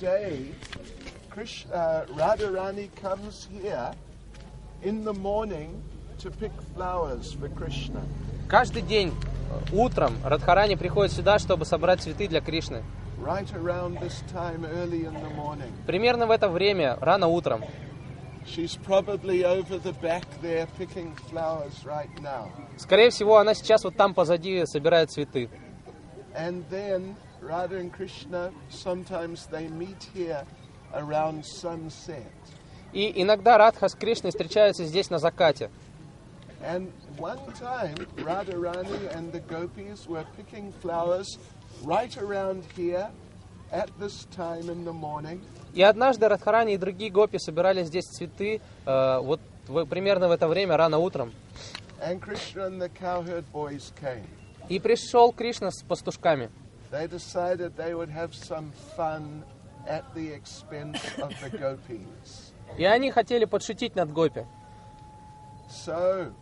day, Radharani comes here in the morning to pick flowers for Krishna. Каждый день утром Радхарани приходит сюда, чтобы собрать цветы для Кришны. Right around this time, early in the morning. Примерно в это время, рано утром. She's probably over the back there picking flowers right now. Скорее всего, она сейчас вот там позади собирает цветы. And then Radha and Krishna, sometimes they meet here around sunset. И иногда Радха с Кришной встречаются здесь на закате. And one time, Radharani and the gopis were picking flowers right around here at this time in the morning. И однажды Радхарани и другие гопи собирали здесь цветы примерно в это время, рано утром. And Krishna and the cowherd boys came. И пришел Кришна с пастушками. They decided they would have some fun at the expense of the gopis. И они хотели подшутить над гопи. So,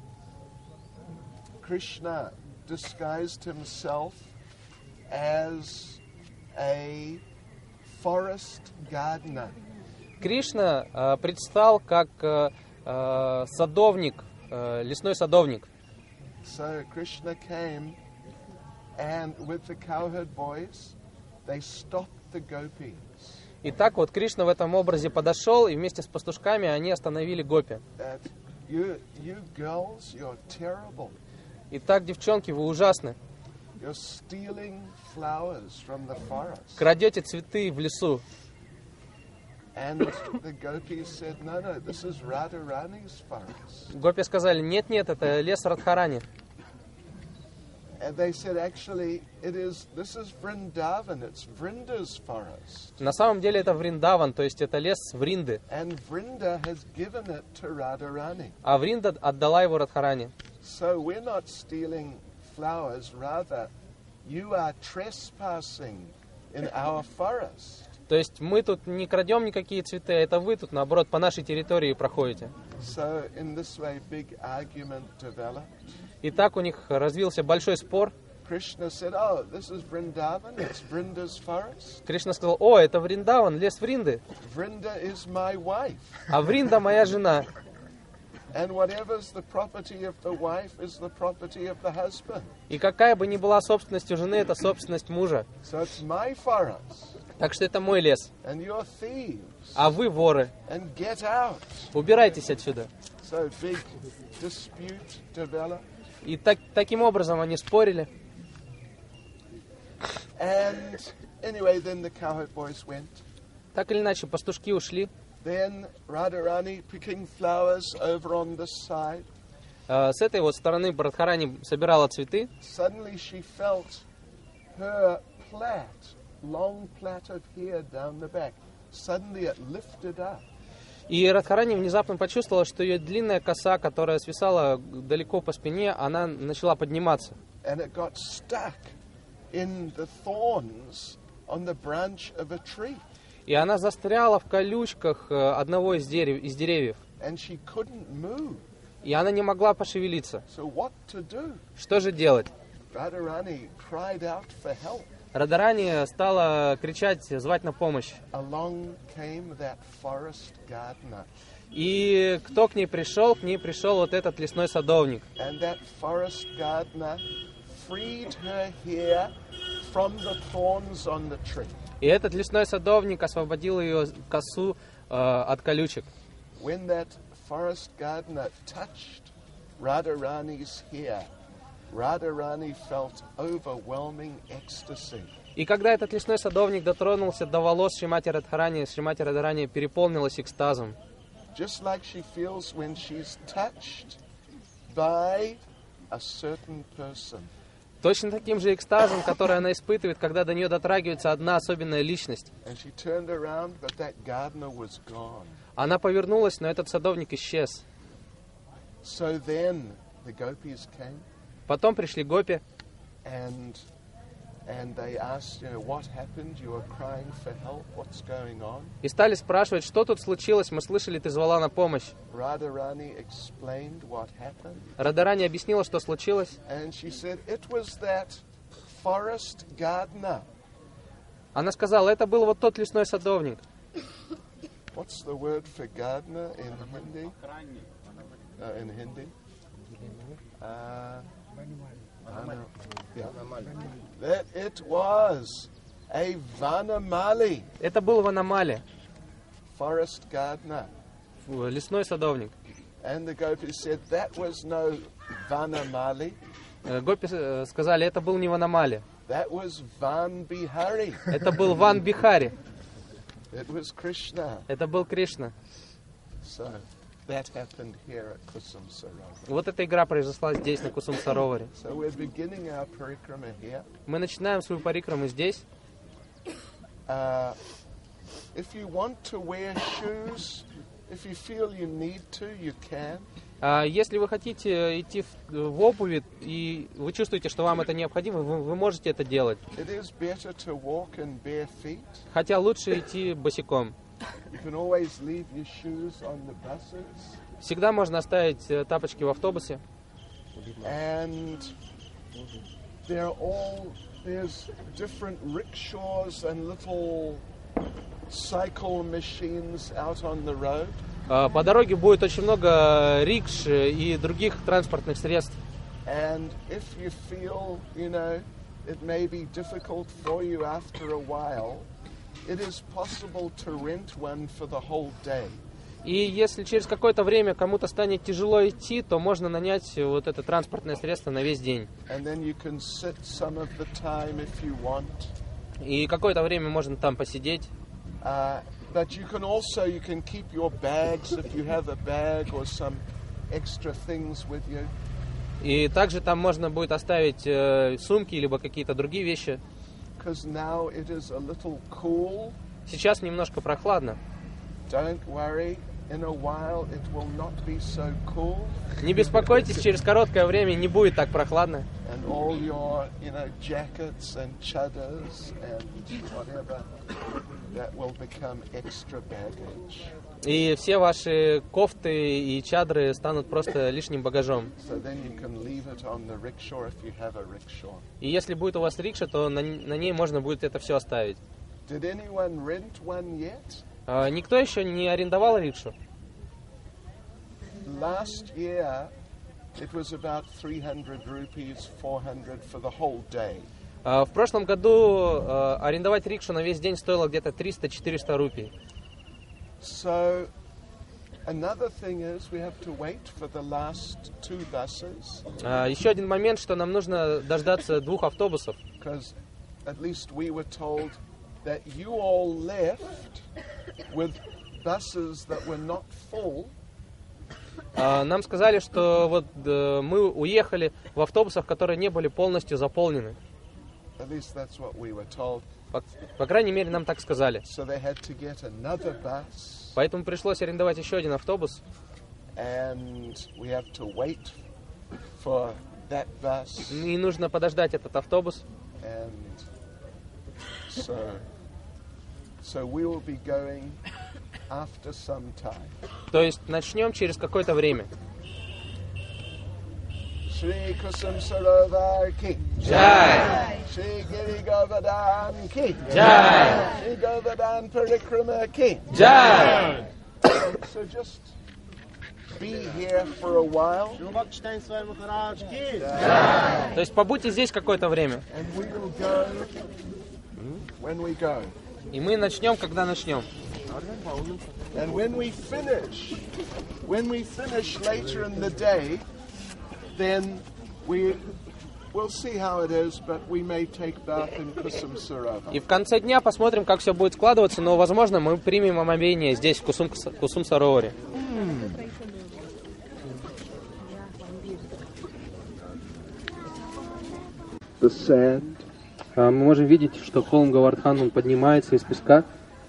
Krishna disguised himself as a forest gardener. Кришна предстал как садовник, лесной садовник. So Krishna came, and with the cowherd boys, they stopped the gopis. И так вот Кришна в этом образе подошел, и вместе с пастушками они остановили гопи. You girls, you're terrible. Итак, девчонки, вы ужасны. You're stealing flowers from the forest. Крадете цветы в лесу. And the gopis said, no, this is Radharani's forest. Гопи сказали, нет, это лес Радхарани. And they said, actually, this is Vrindavan, it's Vrinda's forest. На самом деле это Вриндаван, то есть это лес Вринды. And Vrinda has given it to Radharani. А Вринда отдала его Радхарани. So we're not stealing flowers, rather you are trespassing in our forest. То есть мы тут не крадем никакие цветы, а это вы тут, наоборот, по нашей территории проходите. So in this way, big argument developed. И так у них развился большой спор. Krishna said, oh, this is Vrindavan, it's Vrinda's forest. Кришна сказал, о, это Вриндаван, лес Вринды. Vrinda is my wife. А Вринда моя жена. And whatever's the property of the wife is the property of the husband. И какая бы ни была собственность у жены, это собственность мужа. So it's my forest. Так что это мой лес. And you're thieves. А вы воры. And get out. Убирайтесь отсюда. So big dispute developed. И таким образом они спорили. And anyway, then the cowherd boys went. Так или иначе, пастушки ушли. Then Radharani picking flowers over on this side. С этой вот стороны Радхарани собирала цветы. Suddenly she felt her plait, long plait of hair down the back. Suddenly it lifted up. И Радхарани внезапно почувствовала, что ее длинная коса, которая свисала далеко по спине, она начала подниматься. And it got stuck in the thorns on the branch of a tree. И она застряла в колючках одного из деревьев. And she couldn't move. И она не могла пошевелиться. So what to do? Что же делать? Radharani cried out for help. Радхарани стала кричать, звать на помощь. Along came that forest gardener. И кто к ней пришел? К ней пришел вот этот лесной садовник. And that forest gardener freed her hair from the thorns on the tree. И этот лесной садовник освободил ее косу от колючек. When that forest gardener touched Radharani's hair, Radharani felt overwhelming ecstasy. И когда этот лесной садовник дотронулся до волос Шримати Радхарани переполнилась экстазом. Just like she feels when she's touched by a certain person. Точно таким же экстазом, который она испытывает, когда до нее дотрагивается одна особенная личность. And she turned around, but that gardener was gone. Она повернулась, но этот садовник исчез. So then the gopis came. Потом пришли гопи. And they asked, what happened? You were crying for help. What's going on? И стали спрашивать, что тут случилось, мы слышали, ты звала на помощь. Radharani explained what happened. Радхарани объяснила, что случилось. And she said, it was that forest gardener. Она сказала, это был вот тот лесной садовник. What's the word for gardener in Hindi? In Hindi? That it was a Vanamali, Это был Ванамали, forest gardener. лесной садовник. And the gopis said that was no Vanamali, Гопи сказали, это был не Ванамали, that was Van Bihari. это был Ван Бихари, It was Krishna. это был Кришна. So that happened here at Kusum Sarovar. Вот эта игра произошла здесь, на Кусум-Сароваре. So we're beginning our parikrama here. Мы начинаем свою парикраму здесь. If you want to wear shoes, if you feel you need to, you can. Если вы хотите идти в обуви, и вы чувствуете, что вам это необходимо, вы можете это делать. It is better to walk in bare feet. Хотя лучше идти босиком. You can always leave your shoes on the buses. Всегда можно оставить тапочки в автобусе. And there's different rickshaws and little cycle machines out on the road. По дороге будет очень много рикш и других транспортных средств. And if you feel, it may be difficult for you after a while, it is possible to rent one for the whole day. И если через какое-то время кому-то станет тяжело идти, то можно нанять вот это транспортное средство на весь день. And then you can sit some of the time if you want. И какое-то время можно там посидеть. But you can keep your bags if you have a bag or some extra things with you. И также там можно будет оставить сумки либо какие-то другие вещи. Because now it is a little cool. Сейчас немножко прохладно. Don't worry, in a while it will not be so cool. Не беспокойтесь, через короткое время не будет так прохладно. And all your, jackets and chadars and whatever, that will become extra baggage. И все ваши кофты и чадры станут просто лишним багажом. So then you can leave it on the rickshaw if you have a rickshaw. И если будет у вас рикша, то на ней можно будет это все оставить. Did anyone rent one yet? Никто еще не арендовал рикшу. Last year, it was about 300 rupees, 400 for the whole day. В прошлом году арендовать рикшу на весь день стоило где-то 300-400 рупий. So, another thing is we have to wait for the last 2 buses. Еще один момент, что нам нужно дождаться 2 автобусов. Because at least we were told that you all left with buses that were not full. Нам сказали, что вот мы уехали в автобусах, которые не были полностью заполнены. At least that's what we were told. По крайней мере, нам так сказали. So they had to get another bus. Поэтому пришлось арендовать еще один автобус. And we have to wait for that bus. И нужно подождать этот автобус. And so we will be going after some time. То есть начнем через какое-то время. Shri Kusum Sarovar ki Jai. Shri Giri Govardhan ki Jai. Shri Govardhan Parikrama ki Jai. So just be here for a while. То есть побудьте здесь какое-то время. And we will go when we go. И мы начнем, когда начнем. And when we finish later in the day, then we'll see how it is, but we may take bath in Kusum Sarovar. И в конце дня посмотрим, как все будет складываться, но, возможно, мы примем омовение здесь, в Кусум-Сароваре. The sand. Мы можем видеть, что холм Говардхан, он поднимается из песка.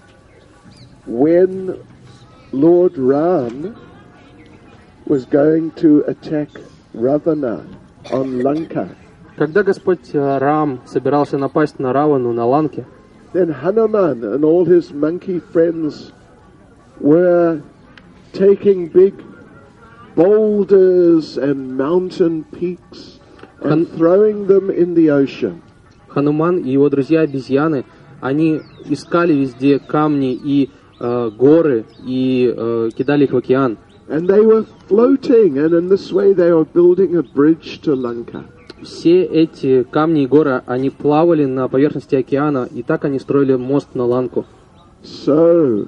When Lord Ram was going to attack Ravana on Lanka, Когда Господь Рам собирался напасть на Равану на Ланке, then Hanuman and all his monkey friends were taking big boulders and mountain peaks and throwing them in the ocean. Хануман и его друзья-обезьяны они искали везде камни и горы и кидали их в океан. And they were floating, and in this way they were building a bridge to Lanka. Все эти камни и горы, они плавали на поверхности океана, и так они строили мост на Ланку. So,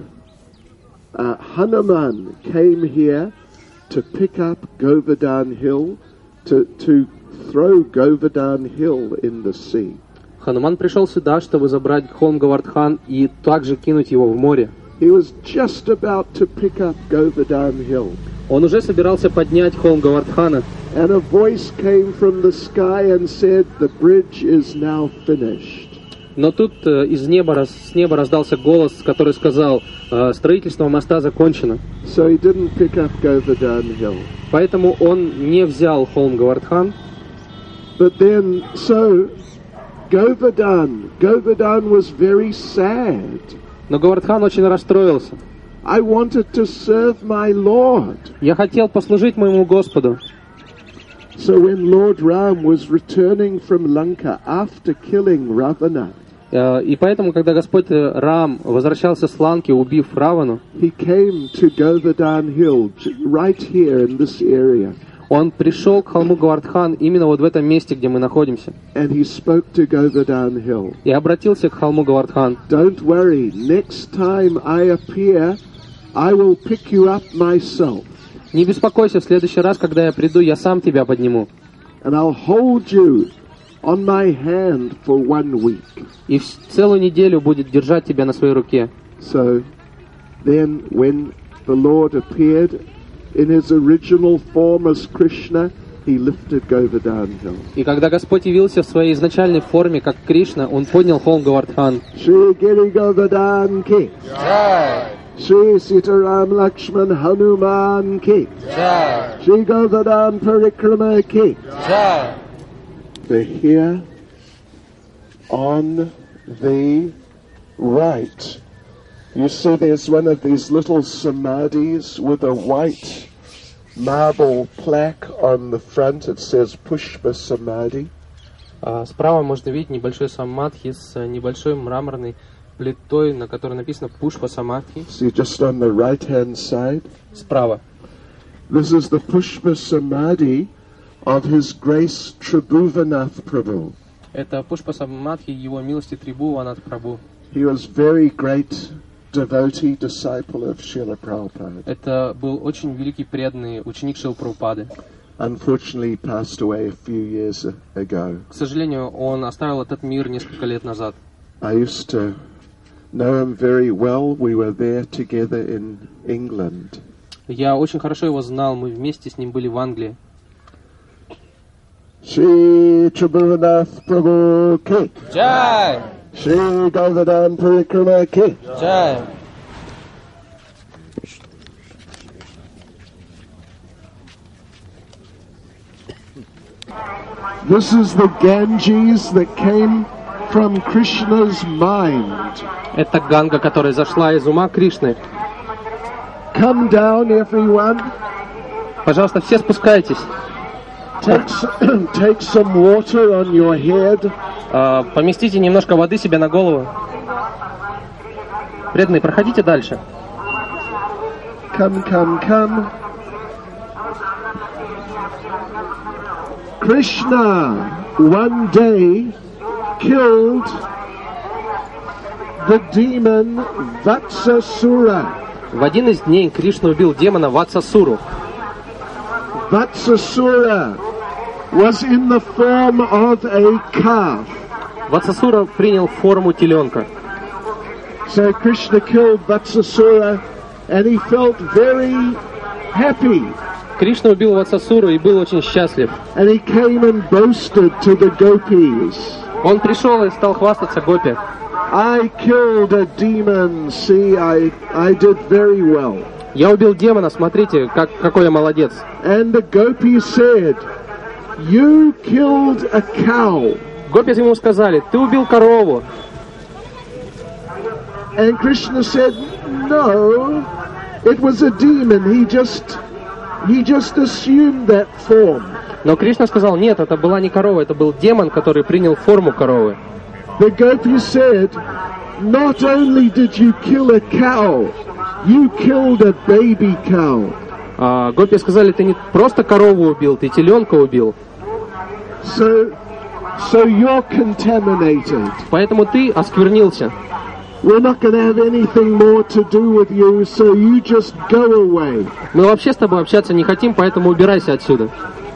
Hanuman came here to pick up Govardhan Hill, to throw Govardhan Hill in the sea. Хануман пришел сюда, чтобы забрать холм Говардхан и также кинуть его в море. He was just about to pick up Govardhan Hill. Он уже собирался поднять холм Говардхана. And a voice came from the sky and said, "The bridge is now finished." Но тут с неба раздался голос, который сказал, строительство моста закончено. So he didn't pick up Govardhan Hill. Поэтому он не взял холм Говардхан. But then, so Govardhan was very sad. Но Говардхан очень расстроился. I wanted to serve my Lord. Я хотел послужить моему Господу. So when Lord Ram was returning from Lanka after killing Ravana, И поэтому, когда Господь Рам возвращался с Ланки, убив Равану, he came to Govardhan Hill, right here in this area. он пришел к холму Говардхан именно вот в этом месте, где мы находимся. And he spoke to Govardhan Hill. И обратился к холму Говардхан. Don't worry, next time I appear, I will pick you up myself. Не беспокойся, в следующий раз, когда я приду, я сам тебя подниму. And I'll hold you on my hand for 1 week. И целую неделю будет держать тебя на своей руке. So then when the Lord appeared in his original form as Krishna, he lifted Govardhan Hill. И когда Господь явился в своей изначальной форме, как Кришна, он поднял холм Говардхан. Shri Giri Govardhan ki. Jai. Shri Sitaram Lakshman Hanuman ki. Jai. Shri Govardhan Parikrama ki. Jai. Here on the right, you see there's one of these little samadhis with a white marble plaque on the front. It says Pushpa Samadhi. Справа можно видеть небольшой самадхи с небольшой мраморной плитой, на которой написано Пушпа Самадхи. See, just on the right-hand side. Справа. This is the Pushpa Samadhi of His Grace Tribhuvanath Prabhu. Это Пушпа Самадхи его милости Трибхуванатх Прабху. He was very great devotee, disciple of Srila Prabhupada. Это был очень великий преданный ученик Шрилы Прабхупады. Unfortunately, he passed away a few years ago. К сожалению, он оставил этот мир несколько лет назад. I used to know him very well. We were there together in England. Я очень хорошо его знал, мы вместе с ним были в Англии. Shri Tribhuvanath Prabhu ki. Jai! Shri Govardhan Parikrama ki. Jai! This is the Ganges that came from Krishna's mind. Это Ганга, которая зашла из ума Кришны. Come down, everyone. Пожалуйста, все спускайтесь. Take some water on your head. Поместите немножко воды себе на голову. Преданные, проходите дальше. Come. Krishna one day killed the demon Vatsasura. В один из дней Кришна убил демона Ватсасуру. Vatsasura was in the form of a calf. Ватсасура принял форму теленка. So Krishna killed Vatsasura and he felt very happy. Кришна убил Ватсасуру и был очень счастлив. And he came and boasted to the gopis. Он пришел и стал хвастаться гопи. I killed a demon. See, I did very well. Я убил демона, смотрите, какой я молодец. And the gopis said, you killed a cow. Гопи ему сказали, ты убил корову. And Krishna said, no, it was a demon. He just assumed that form. Но Кришна сказал, нет, это была не корова, это был демон, который принял форму коровы. The gopis said, not only did you kill a cow, you killed a baby cow. Гопи сказали, ты не просто корову убил, ты теленка убил. So you're contaminated. Поэтому ты осквернился. We're not going to have anything more to do with you, so you just go away. Мы вообще с тобой общаться не хотим, поэтому убирайся отсюда.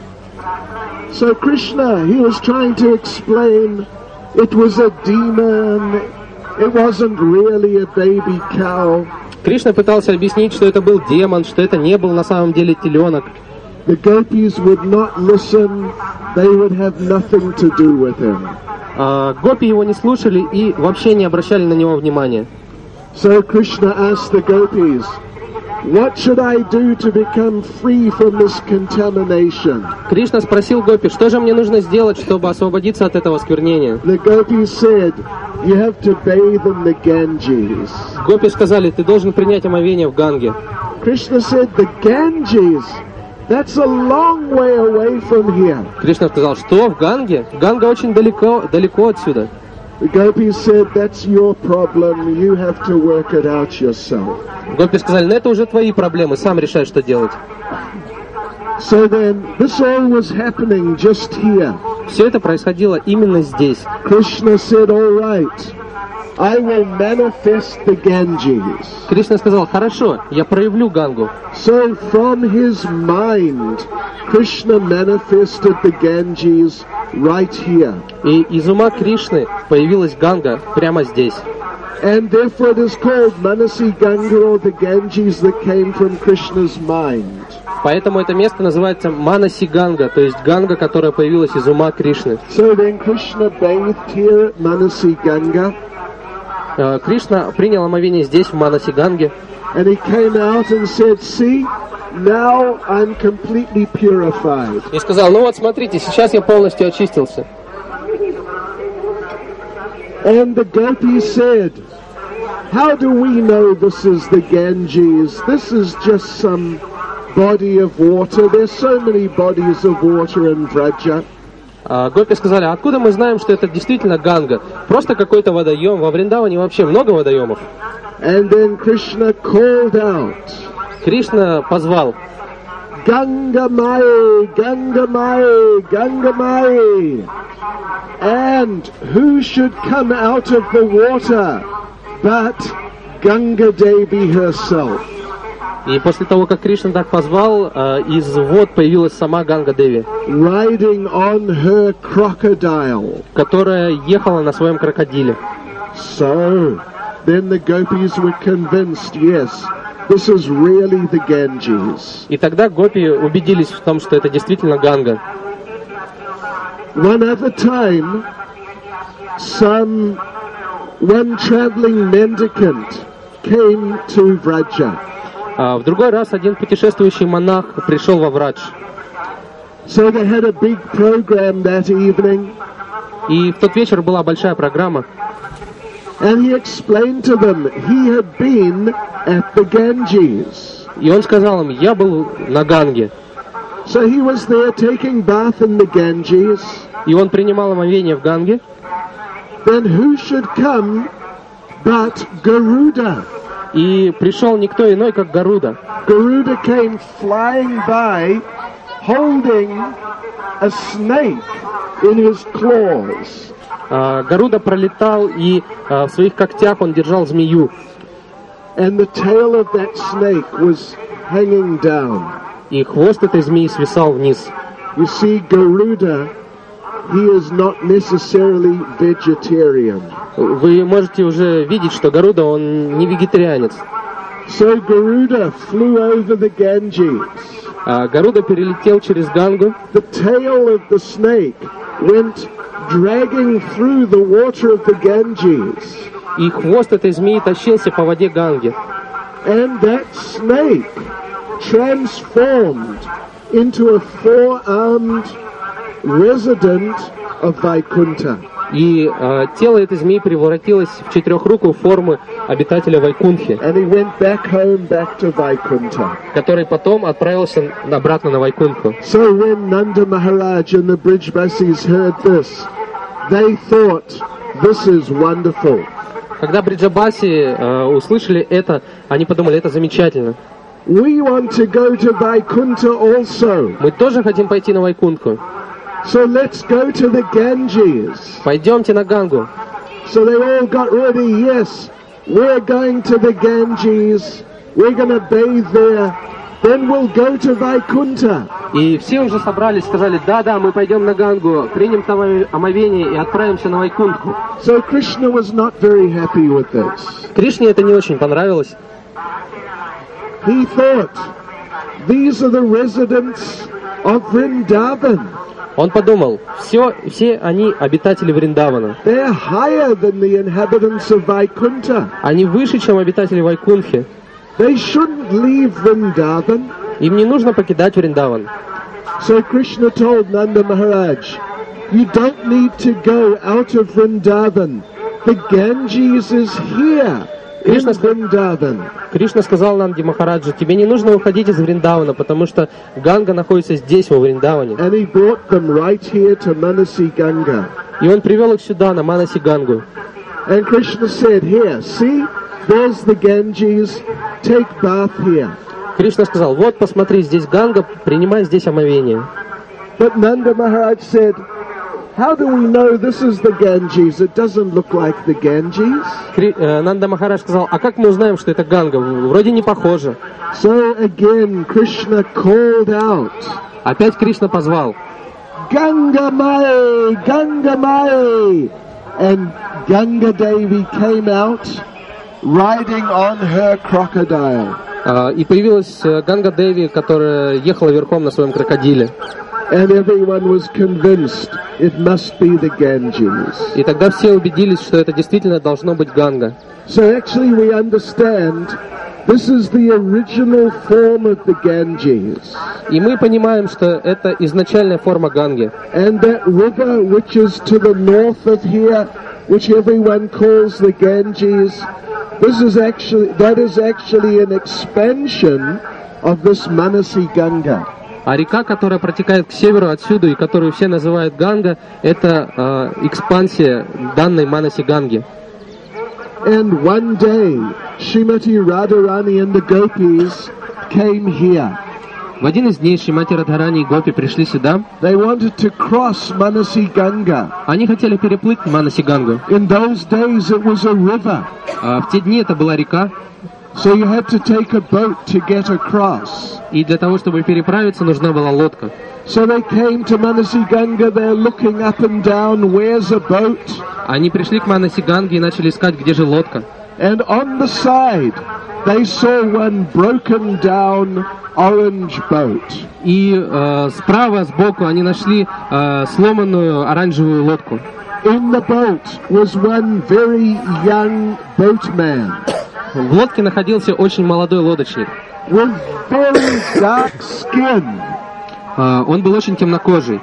So Krishna, he was trying to explain it was a demon, it wasn't really a baby cow. Кришна пытался объяснить, что это был демон, что это не был на самом деле теленок. The gopis would not listen, they would have nothing to do with him. Гопи его не слушали и вообще не обращали на него внимания. So Krishna asked the gopis, what should I do to become free from this contamination? Кришна спросил гопи, что же мне нужно сделать, чтобы освободиться от этого осквернения? The gopis said, you have to bathe in the Ganges. Гопи сказали, ты должен принять омовение в Ганге. Krishna said, the Ganges, that's a long way away from here. Кришна сказал, что в Ганге? Ганга очень далеко отсюда. The gopis said, that's your problem, you have to work it out yourself. Гопи сказали, ну это уже твои проблемы, сам решай, что делать. So then, this all was happening just here. Все это происходило именно здесь. Krishna said, all right, I will manifest the Ganges. Кришна сказал, хорошо, я проявлю Гангу. So from his mind, Krishna manifested the Ganges right here. И из ума Кришны появилась Ганга прямо здесь. And therefore it is called Manasi Ganga, or the Ganges that came from Krishna's mind. Поэтому это место называется Манаси Ганга, то есть Ганга, которая появилась из ума Кришны. So then Krishna bathed here at Manasi Ganga. Кришна принял омовение здесь, в Манаси Ганге. And he came out and said, see, now I'm completely purified. И сказал, ну вот смотрите, сейчас я полностью очистился. And the gopis said, how do we know this is the Ganges? This is just some body of water. There's so many bodies of water in Vraja. Гопи сказали, а откуда мы знаем, что это действительно Ганга? Просто какой-то водоем. Во Вриндаване вообще много водоемов. And then Krishna called out, Кришна позвал, Ganga Mai, Ganga Mai, Ganga Mai. And who should come out of the water but Ganga Devi herself? И после того, как Кришна так позвал, из вод появилась сама Ганга Деви, riding on her crocodile, которая ехала на своем крокодиле. So then the gopis were convinced, yes, this is really the Ganges. И тогда гопи убедились в том, что это действительно Ганга. One other time, one traveling mendicant came to Vraja. В другой раз один путешествующий монах пришел во Врадж. So they had a big program that evening. И в тот вечер была большая программа. And he explained to them he had been at the Ganges. И он сказал им, я был на Ганге. So he was there taking bath in the Ganges. И он принимал омовение в Ганге. Then who should come but Garuda? И пришел никто иной, как Гаруда. Garuda came flying by, holding a snake in his claws. Гаруда пролетал, и в своих когтях он держал змею. And the tail of that snake was hanging down. И хвост этой змеи свисал вниз. You see, Garuda, he is not necessarily vegetarian. Вы можете уже видеть, что Гаруда, он не вегетарианец. So Garuda flew over the Ganges. Гаруда перелетел через Гангу. The tail of the snake went dragging through the water of the Ganges. И хвост этой змеи тащился по воде Ганги. And that snake transformed into a four-armed resident of Vaikuntha. И тело этой змеи превратилось в четырехрукую форму обитателя Вайкунтхи, And he went back home, back to Vaikuntha. который потом отправился обратно на Вайкунтху. So when Nanda Maharaj and the Brijbasis heard this, they thought, this is wonderful. когда бриджабаси услышали это, они подумали, это замечательно. We want to go to Vaikuntha also. Мы тоже хотим пойти на Вайкунтху. So let's go to the Ganges. Пойдемте на Гангу. So they all got ready. Yes, we're going to the Ganges. We're going to bathe there. Then we'll go to Vaikuntha. И все уже собрались, сказали, да, мы пойдем на Гангу, примем там омовение и отправимся на Вайкунтху. So Krishna was not very happy with this. Кришне это не очень понравилось. He thought, these are the residents of Vrindavan. Он подумал, все они обитатели Вриндавана. They're higher than the inhabitants of Vaikuntha. Они выше, чем обитатели Вайкунтхи. They shouldn't leave Vrindavan. Им не нужно покидать Вриндаван. So Krishna told Nanda Maharaj, you don't need to go out of Vrindavan. The Ganges is here in Vrindavan. Кришна сказал Нанде Махараджу, тебе не нужно уходить из Вриндавана, потому что Ганга находится здесь, во Вриндаване. And he brought them right here to Manasi Ganga. И он привел их сюда, на Манаси Гангу. And Krishna said, here, see, there's the Ganges, take bath here. Кришна сказал, вот, посмотри, здесь Ганга, принимай здесь омовение. But Nanda Maharaj said, how do we know this is the Ganges? It doesn't look like the Ganges. Нанда Махарадж сказал, а как мы узнаем, что это Ганга? Вроде не похоже. So again, Krishna called out. Опять Кришна позвал. Ganga Mai, Ganga Mai. And Ganga Devi came out riding on her crocodile. И появилась Ганга Деви, которая ехала верхом на своем крокодиле. And everyone was convinced it must be the Ganges. И тогда все убедились, что это действительно должно быть Ганга. So actually we understand this is the original form of the Ganges. И мы понимаем, что это изначальная форма Ганги. And that river which is to the north of here, which everyone calls the Ganges, that is actually an expansion of this Manasi Ganga. А река, которая протекает к северу отсюда и которую все называют Ганга, это экспансия данной Манаси Ганги. And one day, Srimati Radharani and the Gopis came here. В один из дней Шримати Радхарани и Гопи пришли сюда. They wanted to cross Manasi Ganga. Они хотели переплыть Манаси Гангу. In those days it was a river. В те дни это была река. So you had to take a boat to get across. И для того, чтобы переправиться, нужна была лодка. So they came to Manasi Ganga, they're looking up and down, where's a boat? Они пришли к Манаси Ганге и начали искать, где же лодка. And on the side, they saw one broken down orange boat. И справа, сбоку, они нашли сломанную оранжевую лодку. In the boat was one very young boatman. В лодке находился очень молодой лодочник. With very dark skin. Он был очень темнокожий.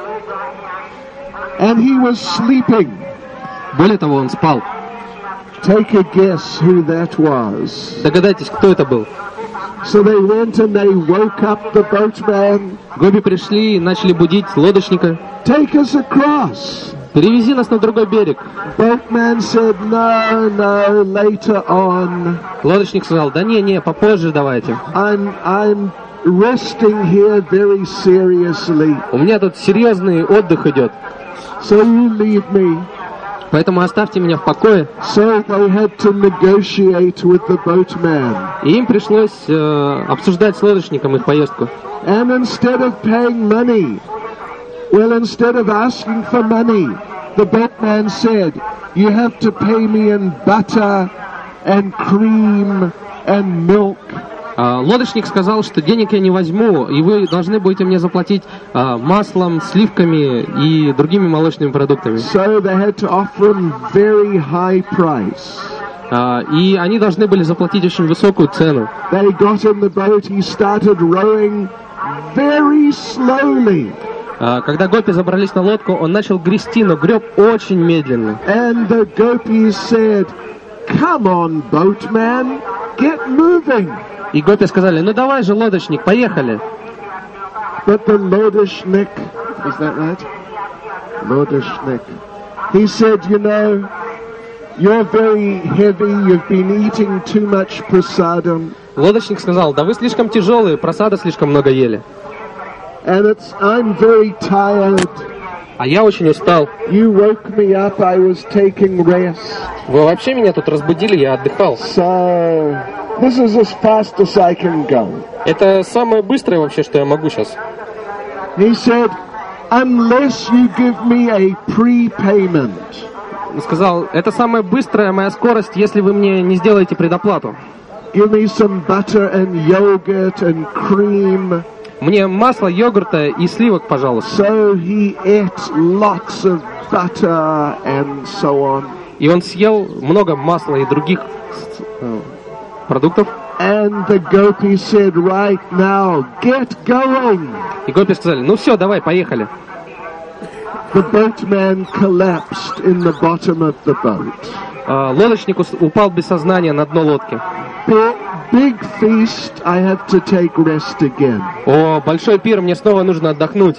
And he was sleeping. Более того, он спал. Take a guess who that was. Догадайтесь, кто это был. So they went and they woke up the boatman. Гопи пришли и начали будить лодочника. Take us across. Перевези нас на другой берег. Boatman said, no, later on. Лодочник сказал, да не, попозже давайте. I'm resting here very seriously. У меня тут серьезный отдых идет. So you leave me. Поэтому оставьте меня в покое. So they had to negotiate with the boatman. И им пришлось обсуждать с лодочником их поездку. And instead of paying money, instead of asking for money, the boatman said, you have to pay me in butter and cream and milk. Лодочник сказал, что денег я не возьму, и вы должны будете мне заплатить маслом, сливками и другими молочными продуктами. So they had to offer him very high price. И они должны были заплатить очень высокую цену. They got in the boat, he started rowing very slowly. Когда гопи забрались на лодку, он начал грести, но греб очень медленно. And the gopis said, come on, boatman, get moving. И гопи сказали, ну давай же, лодочник, поехали. But the lodishnik, is that right? Lodishnik. He said, you're very heavy, you've been eating too much prasadam. Лодочник сказал: да вы слишком тяжелые, просада слишком много ели. And I'm very tired. А я очень устал. You woke me up, I was taking rest. Вы вообще меня тут разбудили, я отдыхал. So, this is as fast as I can go. Это самое быстрое вообще, что я могу сейчас. He said, unless you give me a prepayment. Сказал: это самая быстрая моя скорость, если вы мне не сделаете предоплату. Give me some butter and yogurt and cream. Мне масло, йогурта и сливок, пожалуйста. So he ate lots of butter and so on. И он съел много масла и других продуктов. And the gopi said, right now, get going. И гопи сказали: ну все, давай, поехали. The boatman collapsed in the bottom of the boat. Лодочник упал без сознания на дно лодки. Big feast, I have to take rest again. О, большой пир, мне снова нужно отдохнуть.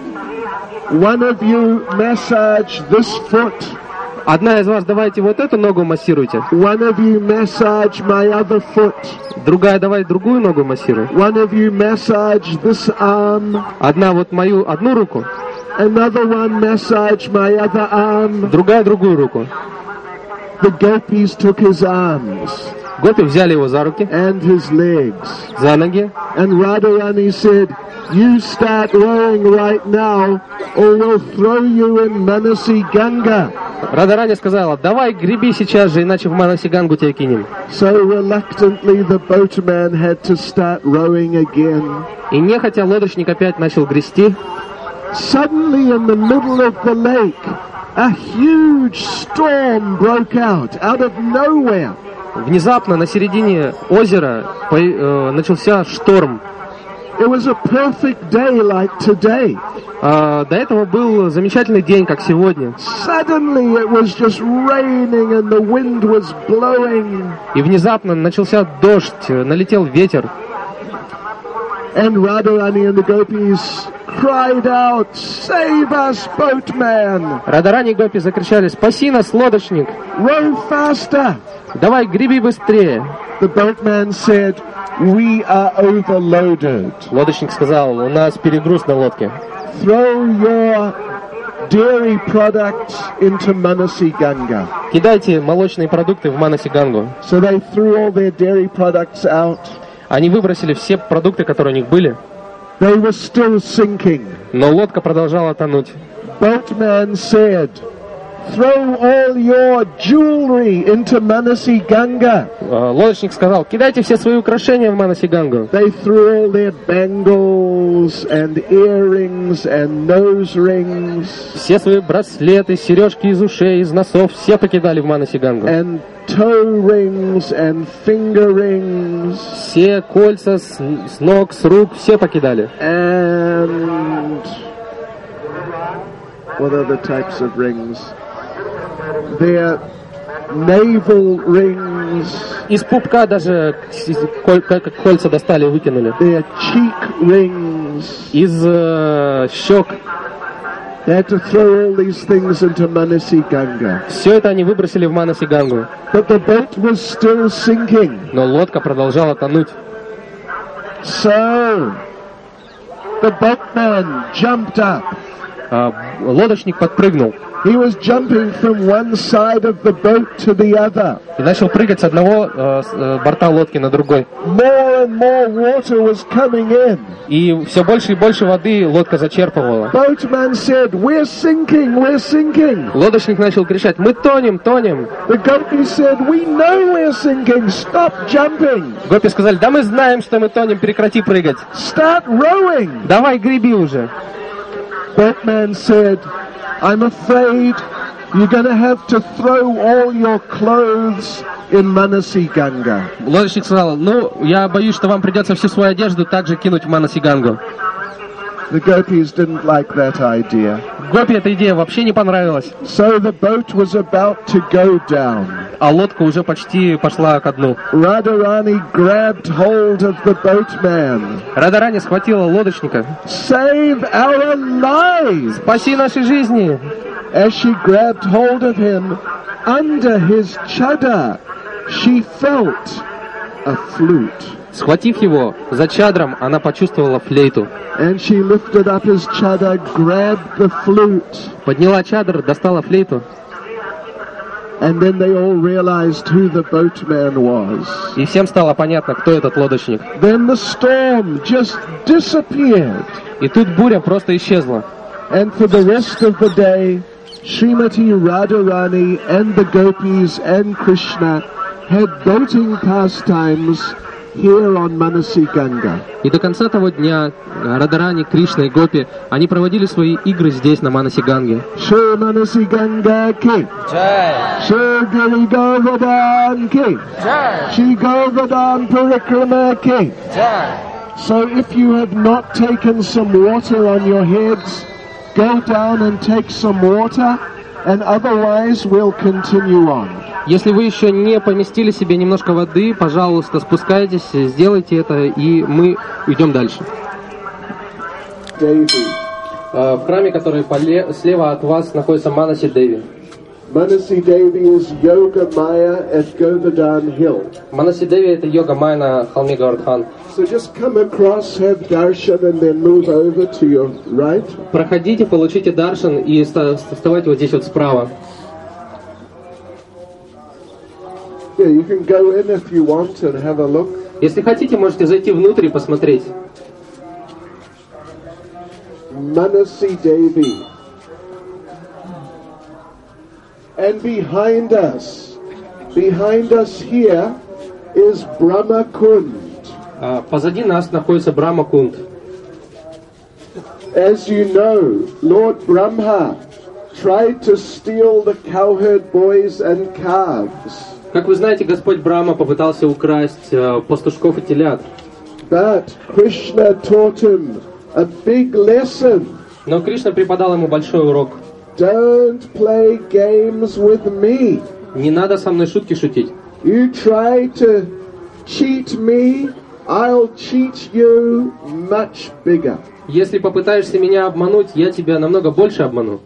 One of you massage this foot. Одна из вас, давайте вот эту ногу массируйте. One of you massage my other foot. Другая, давай другую ногу массируй. One of you massage this arm. Одна вот мою одну руку. Another one massage my other arm. Другая другую руку. The gopis took his arms. Гопи взяли его за руки. And his legs. За ноги. And Radharani said, you start rowing right now, or we'll throw you in Manasi Ganga. Радharani сказала: давай греби сейчас же, иначе в Манаси Гангу тебя кинем. So reluctantly the boatman had to start rowing again. И нехотя лодочник опять начал грести. Suddenly in the middle of the lake, a huge storm broke out of nowhere. Внезапно на середине озера начался шторм. It was a perfect day like today. До этого был замечательный день, как сегодня. Suddenly it was just raining and the wind was blowing. И внезапно начался дождь, налетел ветер. And Radharani and the gopis cried out, "Save us, boatman!" Радharani и гопи закричали: спаси нас, лодочник! Row faster! Давай, греби быстрее! The boatman said, "We are overloaded." Лодочник сказал: у нас перегруз на лодке. Throw your dairy products into Manasi Ganga. Кидайте молочные продукты в Манаси Гангу. So they threw all their dairy products out. Они выбросили все продукты, которые у них были. They were still sinking. Но лодка продолжала тонуть. Boatman said, "Throw all your jewelry into Manasi Ganga." Лодочник сказал: кидайте все свои украшения в Манаси Гангу. They threw all their bangles and earrings and nose rings. Все свои браслеты, сережки из ушей, из носов, все покидали в Манаси Гангу. And toe rings and finger rings. Все кольца с ног, с рук, все покидали. And what other types of rings? Their navel rings. Из пупка даже кольца достали и выкинули. Their cheek rings. Из щек. They had to throw all these things into Manasi Ganga. Все это они выбросили в Манаси Гангу. But the boat was still sinking. Но лодка продолжала тонуть. So the boatman jumped up. Лодочник подпрыгнул. He was jumping from one side of the boat to the other. И начал прыгать с одного борта лодки на другой. More and more water was coming in. И все больше и больше воды лодка зачерпывала. Boatman said, "We're sinking, we're sinking." Лодочник начал кричать: мы тонем, тонем. The gopi said, "We know we're sinking. Stop jumping. Гопи сказали: да мы знаем, что мы тонем, прекрати прыгать. Start rowing." Давай, греби уже. Boatman said, "I'm afraid you're going to have to throw all your clothes in Manasi Ganga." Лодочник сказал: ну, я боюсь, что вам придется всю свою одежду также кинуть в Манаси Гангу. The gopis didn't like that idea. Гопи эта идея вообще не понравилась. So the boat was about to go down. А лодка уже почти пошла ко дну. Radharani grabbed hold of the boatman. Радharani схватила лодочника. Save our lives! Спаси наши жизни! as she grabbed hold of him, under his chadar, she felt a flute. Схватив его за чадром, она почувствовала флейту. And she lifted up his chadar, grabbed the flute. Подняла чадр, достала флейту. And then they all realized who the boatman was. И всем стало понятно, кто этот лодочник. Then the storm just disappeared. И тут буря просто исчезла. And for the rest of the day, Srimati Radharani and the gopis and Krishna had boating pastimes here on Manasi Ganga. И до конца того дня Радharani, Кришна и Гопи, они проводили свои игры здесь, на Манаси Ганге. Shri Manasi Ganga ki Jai! Shri Giri Govardhan ki Jai! Shri Govardhan Parikrama ki. Jai! So if you have not taken some water on your heads, go down and take some water, and otherwise we'll continue on. Если вы еще не поместили себе немножко воды, пожалуйста, спускайтесь, сделайте это, и мы идем дальше. Devi. В храме, который слева от вас, находится Манаси Деви. Manasi Devi is Yoga Maya at Govardhan Hill. Манаси Деви — это йога майя на холме Говардхан. So just come across, have darshan, and then move over to your right. Проходите, получите даршан и вставайте вот здесь вот справа. Yeah, you can go in if you want and have a look. Если хотите, можете зайти внутрь и посмотреть. Manasi Devi. And behind us here is Brahma Kund. Позади нас находится Брахма Кунд. As you know, Lord Brahma tried to steal the cowherd boys and calves. Как вы знаете, Господь Брахма попытался украсть пастушков и телят. But Krishna taught him a big lesson. Но Кришна преподал ему большой урок. Don't play games with me. Не надо со мной шутки шутить. You try to cheat me, I'll cheat you much bigger. Если попытаешься меня обмануть, я тебя намного больше обману.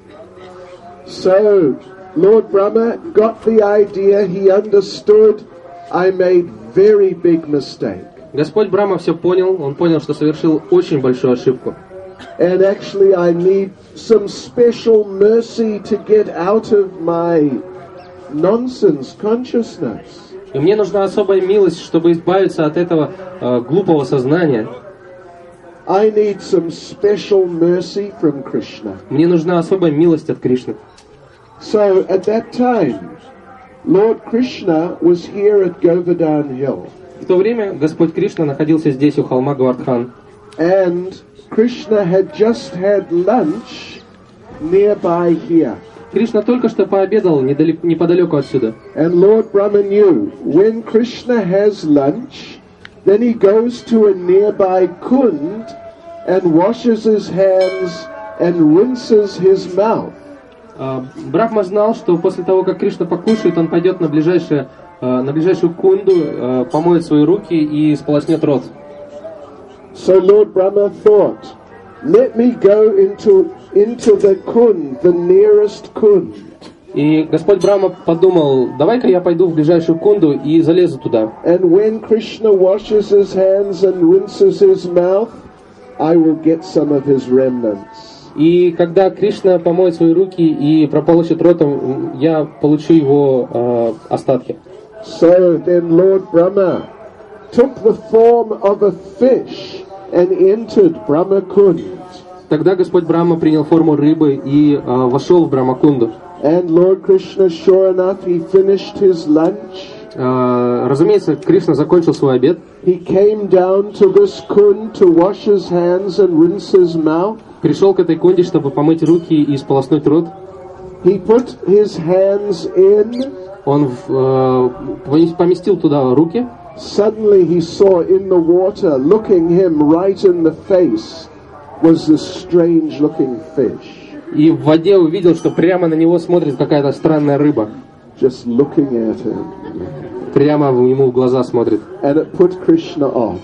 So, Lord Brahma got the idea, he understood, I made very big mistake. Господь Брахма все понял, он понял, что совершил очень большую ошибку. And actually I need some special mercy to get out of my nonsense consciousness. И мне нужна особая милость, чтобы избавиться от этого глупого сознания. I need some special mercy from Krishna. Мне нужна особая милость от Кришны. So at that time, Lord Krishna was here at Govardhan Hill. В то время Господь Кришна находился здесь, у холма Говардхан. And Krishna had just had lunch nearby here. Кришна только что пообедал неподалеку отсюда. And Lord Brahma knew, when Krishna has lunch, then he goes to a nearby kund and washes his hands and rinses his mouth. Брахма знал, что после того, как Кришна покушает, он пойдет на ближайшую кунду, помоет свои руки и сполоснет рот. So Lord Brahma thought, let me go into the kund, the nearest kund. И Господь Брахма подумал, давай-ка я пойду в ближайшую кунду и залезу туда. And when Krishna washes his hands and rinses his mouth, I will get some of his remnants. И когда Кришна помоет свои руки и прополощет ротом, я получу его остатки. So then Lord Brahma took the form of a fish and entered Brahma Kund. Тогда Господь Брахма принял форму рыбы и вошел в Брахмакунду. And Lord Krishna, sure enough, he finished his lunch. Разумеется, Кришна закончил свой обед. He came down to this kund to wash his hands and rinse his mouth. Пришел к этой кунде, чтобы помыть руки и сполоснуть рот. He put his hands in. Он поместил туда руки. Suddenly he saw in the water, looking him right in the face, was this strange-looking fish. И в воде увидел, что прямо на него смотрит какая-то странная рыба. Just looking at him. Прямо ему в глаза смотрит. And it put Krishna off.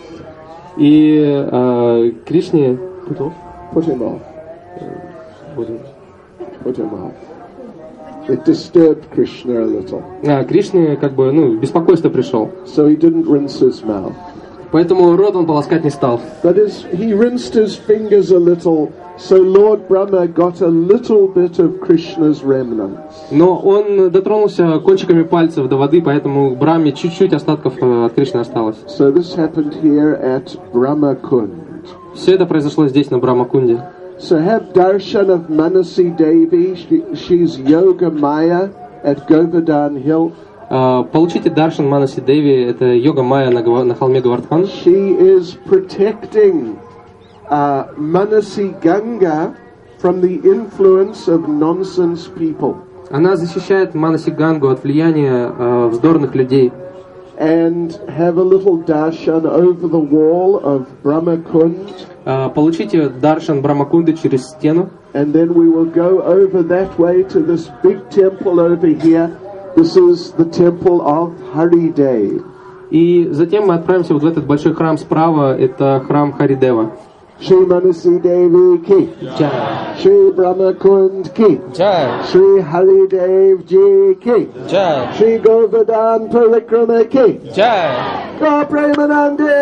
И Кришне put him off. put him off. It disturbed Krishna a little. Кришне как бы, беспокойство пришел. So he didn't rinse his mouth. Поэтому рот он полоскать не стал. But he rinsed his fingers a little, so Lord Brahma got a little bit of Krishna's remnants. Но он дотронулся кончиками пальцев до воды, поэтому Брахме чуть-чуть остатков от Кришны осталось. So this happened here at Brahma Kund. Все это произошло здесь, на Брахма-кунде. So have darshan of Manasi Devi, she's Yoga Maya at Govardhan Hill. Получите даршан Манаси Деви, это йога Майя на холме Говардхан. She is protecting Manasi Ganga from the influence of nonsense people. Она защищает Манаси Гангу от влияния вздорных людей. And have a little darshan over the wall of Brahma Kund. Получите даршан Брахмакунды через стену. And then we will go over that way to this big temple over here. This is the temple of Haridev. И затем мы отправимся вот в этот большой храм справа, это храм Харидева. Shri Manasi Devi ki Jai. Shri Brahma Kund ki Jai. Shri Haridev ji ki Jai. Shri Govardhan Parikrama ki Jai. Go Premanande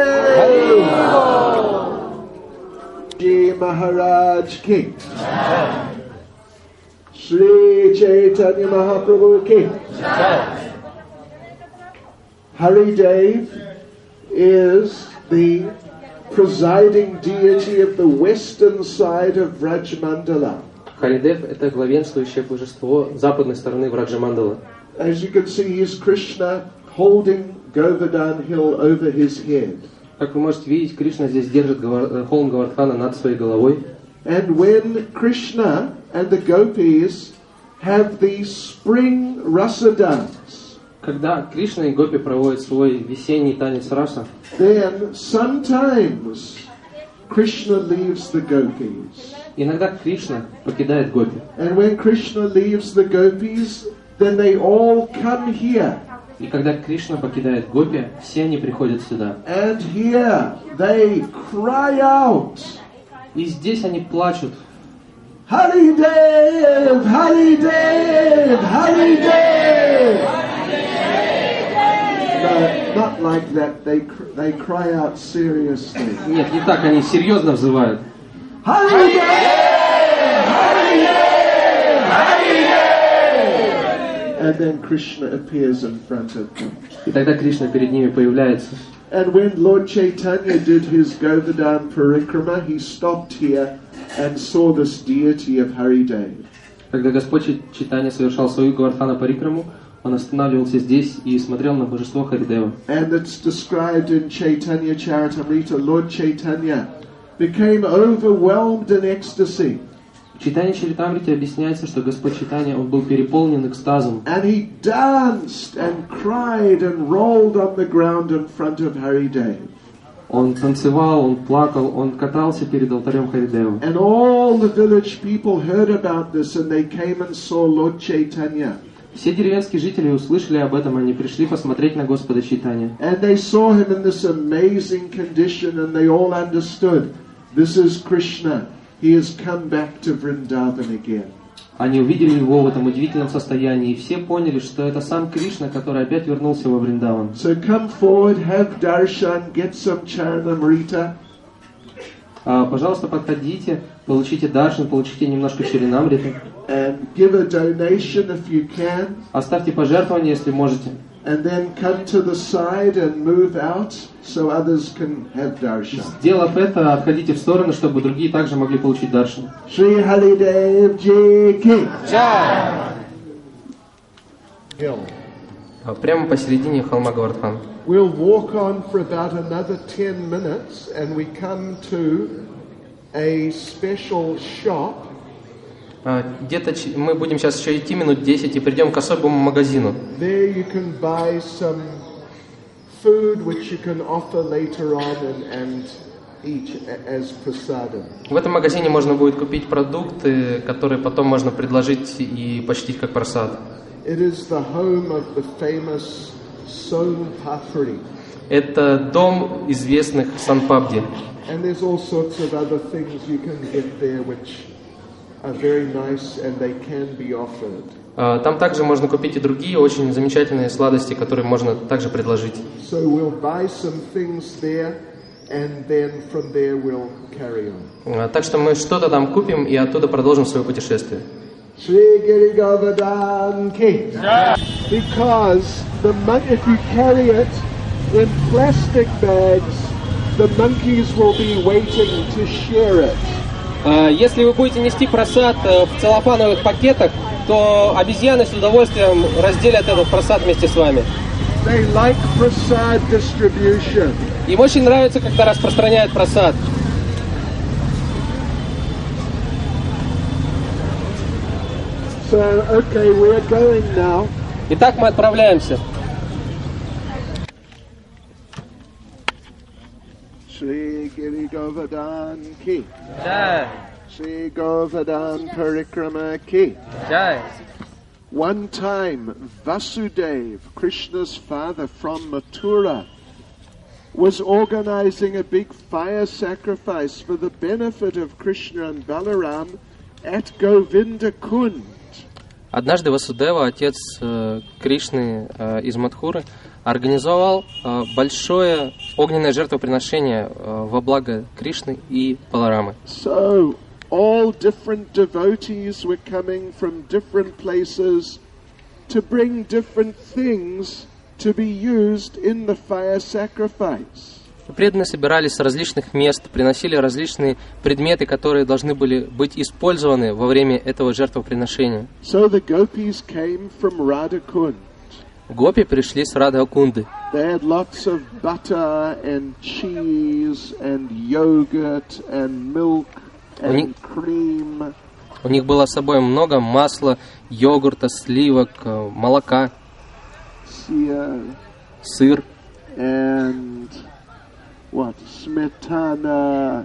Ji Maharaj ki Shri Chaitanya Mahaprabhu ki Haridev is the presiding deity of the western side of Vrajmandala. Харидев – это главенствующее божество западной стороны Враджамандала. As you can see, he's Krishna holding Govardhan hill over his head. Как вы можете видеть, Кришна здесь держит холм Говардхана над своей головой. And when Krishna and the gopis have the spring rasa dance, Когда Кришна и Гопи проводят свой весенний танец раса, then sometimes Krishna leaves the gopis. иногда Кришна покидает Гопи. And when Krishna leaves the gopis, then they all come here. И когда Кришна покидает Гопи, все они приходят сюда. And here they cry out, И здесь они плачут. Haridev, Haridev, Haridev. No, not like that. They cry out seriously. Нет, не так, они серьезно взывают. Haridev, Haridev, Haridev. And then Krishna appears in front of them. И тогда Кришна перед ними появляется. And when Lord Chaitanya did his Govardhan Parikrama, he stopped here and saw this deity of Haridev. Когда Господь Чайтанья совершал свою Говардхана Парикраму, он останавливался здесь и смотрел на божество Харидева. And it's described in Chaitanya Charitamrita, Lord Chaitanya became overwhelmed in ecstasy. В Чайтанья Чаритамрите объясняется, что Господь Чайтанья, он был переполнен экстазом. And he danced and cried and rolled on the ground in front of Haridev. Он танцевал, он плакал, он катался перед алтарем Харидева. And all the village people heard about this and they came and saw Lord Chaitanya. Все деревенские жители услышали об этом, они пришли посмотреть на Господа Чайтанья. And they saw him in this amazing condition and they all understood, this is Krishna. He has come back to Vrindavan again. Они увидели его в этом удивительном состоянии, и все поняли, что это сам Кришна, который опять вернулся во Вриндаван. So come forward, have darshan, get some charanamrita. Пожалуйста, подходите, получите даршан, получите немножко чаринамриты. And give a donation if you can. Оставьте пожертвования, если можете. And then come to the side and move out so others can have darshan. Сделав это, отходите в сторону, чтобы другие также могли получить даршан. Shri Haridev Ji Ki. Hill. Прямо посередине холма Говардхан. We'll walk on for about another 10 minutes and we come to a special shop. Где-то мы будем сейчас еще идти минут 10 и придем к особому магазину. There you can buy some food which you can offer later on and eat as prasadam. В этом магазине можно будет купить продукты, которые потом можно предложить и почтить как прасад. It is the home of the famous Son Papri. Это дом известных Санпабди. And there's all sorts of other things you can get there which are very nice and they can be offered. Там также можно купить и другие очень замечательные сладости, которые можно также предложить. So we'll buy some things there, and then from there we'll carry on. Так что мы что-то там купим и оттуда продолжим свое путешествие. Shri Giri Govardhan Ki. Because if you carry it in plastic bags, the monkeys will be waiting to share it. Если вы будете нести просад в целлофановых пакетах, то обезьяны с удовольствием разделят этот просад вместе с вами. They like prasad distribution. Им очень нравится, когда распространяют просад. So, okay, we're going now. Итак, мы отправляемся. Shri Giri Govardhan Ki. Jai. Shri Govardhan Parikrama Ki. Jai. One time, Vasudev, Krishna's father from Mathura, was organizing a big fire sacrifice for the benefit of Krishna and Balaram at Govinda Kund. Однажды Васудева, отец Кришны из Мадхуры, организовал большое огненное жертвоприношение во благо Кришны и Баларамы. So, all different devotees were coming from different places to bring different things to be used in the fire sacrifice. Преданные собирались с различных мест, приносили различные предметы, которые должны были быть использованы во время этого жертвоприношения. So the gopis came from Radhakund. Гопи пришли с Радхакунды. They had lots of butter and cheese and yogurt and milk and cream. У них было с собой много масла, йогурта, сливок, молока, сыр. And what? Smetana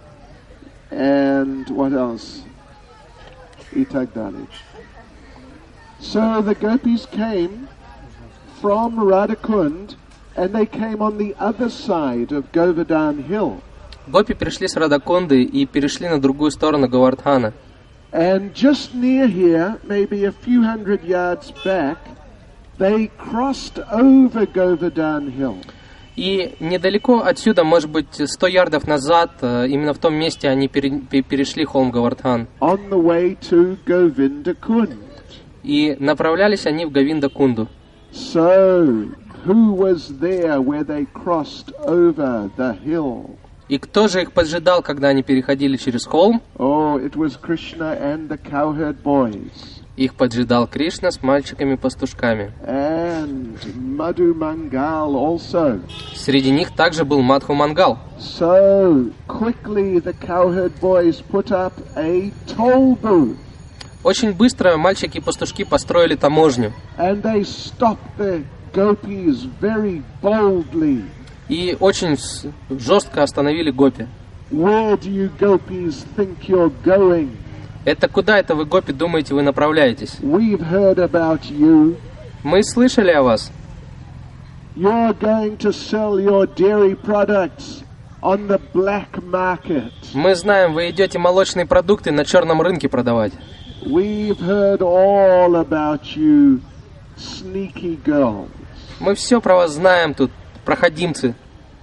and what else? И так далее. So the gopis came from Radhakund and they came on the other side of Govardhan Hill. Гопи пришли с Радакунды и перешли на другую сторону Говардхана. And just near here, maybe a few hundred yards back, they crossed over Govardhan Hill. И недалеко отсюда, может быть, 100 ярдов назад, именно в том месте они перешли холм Говардхан. On the way to Govinda Kund. И направлялись они в Говинда-Кунду. So, who was there where they crossed over the hill? И кто же их поджидал, когда они переходили через холм? Oh, it was Krishna and the cowherd boys. Их поджидал Кришна с мальчиками-пастушками. And Madhu Mangal also. Среди них также был Мадху Мангал. So, quickly the cowherd boys put up a toll booth. Очень быстро мальчики-пастушки построили таможню. And they stopped the gopis very boldly. И очень жестко остановили гопи. Where do you gopis think you're going? Это куда это вы, гопи, думаете, вы направляетесь? We've heard about you. Мы слышали о вас. You're going to sell your dairy products on the black market. Мы знаем, вы идете молочные продукты на черном рынке продавать. We've heard all about you, sneaky girls. Мы все про вас знаем тут, проходимцы.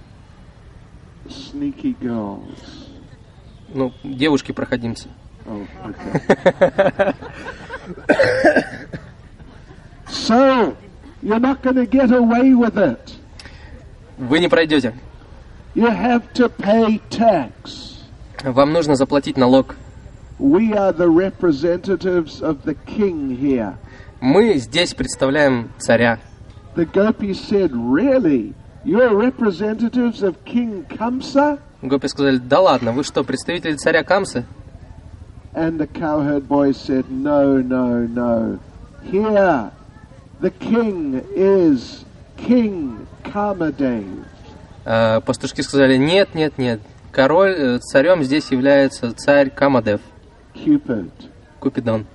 Sneaky girls. Ну, девушки-проходимцы. Oh, okay. So, you're not going to get away with it. Вы не пройдете. You have to pay tax. Вам нужно заплатить налог. We are the representatives of the king here. Мы здесь представляем царя. The gopis said, really? You're representatives of King Kamsa? Гопи сказали, да ладно, вы что, представители царя Камсы? And the cowherd boys said, no, no, no. Here, the king is King Kamadev. Пастушки сказали, нет, нет, нет. Король, царем здесь является царь Камадев. Cupid. Купидон.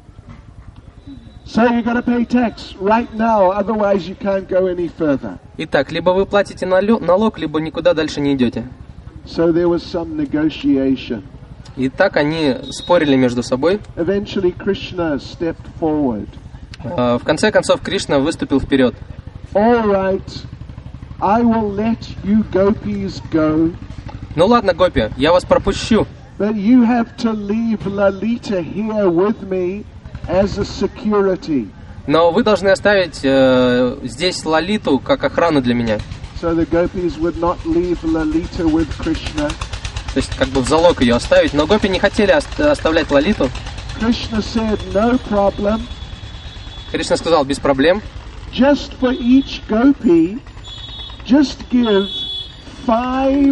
So you got to pay tax right now, otherwise you can't go any further. Итак, либо вы платите налог, либо никуда дальше не идете. So there was some negotiation. И так они спорили между собой. Eventually Krishna stepped forward. В конце концов, Кришна выступил вперед. All right, I will let you gopis go, Ну ладно, гопи, я вас пропущу. but you have to leave Lalita here with me as a security. Но вы должны оставить здесь Лалиту как охрану для меня. So the gopis would not leave Lalita with Krishna. То есть как бы в залог ее оставить. Но гопи не хотели оставлять Лалиту. Krishna said, no problem. Кришна сказал, без проблем. Just for each gopi, just give 5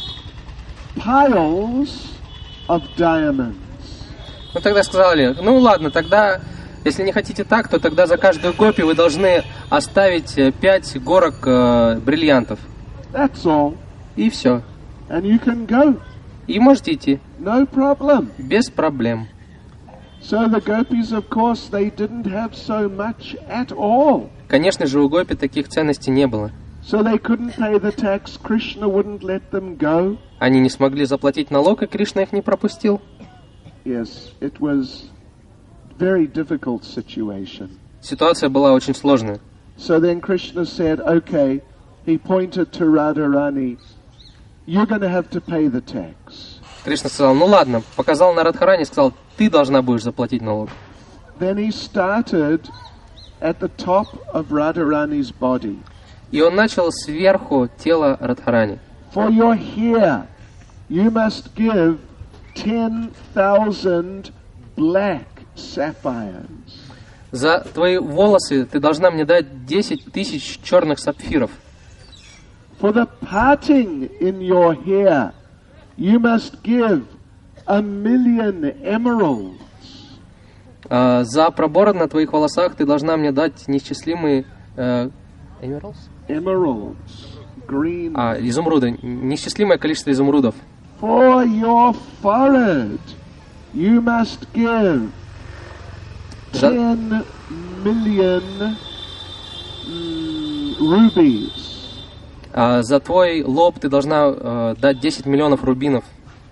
piles of diamonds. Ну тогда сказали, ну ладно, тогда, если не хотите так, то тогда за каждую гопи вы должны оставить 5 горок бриллиантов. That's all. И все. And you can go. И можете идти. No problem. Без проблем. So the gopis, of course, they didn't have so much at all. Конечно же, у гопи таких ценностей не было. So they couldn't pay the tax. Krishna wouldn't let them go. Они не смогли заплатить налог, и Кришна их не пропустил. Yes, it was a very difficult situation. Ситуация была очень сложная. So then Krishna said, okay, he pointed to Radharani, you're going to have to pay the tax. Кришна сказал, ну ладно, показал на Радхарани, сказал, ты должна будешь заплатить налог. Then he started at the top of Radharani's body. И он начал сверху тела Радхарани. For your hair, you must give 10,000 black sapphires. За твои волосы ты должна мне дать 10 тысяч черных сапфиров. For the parting in your hair, you must give 1,000,000 emeralds. За пробор на твоих волосах ты должна мне дать неисчислимые Emeralds. Green. изумруды, неисчислимое количество изумрудов. For your forehead, you must give 10 million rubies. За твой лоб ты должна дать 10 миллионов рубинов.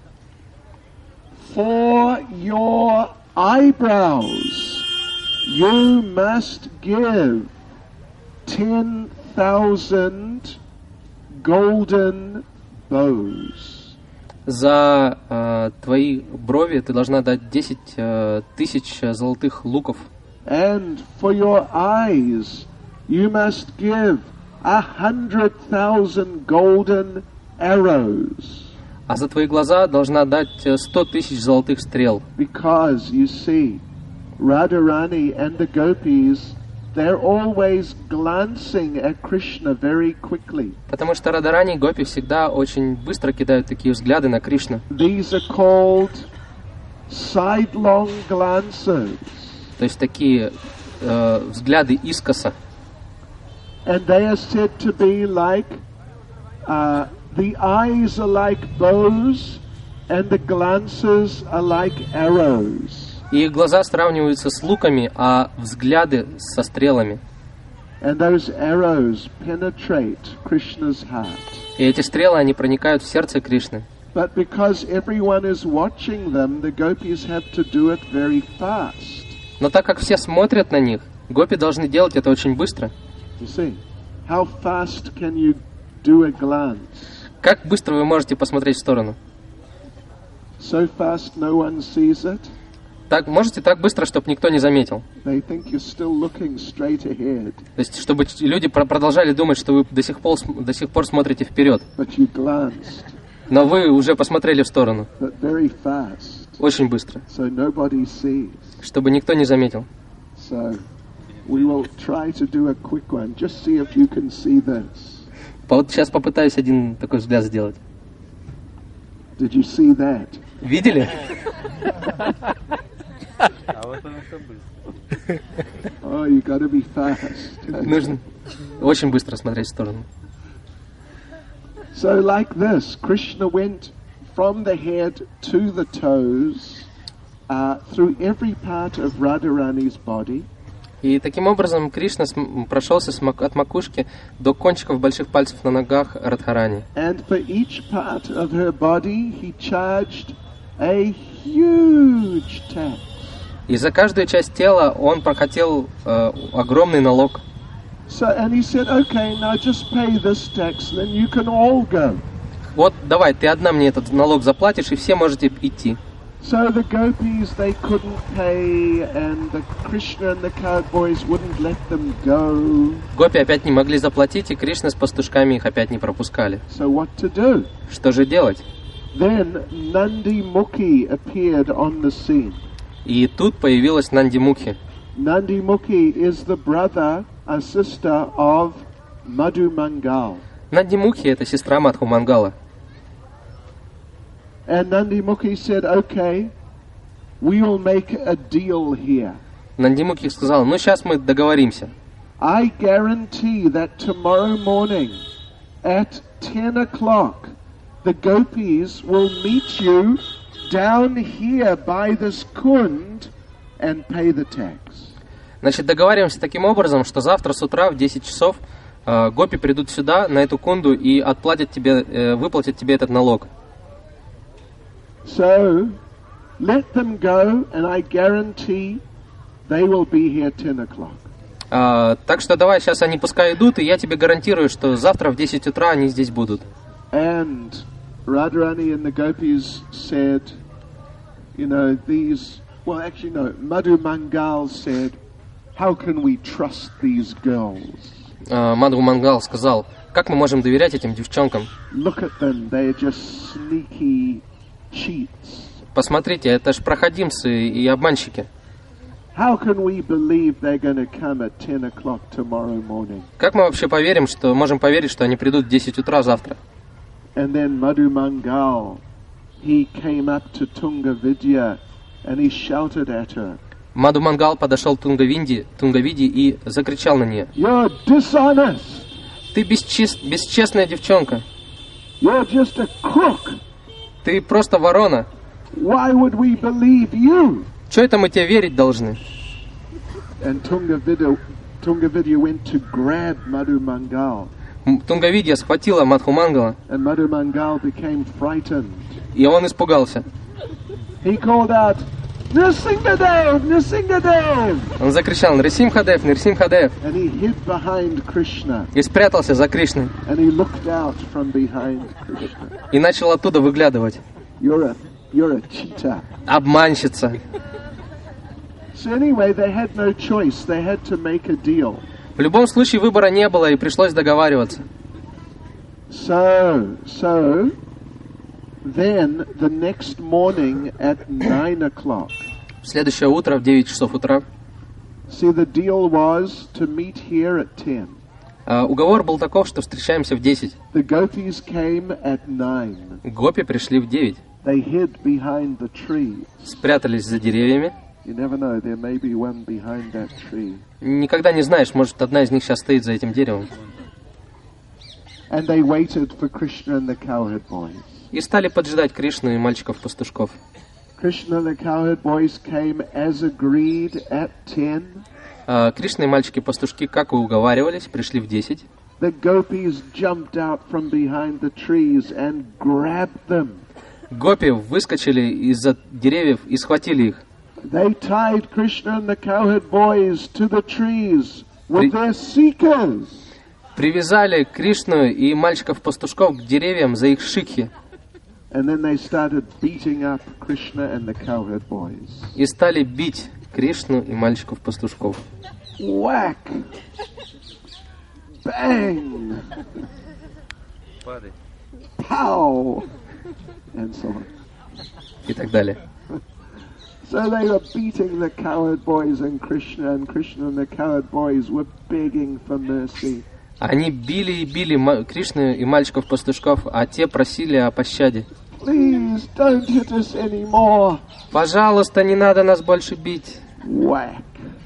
For your eyebrows, you must give 10,000 golden bows. За твои брови ты должна дать 10 тысяч золотых луков. And for your eyes, you must give 100,000 golden arrows. А за твои глаза должна дать 100 тысяч золотых стрел. Because, you see, Radharani and the gopis, they're always glancing at Krishna very quickly. Потому что Радharani и гопи всегда очень быстро кидают такие взгляды на Кришну. These are called sidelong glances. То есть такие взгляды искоса. And they are said to be like, the eyes are like bows, and the glances are like arrows. И их глаза сравниваются с луками, а взгляды со стрелами. And those arrows penetrate Krishna's heart. И эти стрелы, они проникают в сердце Кришны. But because everyone is watching them, the gopis have to do it very fast. Но так как все смотрят на них, гопи должны делать это очень быстро. You see, how fast can you do a glance? Как быстро вы можете посмотреть в сторону? So fast no one sees it. Так, можете так быстро, чтобы никто не заметил. They think you're still looking straight ahead. То есть, чтобы люди продолжали думать, что вы до сих пор смотрите вперед. But you glanced. Но вы уже посмотрели в сторону. But very fast. Очень быстро. So nobody sees. Чтобы никто не заметил. So we will try to do a quick one. Just see if you can see this. Вот сейчас попытаюсь один такой взгляд сделать. Did you see that? Видели? Oh, you got to be fast. Нужно очень быстро смотреть в сторону. So like this, Krishna went from the head to the toes, through every part of Radharani's body. И таким образом Кришна прошелся от макушки до кончиков больших пальцев на ногах Радхарани. And for each part of her body, he charged a huge tax. И за каждую часть тела он прохотел огромный налог. So, and he said, okay, now just pay this tax, then you can all go. Вот, давай, ты одна мне этот налог заплатишь, и все можете идти. So the gopis, they couldn't pay, and the Krishna and the cowherd boys wouldn't let them go. Гопи опять не могли заплатить, и Кришна с пастушками их опять не пропускали. So what to do? Что же делать? Then Nandi Mukhi appeared on the scene. И тут появилась Нанди Мукхи. Nandi Mukhi is the brother, a sister of Madhu Mangal. Нанди Мукхи — это сестра Мадху Мангала. And Nandi Mukhi said, okay, we will make a deal here. Нанди Мукхи сказал, ну сейчас мы договоримся. I guarantee that tomorrow morning at 10 o'clock the gopis will meet you down here by this kund and pay the tax. Значит, договариваемся таким образом, что завтра с утра в 10 часов гопи придут сюда, на эту кунду, и отплатят тебе, выплатят тебе этот налог. So, let them go, and I guarantee they will be here 10 o'clock. Так что давай, сейчас они пускай идут, и я тебе гарантирую, что завтра в 10 утра они здесь будут. And Radharani and the gopis said, you know, these... Well, actually, no. Madhu Mangal said, how can we trust these girls? Мадху Мангал сказал, как мы можем доверять этим девчонкам? Look at them, they're just sneaky cheats. Посмотрите, это ж проходимцы и обманщики. How can we believe they're going to come at 10 o'clock tomorrow morning? Как мы вообще можем поверить, что они придут в 10 утра завтра? And then Madhu Mangal, he came up to Tunga Vidya and he shouted at her. Мадху Мангал подошел к Тунгавиди и закричал на нее. You're dishonest. Ты бесчестная девчонка. You're just a crook. Ты просто ворона. Why would we believe you? Чё это мы тебе верить должны? And Tunga Vidya went to grab Madhu Mangal. Тунгавидья схватила Мадху Мангала, And Madhu Mangal became frightened. и он испугался. He called out, Nrsimhadev, Nrsimhadev! Он закричал Нрсимхадев, Нрсимхадев, And he hid behind Krishna. и спрятался за Кришной, And he looked out from behind Krishna. и начал оттуда выглядывать. You're a cheater. Обманщица. So anyway, they had no choice. They had to make a deal. В любом случае выбора не было, и пришлось договариваться. So, then the next morning at 9 o'clock. В следующее утро, в 9 часов утра, See, the deal was to meet here at 10. уговор был таков, что встречаемся в 10. The gopis came at 9. Гопи пришли в 9. They hid behind the trees. Спрятались за деревьями. You never know, there may be one behind that tree. Никогда не знаешь, может, одна из них сейчас стоит за этим деревом. And they waited for Krishna and the cowherd boys. И стали поджидать Кришну и мальчиков-пастушков. Krishna and the cowherd boys came as agreed at 10. Кришна и мальчики-пастушки, как и уговаривались, пришли в 10. The gopis jumped out from behind the trees and grabbed them. Гопи выскочили из-за деревьев и схватили их. They tied Krishna and the cowherd boys to the trees with their seekers. Привязали Кришну и мальчиков-пастушков к деревьям за их шикхи. And then they started beating up Krishna and the cowherd boys. И стали бить Кришну и мальчиков-пастушков. Whack! Bang! Pow! And so on. И так далее. So they were beating the cowherd boys and Krishna and the cowherd boys were begging for mercy. Они били и били Кришну и мальчиков-пастушков, а те просили о пощаде. Please don't hit us anymore. Пожалуйста, не надо нас больше бить. Whack.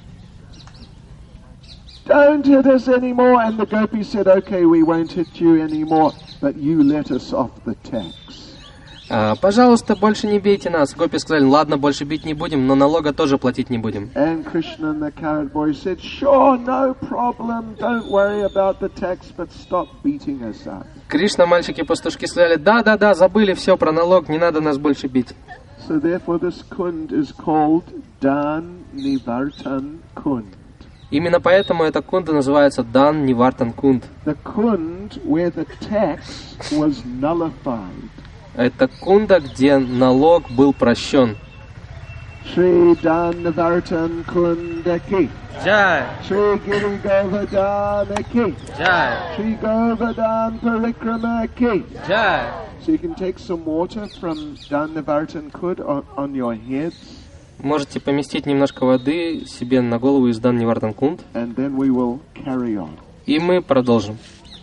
Don't hit us anymore. And the gopis said, okay, we won't hit you anymore, but you let us off the tax. Пожалуйста, больше не бейте нас. Гопи сказали, ладно, больше бить не будем, но налога тоже платить не будем. And Krishna and the cowherd boys said, sure, no problem. Don't worry about the tax, but stop beating us up. Кришна, мальчики-пастушки сказали, да, забыли все про налог, не надо нас больше бить. So therefore this kund is called Dan Nivartan Kund. Именно поэтому эта кунда называется Дан Нивартан Кунд. The kund where the tax was nullified. Это кунда, где налог был прощен. Shri Dan Nivartan Kunda Ki. Jai. Shri Giri Govardhana Ki. Jai. Shri Govardhan Parikrama Ki. Jai. So you can take some water from Dan Nivartan Kund on your heads. Можете поместить немножко воды себе на голову из Дан Нивартан Кунд. And then we will carry on. И мы продолжим.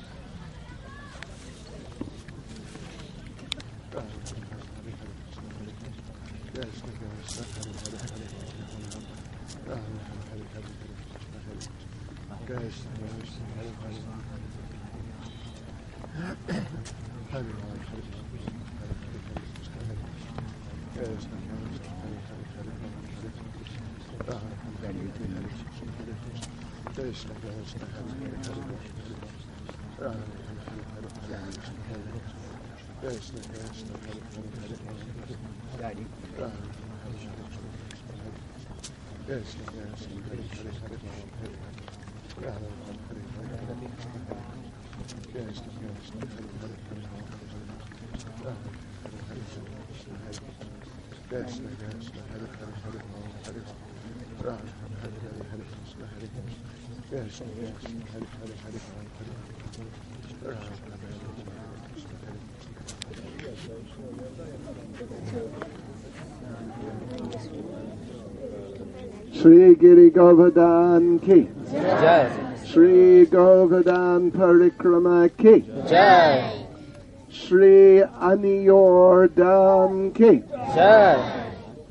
Shri Giri Govardhan Ki. Jai. Shri Govardhan Parikrama Ki. Jai. Shri Aniyordhan Ki. Jai.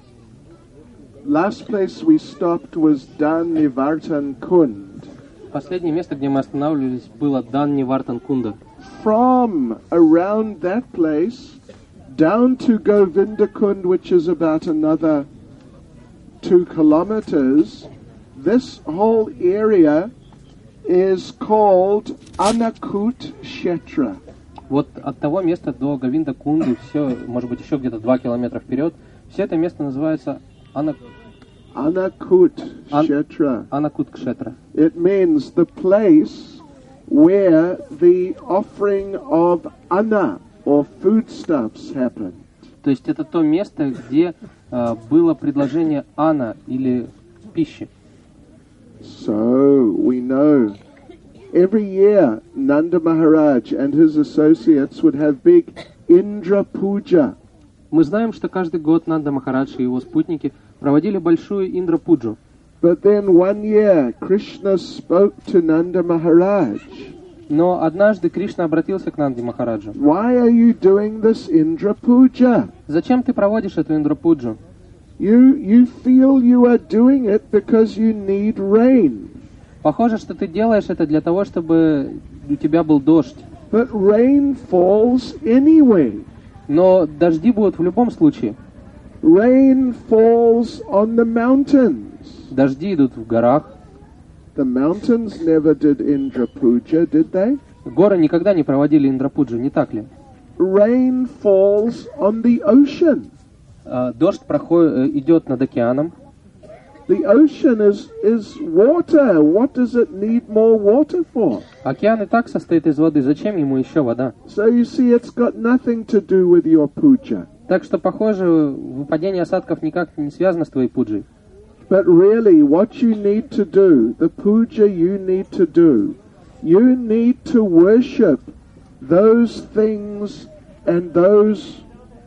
Last place we stopped was Dan Nivartan Kund. Последнее место, где мы останавливались, было Дан Нивартан Кунда. From around that place down to Govinda Kund, which is about another 2 kilometers, this whole area is called Anakut Kshetra. Вот от того места до Говинда Кунды, все, может быть, еще где-то 2 километра вперед, все это место называется Anakut Kshetra. Анакут Кшетра. It means the place where the offering of anna or foodstuffs happened. То есть это то место, где было предложение ана или пищи. So we know every year Nanda Maharaj and his associates would have big Indra Puja. Мы знаем, что каждый год Нанда Махарадж и его спутники проводили большую Индра-пуджу. But then one year Krishna spoke to Nanda Maharaj. Но однажды Кришна обратился к Нанде Махараджу. Why are you doing this Indra Puja? Зачем ты проводишь эту Индра-пуджу? You feel you are doing it because you need rain. Похоже, что ты делаешь это для того, чтобы у тебя был дождь. But rain falls anyway. Но дожди будут в любом случае. Rain falls on the mountains. Дожди идут в горах. The mountains never did Indra Puja, did they? Горы никогда не проводили Индра-пуджу, не так ли? Rain falls on the ocean. Дождь идет над океаном. The ocean is water. What does it need more water for? Океан и так состоит из воды. Зачем ему еще вода? So you see, it's got nothing to do with your puja. Так что, похоже, выпадение осадков никак не связано с твоей пуджей. But really, what you need to do, the puja you need to do, you need to worship those things and those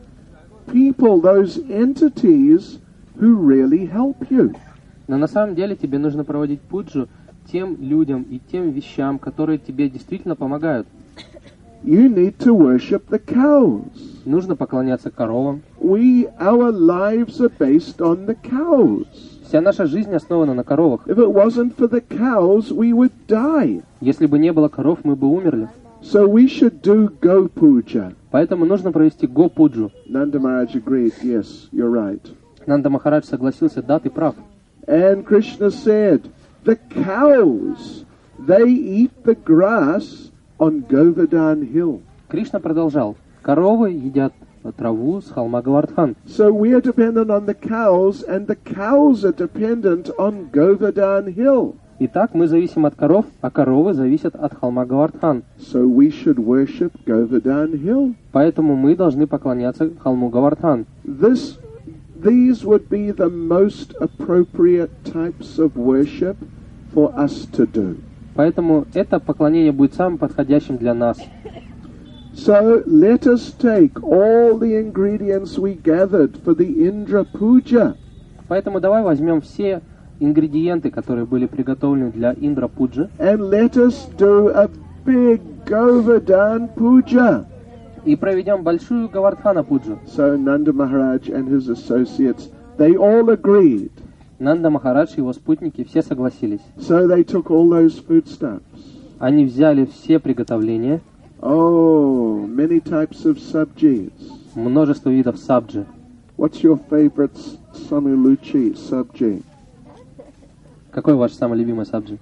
people, those entities who really help you. Но на самом деле тебе нужно проводить пуджу тем людям и тем вещам, которые тебе действительно помогают. You need to worship the cows. Нужно поклоняться коровам. Our lives are based on the cows. Вся наша жизнь основана на коровах. If it wasn't for the cows, we would die. Если бы не было коров, мы бы умерли. So we should do Go Puja. Поэтому нужно провести Го-пуджу. Nanda Maharaj agreed, yes, you're right. Нанда Махарадж согласился, да, ты прав. And Krishna said, the cows, they eat the grass on Govardhan Hill. Кришна продолжал. Коровы едят траву с холма Говардхан. So we are dependent on the cows, and the cows are dependent on Govardhan Hill. Итак, мы зависим от коров, а коровы зависят от холма Говардхан. So we should worship Govardhan Hill. Поэтому мы должны поклоняться холму Говардхан. These would be the most appropriate types of worship for us to do. Поэтому это поклонение будет самым подходящим для нас. So let us take all the ingredients we gathered for the Indra Puja. Поэтому давай возьмем все ингредиенты, которые были приготовлены для Индра Пуджи, And let us do a big Govardhan Puja. и проведем большую Говардхана Пуджу. So Nanda Maharaj and his associates, they all agreed. Нанда Махарадж и его спутники все согласились. So they took all those foodstuffs. Они взяли все приготовления, Oh, many types of sabjis. множество видов сабджи. What's your favorite Samuluchi sabji? Какой ваш самый любимый сабджи?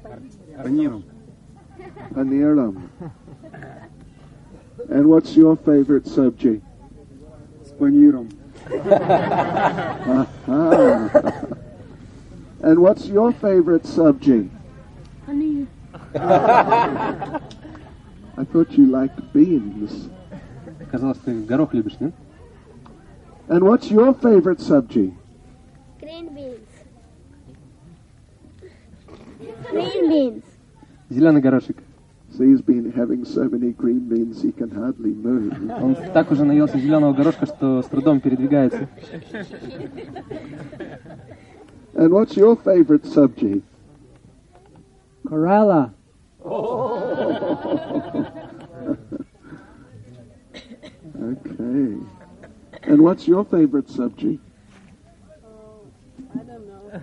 Paniram. And what's your favorite sabji? С паниром. And what's your favorite sabji? Paneer. I thought you liked beans. Казалось, ты горох любишь, нет? And what's your favorite sabji? Green beans. Green beans. Зеленый горошек. So he's been having so many green beans he can hardly move. Он так уже наелся зеленого горошка, что с трудом передвигается. And what's your favorite sabji? Corella. Okay. And what's your favorite sabji? I don't know.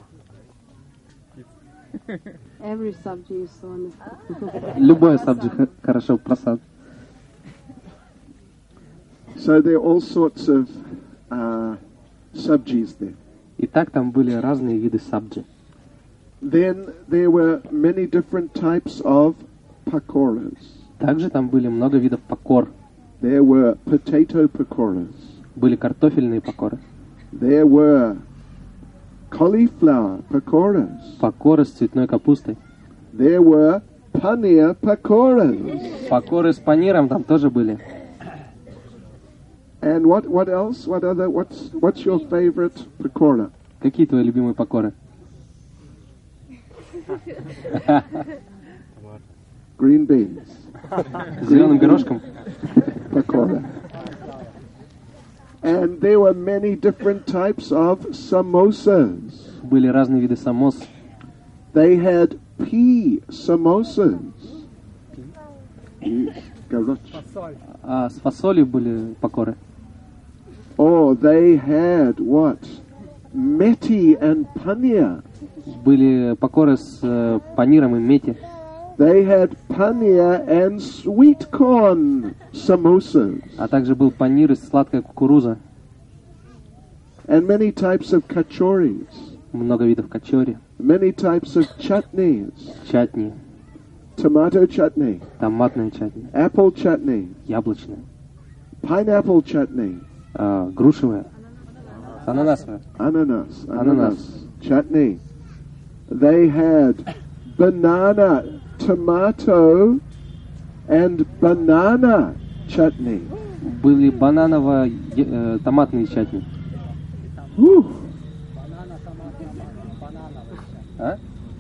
Every subject is so wonderful. Любое сабджи хорошо просад. So there are all sorts of sabjis there. Итак, там были разные виды сабджи. Then there were many different types of pakoras. Также там были много видов покор. There were potato pakoras. Были картофельные покоры. There were cauliflower pakoras. Покоры с цветной капустой. There were paneer pakoras. Покоры с паниром там тоже были. And what else? What's your favorite pakora? Какие твои любимые покоры? Green beans. С зеленым горошком? Pakora. And there were many different types of samosas. Были разные виды самос. They had pea samosas. А с фасолью были покоры. Oh, they had what? Meti and paneer. Были покоры с паниром и мети. They had paneer and sweet corn samosas. А также был панир и сладкая кукуруза. And many types of kachoris. Много видов качори. Many types of chutneys. Чатни. Tomato chutney. Томатная чатни. Apple chutney. Яблочная. Pineapple chutney. Грушевая. Ананасовая. Ananas chutney. They had banana, tomato, and banana chutney. Были бананово-томатные чатни. Whew. А?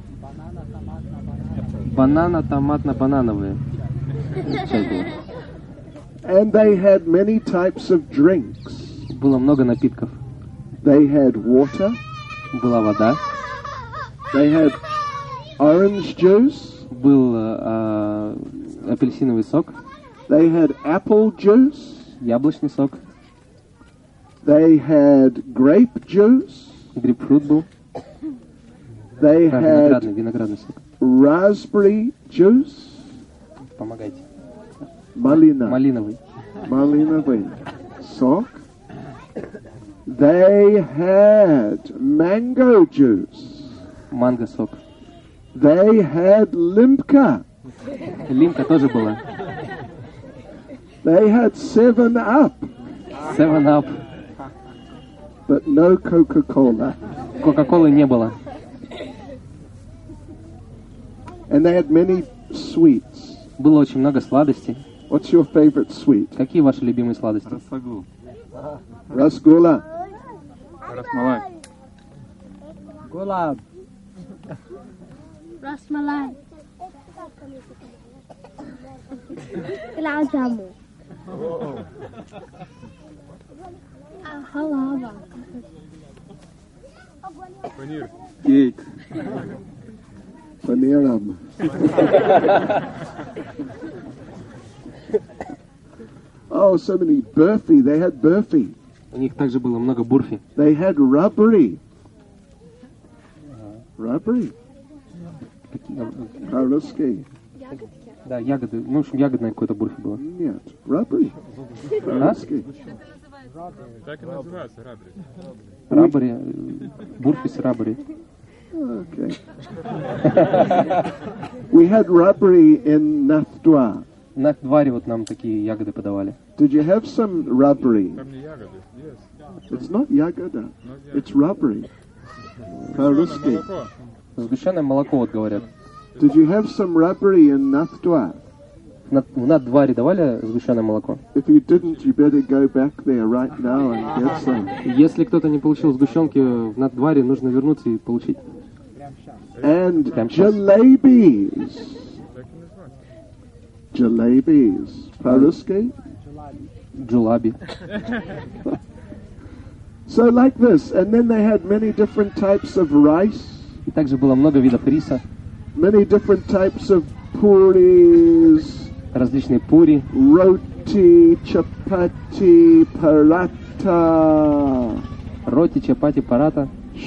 Банано-томатно-банановые чатни. And they had many types of drinks. Было много напитков. They had water. Была вода. They had orange juice. Был апельсиновый сок. They had apple juice. Яблочный сок. They had grape juice. Грейпфрут был. They had Виноградный сок. raspberry juice. Помогайте. Malina. Малиновый. Sok. They had mango juice. Манго сок. They had limca. Лимка тоже была. They had 7-Up. Seven Up. But no Coca-Cola. Кока-колы не было. And they had many sweets. Было очень много сладостей. What's your favorite sweet? Какие ваши любимые сладости? Расагул. Rasgulla. Расмалай. Гулаб. Rasmalai. Gulab jamun. Halava. Cake. Paneeram. Oh, so many burfi. They had burfi. У них также было много бурфи. They had rubbery. Rubbery. Karuski. Да, ягоды. Ну, в общем, ягодное какое-то бурфи было. Нет, rubbery. Karuski. Так и называется, рабри. Раббери. Бурфи с раббери. Okay. We had rubbery in Nathdwa. На Дваре вот нам такие ягоды подавали. Did you have some rubbery? Там не ягоды. Yes. It's not yagada. It's rubbery. Karuski. Молоко. Сгущенное молоко, вот говорят. Did you have some rubbery in Nathdwa? В Наддваре давали сгущенное молоко? If you didn't, you better go back there right now and get some. Если кто-то не получил сгущенки в Наддваре, нужно вернуться и получить. And Прям щас. jalebis. Jalebis. Paruski? Джулаби. So like this, and then they had many different types of rice, И также было много видов риса, many different types of puris, различные пури, roti, chapati, paratha, роти, чапати, парата,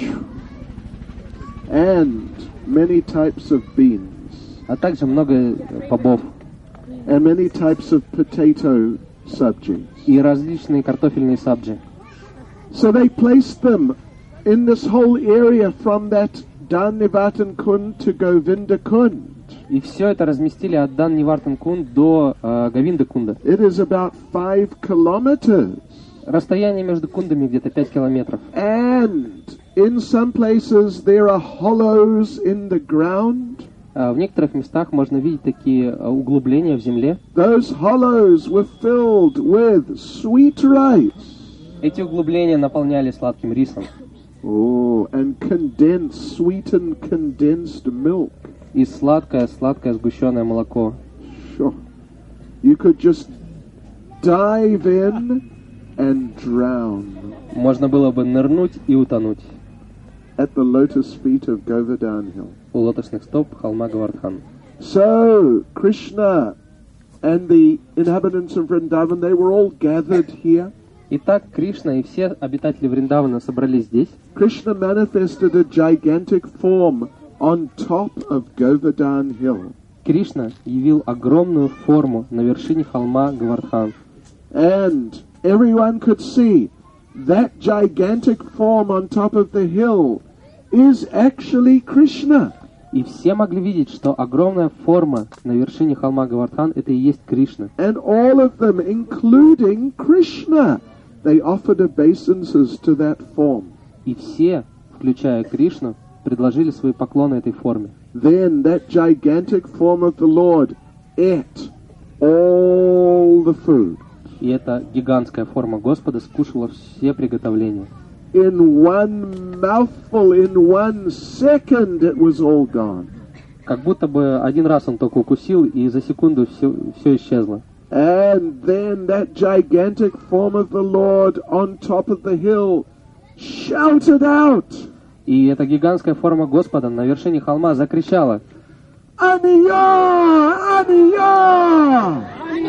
and many types of beans, а также много бобов and many types of potato subjects. и различные картофельные сабджи. So they placed them in this whole area from that Dhanivatan Kund to Govinda Kund. И все это разместили от Дан Нивартан Кунд до Говинда Кунда. It is about 5 kilometers. Расстояние между кундами где-то 5 километров. And in some places there are hollows in the ground. В некоторых местах можно видеть такие углубления в земле. Those hollows were filled with sweet rice. Эти углубления наполняли сладким рисом Oh, and condensed, sweetened condensed milk. и сладкое сгущенное молоко. Sure. You could just dive in and drown Можно было бы нырнуть и утонуть at the lotus feet of Govardhan Hill. у лотосных стоп холма Говардхан. So, Krishna and the inhabitants of Vrindavan, they were all gathered here. Итак, Кришна и все обитатели Вриндавана собрались здесь. Krishna manifested a gigantic form on top of Govardhan Hill. Кришна явил огромную форму на вершине холма Говардхан. And everyone could see that gigantic form on top of the hill is actually Krishna. И все могли видеть, что огромная форма на вершине холма Говардхан — это и есть Кришна. And all of them, including Krishna, they offered obeisances to that form. И все, включая Кришну, предложили свои поклоны этой форме. Then that gigantic form of the Lord ate all the food. И эта гигантская форма Господа скушала все приготовления. In one mouthful, in 1 second, it was all gone. Как будто бы один раз он только укусил, и за секунду все исчезло. And then that gigantic form of the Lord on top of the hill shouted out, И эта гигантская форма Господа на вершине холма закричала: Aniya! Aniya!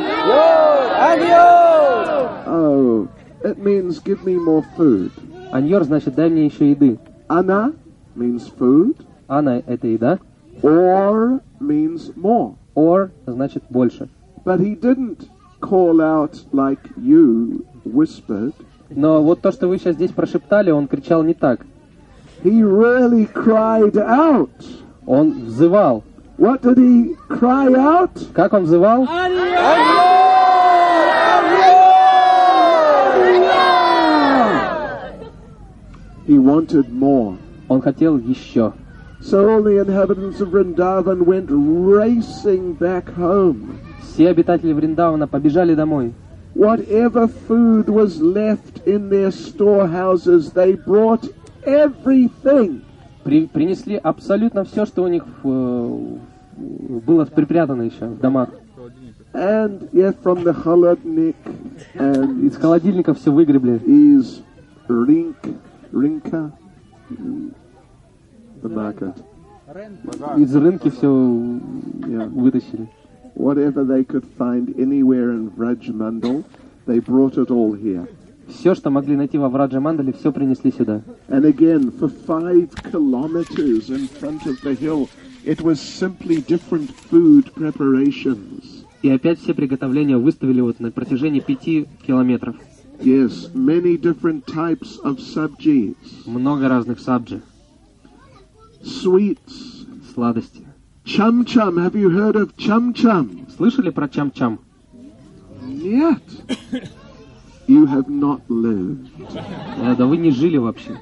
Oh, it means give me more food. Аньор значит дай мне еще еды. Ana means food. Ана — это еда. Or means more. Ор значит больше. But he didn't call out like you whispered. Но вот то, что вы сейчас здесь прошептали, он кричал не так. He really cried out. Он взывал. What did he cry out? Как он взывал? wanted more. Он хотел еще. So all the inhabitants of Vrindavan went racing back home. Все обитатели Вриндавана побежали домой. Whatever food was left in their storehouses, they brought everything. Принесли абсолютно все, что у них было припрятано еще в домах. And yet from the холодильник and Из холодильника все выгребли. is rinka, the market. Из рынки все вытащили. Whatever they could find anywhere in Vrajmandal, they brought it all here. Все, что могли найти во Враджа-мандале, все принесли сюда. And again, for 5 kilometers in front of the hill, it was simply different food preparations. И опять все приготовления выставили вот на протяжении 5 километров. Yes, many different types of sabjis. Много разных сабджи, Sweets. сладости. Chum chum, have you heard of chum chum? Слышали про чам-чам? Yet. You have not lived. Да вы не жили вообще.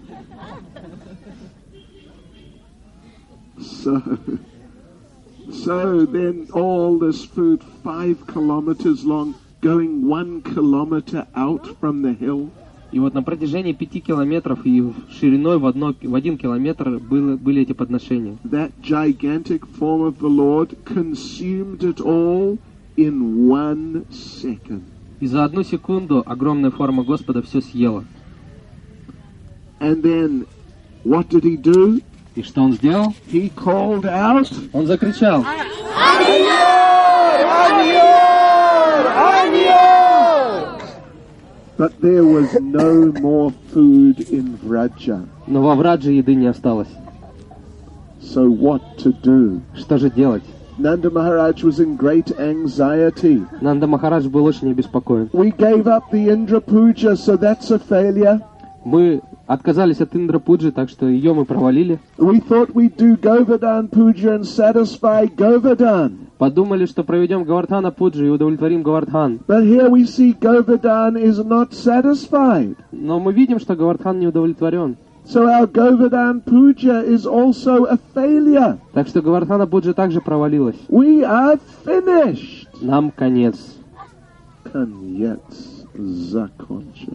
So then all this food 5 kilometers long, going 1 kilometer out from the hill. И вот на протяжении 5 километров и шириной в 1 километр были эти подношения. That gigantic form of the Lord consumed it all in 1 second. И за 1 секунду огромная форма Господа все съела. And then, what did he do? И что он сделал? He called out, Он закричал. but there was no more food in Vraja. Но во Врадже еды не осталось. So what to do? Что же делать? Nanda Maharaj was in great anxiety. Нанда Махарадж был очень обеспокоен. We gave up the Indra Puja, so that's a failure. Мы отказались от Индра-пуджи, так что ее мы провалили. We thought we'd do Govardhan Puja and satisfy Govardhan. Подумали, что проведем Гавардхана-пуджи и удовлетворим Гавардхан. But here we see Govardhan is not satisfied. Но мы видим, что Гавардхан не удовлетворен. So our Govardhan Puja is also a failure. Так что Гавардхана-пуджа также провалилась. We are finished. Нам конец. Конец закончен.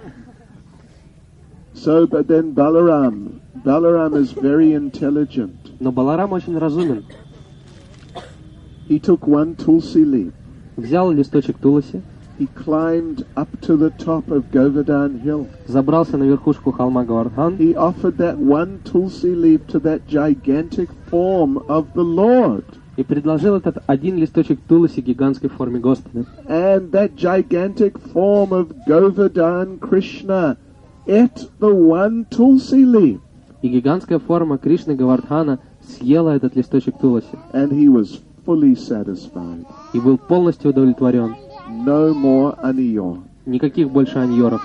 So, but then Balaram is very intelligent. Но Баларам очень разумен. He took 1 tulsi leaf. Взял листочек туласи, He climbed up to the top of Govardhan Hill. забрался на верхушку холма Гавардхан He offered that 1 tulsi leaf to that gigantic form of the Lord. и предложил этот 1 листочек туласи гигантской форме Господа. And that gigantic form of Govardhan Krishna ate the 1 tulsi leaf. И гигантская форма Кришны Гавардхана съела этот листочек туласи And he was fully satisfied. и был полностью удовлетворен. No more aniyor. Никаких больше аньоров.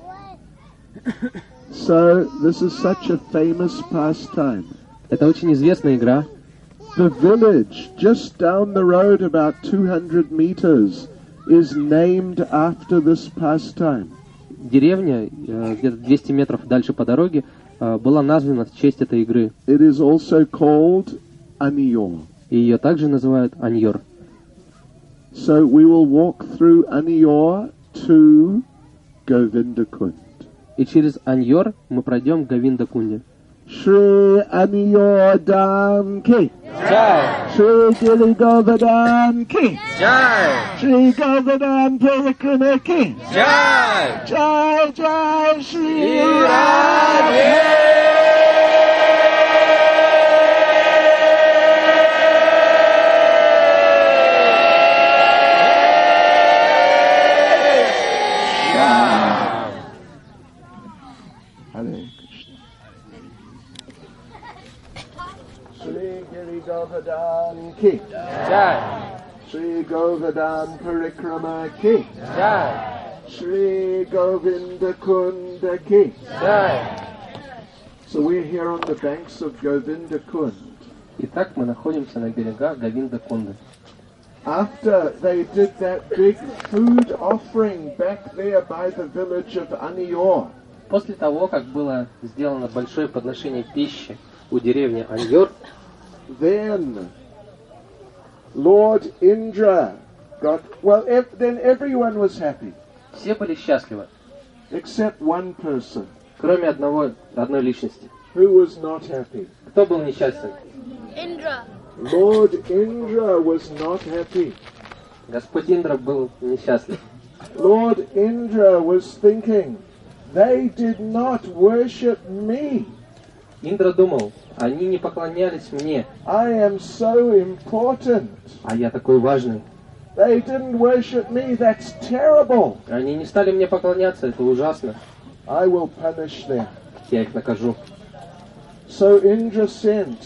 So, this is such a famous pastime. Это очень известная игра. The village just down the road about 200 meters is named after this pastime. Деревня, где-то 200 метров дальше по дороге, была названа в честь этой игры. It is also called Aniyor. И ее также называют аньор. So we will walk through Aniyor to Govindakund. И через аньор мы пройдем к Говинда-кунде. Shri Aniyor Dham Ki. Jai! Shri Giri Govardhan Ki. Jai! Shri Govardhan Parikrama Ki. Jai! Jai Jai Shri Radhe. Hare Krishna. Shri Giri Govardhan Ki. Jai! Shri Govardhan Parikrama Ki. Jai! Shri Govinda Kunda Ki. Jai! So we're here on the banks of Govinda Kund. Итак, мы находимся на берегах Говинда-кунды. After they did that big food offering back there by the village of Aniyor, После того, как было сделано большое подношение пищи у деревни Аньор, then Lord Indra then everyone was happy, все были счастливы, except one person кроме одной личности. who was not happy. Кто был несчастен? Indra. Lord Indra was not happy. Господь Индра был несчастлив. Lord Indra was thinking, they did not worship me. Индра думал, они не поклонялись мне, I am so important. а я такой важный. They didn't worship me. That's terrible. Они не стали мне поклоняться, это ужасно. I will punish them. Я их накажу. So Indra sent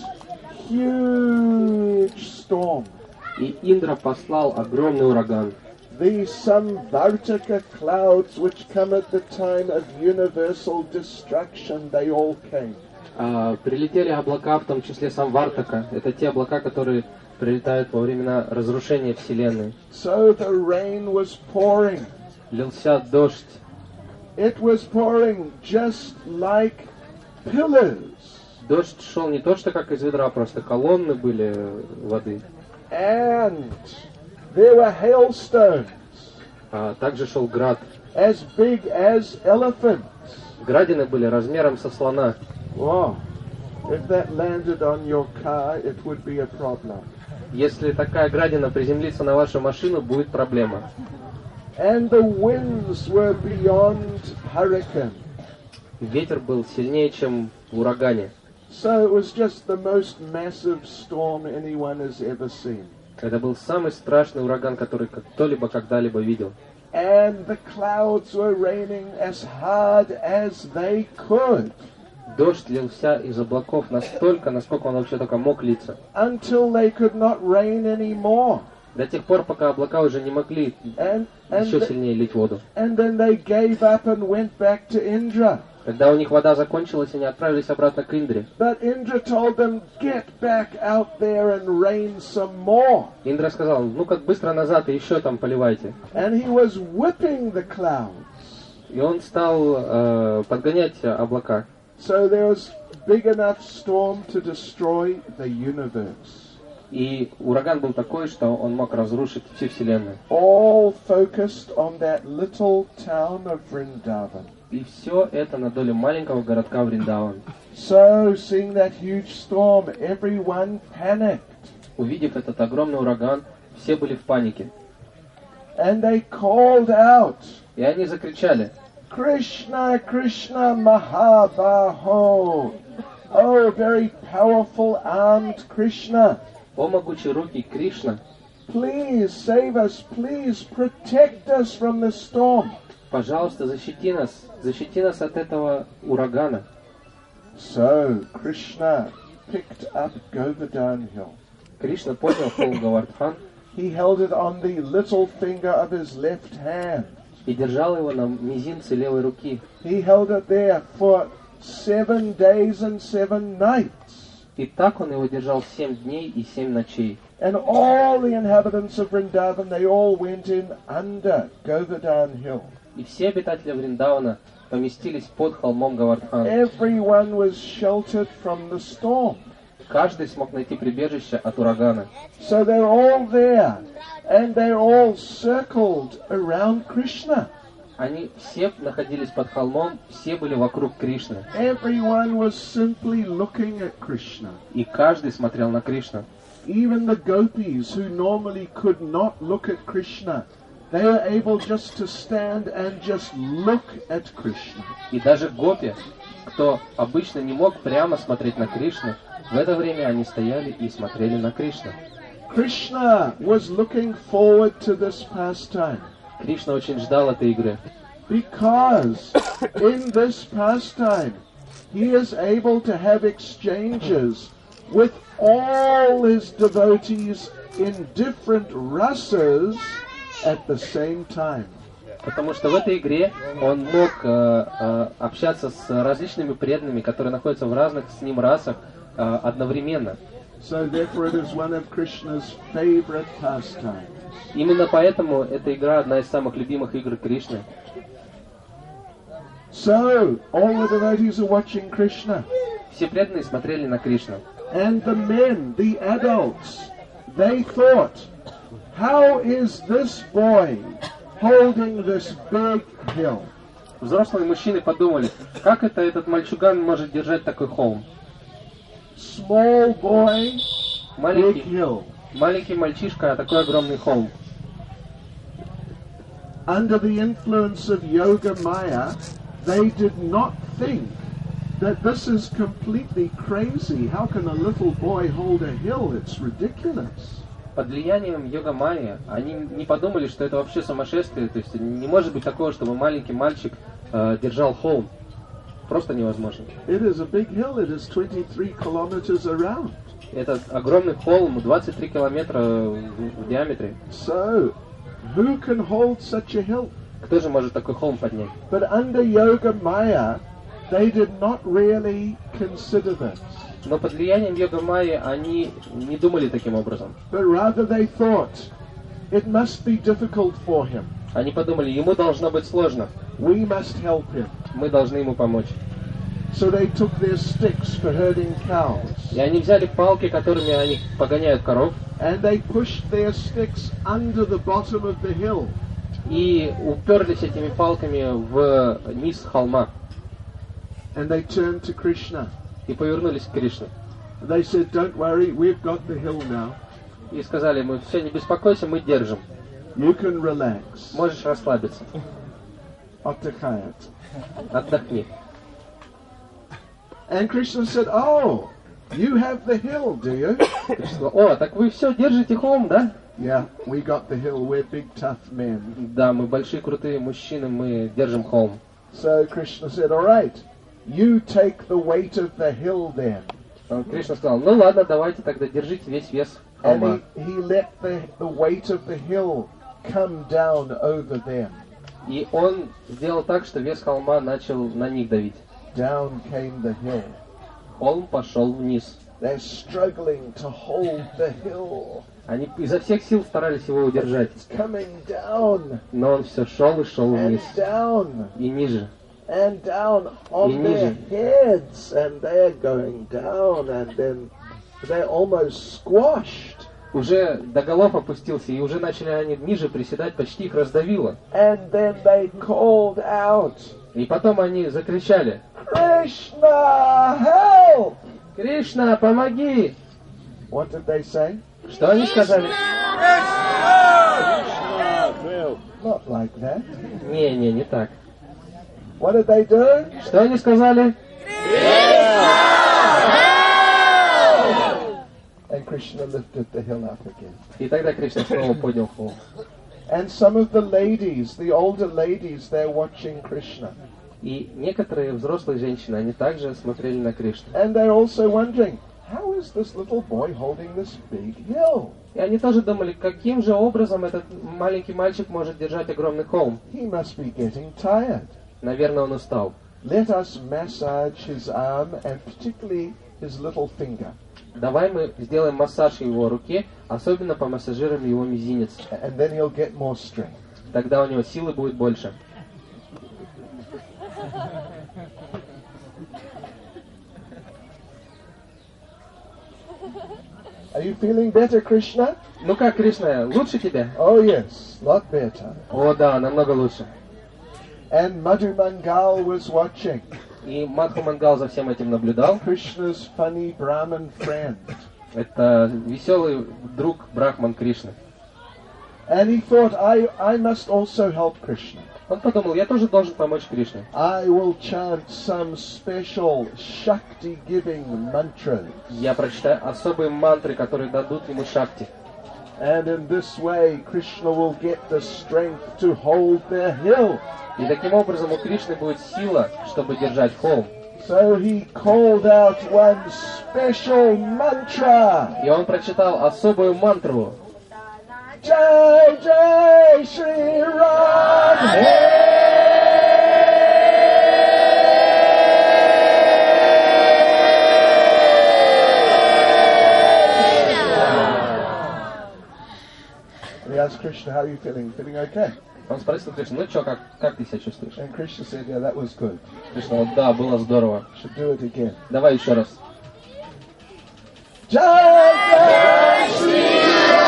huge storm. И Индра послал огромный ураган. These Samvartaka clouds which come at the time of universal destruction, they all came. Прилетели облака, в том числе Самвартака. Это те облака, которые прилетают во времена разрушения Вселенной. So the rain was pouring. Лился дождь. It was pouring just like pillars. Дождь шел не то, что как из ведра, просто колонны были воды. And there were hailstones Также шел град. as big as elephants. Градины были размером со слона. Wow. If that landed on your car, it would be a problem. Если такая градина приземлится на вашу машину, будет проблема. And the winds were beyond hurricane. Ветер был сильнее, чем в урагане. So it was just the most massive storm anyone has ever seen. Это был самый страшный ураган, который кто-либо когда-либо видел. And the clouds were raining as hard as they could Дождь лился из облаков настолько, насколько он вообще только мог литься. until they could not rain anymore. До тех пор, пока облака уже не могли And еще сильнее лить воду. then they gave up and went back to Indra. Когда у них вода закончилась, они отправились обратно к Индре. But Indra told them, get back out there and rain some more. Индра сказал, ну как быстро назад и еще там поливайте. And he was whipping the clouds. И он стал подгонять облака. So there was big enough storm to destroy the universe. И ураган был такой, что он мог разрушить всю Вселенную. All focused on that little town of Vrindavan. И все это на долю маленького городка Вриндаван. So, seeing that huge storm, everyone panicked. Увидев этот огромный ураган, все были в панике. And they called out, И они закричали, Krishna, Krishna, Mahabaho. Oh, very powerful armed Krishna. «О могучий руки Кришна, Please save us. Please protect us from the storm. пожалуйста, защити нас от этого урагана». So, Krishna picked up Govardhan Hill. Кришна поднял пол Говардхан He held it on the little finger of his left hand. и держал его на мизинце левой руки. He held it there for 7 days and 7 nights. И так он его держал 7 дней и 7 ночей. And all the inhabitants of Vrindavan, they all went in under Govardhan Hill. И все обитатели Вриндавана поместились под холмом Говардхан. Everyone was sheltered from the storm. Каждый смог найти прибежище от урагана. So they're all there, and they're all circled around Krishna. Они все находились под холмом, все были вокруг Кришны. Everyone was simply looking at Krishna. И каждый смотрел на Кришну. Even the gopis who normally could not look at Krishna, they were able just to stand and just look at Krishna. И даже гопи, кто обычно не мог прямо смотреть на Кришну, в это время они стояли и смотрели на Кришну. Krishna was looking forward to this pastime Кришна очень ждал этой игры, because in this pastime he is able to have exchanges with all his devotees in different rasas at the same time. потому что в этой игре он мог общаться с различными преданными, которые находятся в разных с ним расах одновременно. So therefore it is one of Krishna's favorite pastimes. Именно поэтому эта игра одна из самых любимых игр Кришны. So, all the devotees are watching Krishna. Все преданные смотрели на Кришну. And the men, the adults, they thought, how is this boy holding this big hill? Взрослые мужчины подумали, как это этот мальчуган может держать такой холм? Small boy, big Маленький, hill. маленький мальчишка, а такой огромный холм. Under the influence of Yoga Maya, they did not think that this is completely crazy. How can a little boy hold a hill? It's ridiculous. Под влиянием йога майя они не подумали, что это вообще сумасшествие. То есть не может быть такого, чтобы маленький мальчик держал холм. Просто невозможно. It is a big hill. It is 23 kilometers around. Это огромный холм, 23 километра в диаметре. So, who can hold such a hill? Кто же может такой холм поднять? But under Yoga Maya, they did not really consider this. Но под влиянием йога майи они не думали таким образом. But rather they thought, it must be difficult for him. Они подумали, ему должно быть сложно. We must help him. Мы должны ему помочь. So they took their sticks for herding cows. И они взяли палки, которыми они погоняют коров, And they pushed their sticks under the bottom of the hill. и уперлись этими палками вниз холма. And they turned to Krishna. И повернулись к Кришне. They said, don't worry, we've got the hill now. И сказали ему, все, не беспокойся, мы держим. You can relax. Можешь расслабиться. Отдыхает. Отдохни. And Krishna said, oh, you have the hill, do you? Кришна сказал, о, так вы все держите холм, да? Yeah, we got the hill. We're big, tough men. Да, мы большие крутые мужчины, мы держим холм. So Krishna said, all right, you take the weight of the hill then. Кришна сказал, ну ладно, давайте тогда держите весь вес холма. And he let the weight of the hill come down over them. И он сделал так, что вес холма начал на них давить. Down came the hill. Холм пошел вниз. They're struggling to hold the hill. Они изо всех сил старались его удержать. It's coming down Но он все шел и шел and вниз. down И ниже. and down on their heads, and they're going down, and then they're almost squashed. Уже до голов опустился, и уже начали они ниже приседать, почти их раздавило. And then they called out, И потом они закричали, Krishna, help! Кришна, помоги! What did they say? Что они сказали? Not like that. Не так. What did they do? Что они сказали? And Krishna lifted the hill up again. И тогда Кришна снова поднял холм. And some of the ladies, the older ladies, they're watching Krishna. И некоторые взрослые женщины, они также смотрели на Кришну. And they're also wondering, how is this little boy holding this big hill? И они тоже думали, каким же образом этот маленький мальчик может держать огромный холм. He must be getting tired. Наверное, он устал. Let us massage his arm and particularly his little finger. Давай мы сделаем массаж его руке, особенно помассажируем его мизинец. And then he'll get more strength. Тогда у него силы будет больше. Are you feeling better, Krishna? Ну как, Кришна, лучше тебя? Oh yes, lot better. О да, намного лучше. And Madhu Mangal was watching. И Мадху Мангал за всем этим наблюдал. Krishna's funny Brahmin friend. Это веселый друг Брахман Кришны. And he thought, I must also help Krishna. Он подумал, я тоже должен помочь Кришне. I will chant some special Shakti-giving mantras. Я прочитаю особые мантры, которые дадут ему шакти. And in this way, Krishna will get the strength to hold their hill. И таким образом у Кришны будет сила, чтобы держать холм. So he called out one special mantra. И он прочитал особую мантру. Jai Jai Shri Radhe. He asked Krishna, how are you feeling? Feeling okay? Он спросил Кришну, ну что, как ты себя чувствуешь? And Krishna said, yeah, that was good. Кришна, вот да, было здорово. Should do it again. Давай еще раз. Jai Shri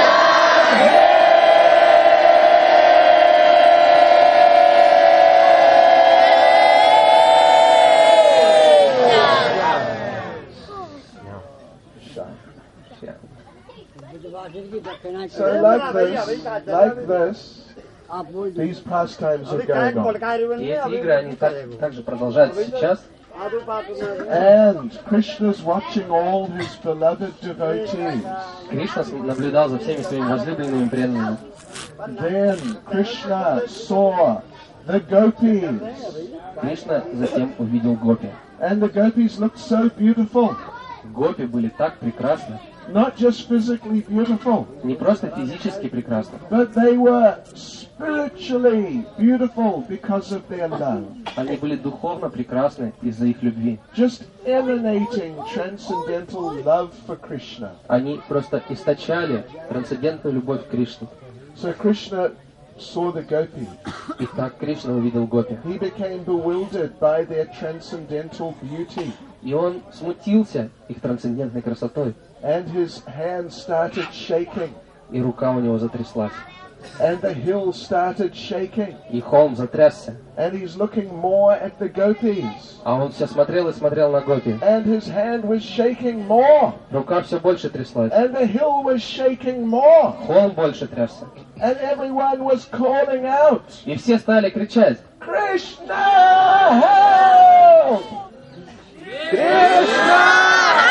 So like this, these pastimes are going on. И эти игры, они также продолжаются сейчас. And Krishna's watching all his beloved devotees. Кришна наблюдал за всеми своими возлюбленными преданными. Then Krishna saw the gopis. Кришна затем увидел гопи. And the gopis looked so beautiful. Гопи были так прекрасны. Not just physically beautiful, Не просто физически прекрасны, but they were spiritually beautiful because of their love. они были духовно прекрасны из-за их любви. Just emanating transcendental love for Krishna. Они просто источали трансцендентную любовь к Кришне. So Krishna saw the gopis. И так Кришна увидел гопи. He became bewildered by their transcendental beauty. И он смутился их трансцендентной красотой. And his hand started shaking. И рука у него затряслась. And the hill started shaking. И холм затрясся. And he's looking more at the gopis. А он все смотрел и смотрел на гопи. And his hand was shaking more. Рука все больше тряслась. And the hill was shaking more. Холм больше трясся. And everyone was calling out, И все стали кричать: Krishna, help! Krishna!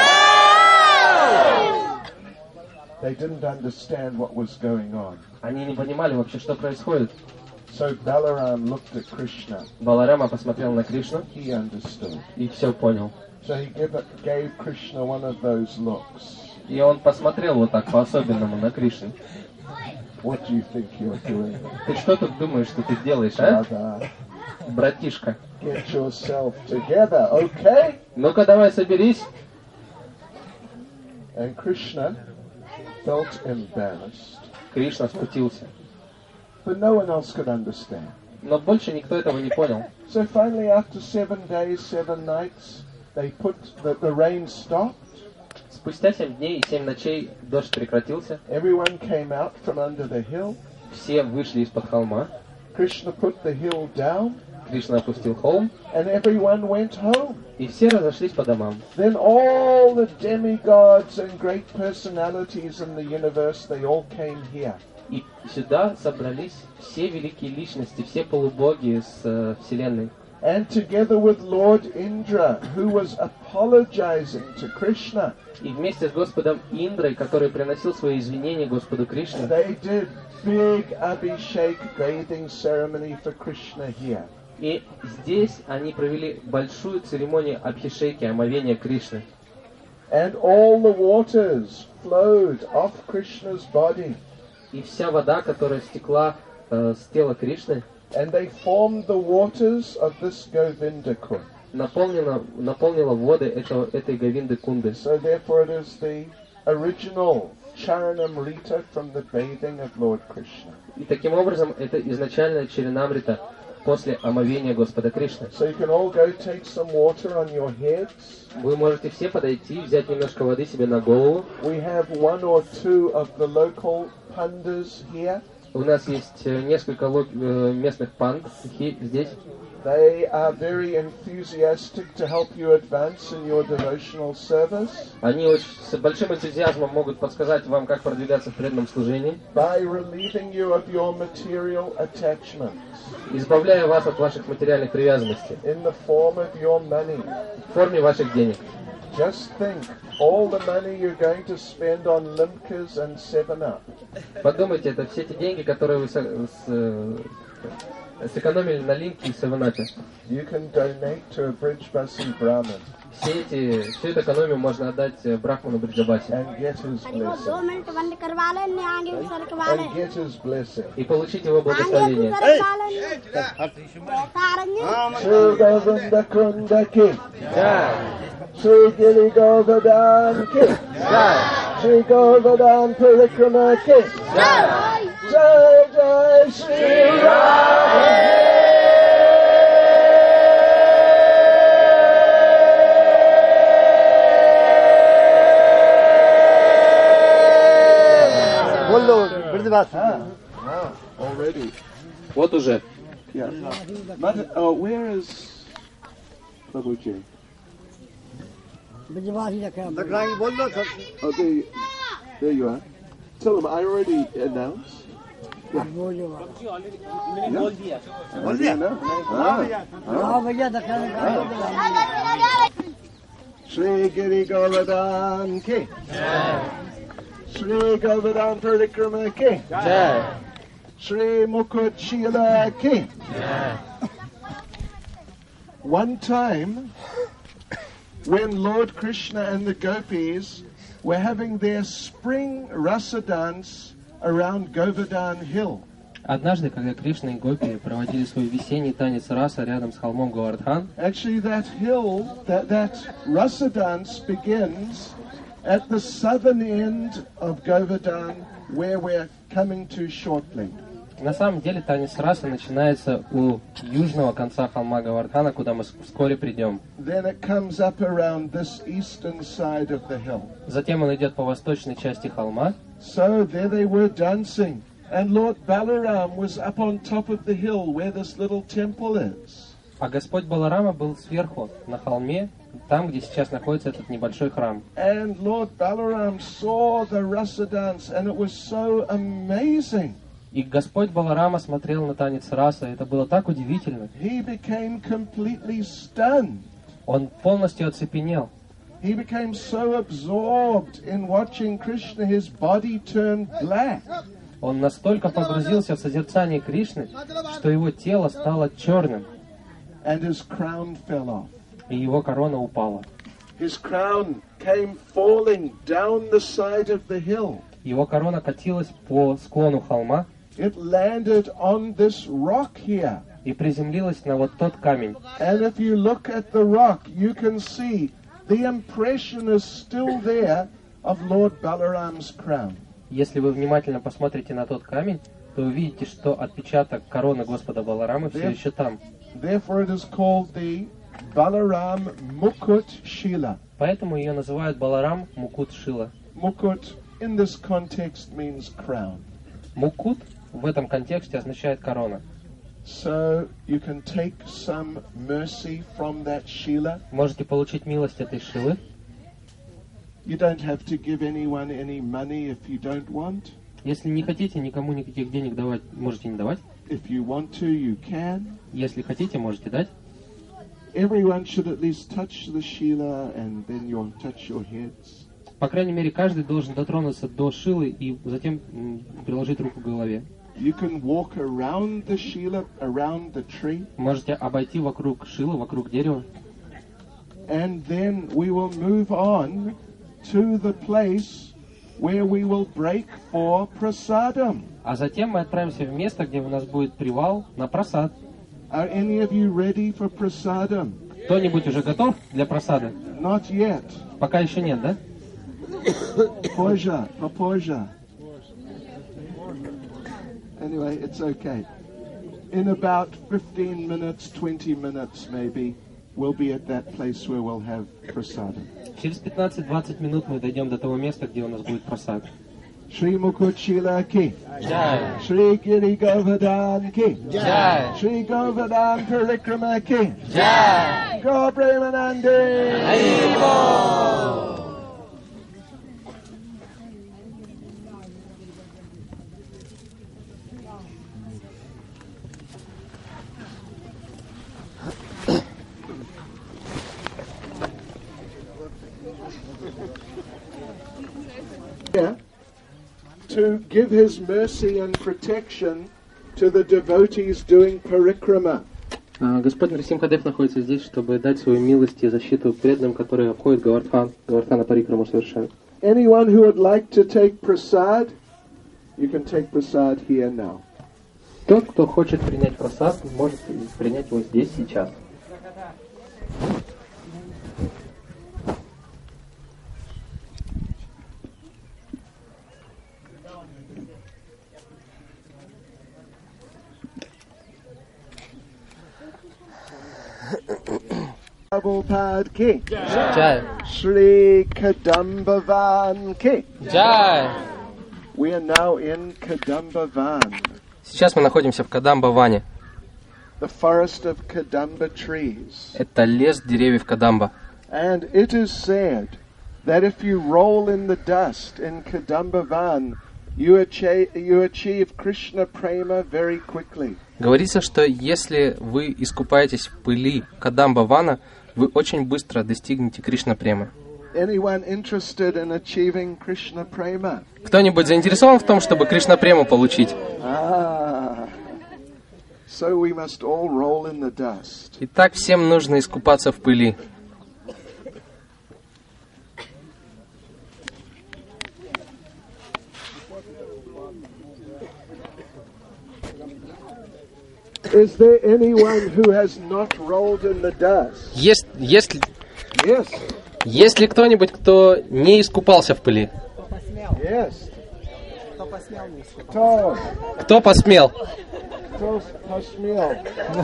They didn't understand what was going on. Они не понимали вообще, что происходит. So Balaram looked at Krishna. Баларама посмотрел на Кришну He understood. и все понял. So he gave Krishna one of those looks. И он посмотрел вот так по-особенному на Кришну. What do you think you're doing? Ты что тут думаешь, что ты делаешь, а? Brother, Братишка. get yourself together, okay? Ну-ка давай соберись. And Krishna felt embarrassed. Кришна смутился. But no one else could understand. Но больше никто этого не понял. So finally, after 7 days, 7 nights, they put the rain stopped. Спустя 7 дней и 7 ночей дождь прекратился. Everyone came out from under the hill. Все вышли из-под холма. Krishna put the hill down, Кришна опустил холм. and everyone went home. И все разошлись по домам. Then all the demigods and great personalities in the universe, they all came here. И сюда собрались все великие личности, все полубоги с Вселенной. And together with Lord Indra, who was apologizing to Krishna, И вместе с Господом Индрой, который приносил свои извинения Господу Кришне, they did big Abhishek bathing ceremony for Krishna here. и здесь они провели большую церемонию Абхишеки, омовения Кришны. And all the waters flowed off Krishna's body. И вся вода, которая стекла с тела Кришны, And they formed the waters of this Govinda Kund. наполнила воды этой Говинды Кунды. So therefore it is the original Charanamrita from the bathing of Lord Krishna. И таким образом это изначальная Чаринамрита после омовения Господа Кришны. So you can all go take some water on your heads. Вы можете все подойти, взять немножко воды себе на голову. We have 1 or 2 of the local pandas here. У нас есть несколько местных панд здесь. They are very enthusiastic to help you advance in your devotional service Они с большим энтузиазмом могут подсказать вам, как продвигаться в преданном служении, by relieving you of your material attachments избавляя вас от ваших материальных привязанностей in the form of your money. в форме ваших денег. Just think, all the money you're going to spend on Limkas and 7-Up. Подумайте, это все те деньги, которые вы сэкономили на Линке и 7-Up. You can donate to a Brijbasi Brahmin Всю эту экономию можно отдать Брахману Бриджабаси and get his blessing. And get his blessing. и получить его благословение. Shri Govinda Kunda ki, Джай! Shri Giri Govardhan ki, Джай! Shri Govardhan Parikrama ki, Джай! Jai Jai Shri Ram. Already. Вот уже. Yeah. Oh, where is Babuji? Oh, there you are. Tell him I already announced. Yeah. Already announced. Shri Giri Govardhan Ki. Shri Govardhan Parikrama Ki. Shri Mukut Shila Ki. One time, when Lord Krishna and the gopis were having their spring rasa dance around Govardhan Hill, Однажды, когда Кришна и Гопи проводили свой весенний танец раса рядом с холмом Говардхан, actually that hill, that rasa dance begins at the southern end of Govardhan, where we're coming to shortly. на самом деле танец раса начинается у южного конца холма Говардхана, куда мы вскоре придем. Then it comes up around this eastern side of the hill. Затем он идет по восточной части холма. So there they were dancing, and Lord Balaram was up on top of the hill where this little temple is. А Господь Баларама был сверху, на холме, там, где сейчас находится этот небольшой храм. And Lord Balaram saw the rasa dance, and it was so amazing. И Господь Баларама смотрел на танец раса, это было так удивительно. He became completely stunned. Он полностью оцепенел. He became so absorbed in watching Krishna, his body turned black. Он настолько погрузился в созерцание Кришны, что его тело стало черным, And his crown fell off. и его корона упала. His crown came falling down the side of the hill. Его корона катилась по склону холма It landed on this rock here. и приземлилась на вот тот камень. And if you look at the rock, you can see the impression is still there of Lord Balaram's crown. Если вы внимательно посмотрите на тот камень, то увидите, что отпечаток короны Господа Баларамы все еще там. Therefore it is called the Balaram Mukut Shila. Поэтому ее называют Баларам Мукут Шила. Mukut in this context means crown. Мукут в этом контексте означает корона. So you can take some mercy from that Shila. Можете получить милость этой Шилы. You don't have to give anyone any money if you don't want. Если не хотите никому никаких денег давать, можете не давать. If you want to, you can. Если хотите, можете дать. Everyone should at least touch the Shila and then you'll touch your heads. По крайней мере, каждый должен дотронуться до Шилы и затем приложить руку к голове. You can walk around the Shila, around the tree, Можете обойти вокруг Шилы, вокруг дерева. and then we will move on to the place where we will break for prasadam. А затем мы отправимся в место, где у нас будет привал на просад. Are any of you ready for prasadam? Кто-нибудь уже готов для просада? Not yet. Пока еще нет, да? Papoja. Anyway, it's okay. In about 15 minutes, 20 minutes maybe, we'll be at that place where we'll have prasadam. Через 15-20 минут мы дойдем до того места, где у нас будет просад. Shri Mukut Shila Ki. Jai. Shri Giri Govardhan Ki. Jai. Shri Govardhan Parikrama Ki. Jai. Go Premanandi. To give his mercy and protection to the devotees doing parikrama. Господь Нарсимхадев находится здесь, чтобы дать свою милость и защиту преданным, которые обходят Говардхана Парикраму совершают. Anyone who would like to take prasad, you can take prasad here now. Тот, кто хочет принять просад, может принять его здесь, сейчас. Prabhupada ki. Jai. Shri Kadambavan ki. Jai. We are now in Kadambavan, Сейчас мы находимся в Кадамба-ване. the forest of Kadamba trees. Это лес деревьев Кадамба. And it is said that if you roll in the dust in Kadambavan, you achieve Krishna prema very quickly. Говорится, что если вы искупаетесь в пыли Кадамба-вана, вы очень быстро достигнете Кришна-према. Anyone interested in achieving Krishna prema? Кто-нибудь заинтересован в том, чтобы Кришна-прему получить? So we must all roll in the dust. Итак, всем нужно искупаться в пыли. Is there anyone who has not rolled in the dust? Есть ли кто-нибудь, кто не искупался в пыли? Yes. Кто? Кто посмел? Кто посмел?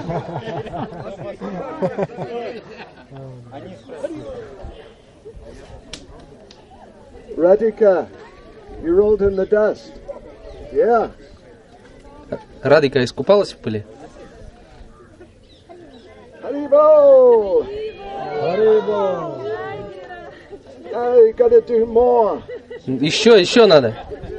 Radhika, you rolled in the dust. Yeah. Радика искупалась в пыли? Haribol! Haribol! You gotta do more. Еще надо.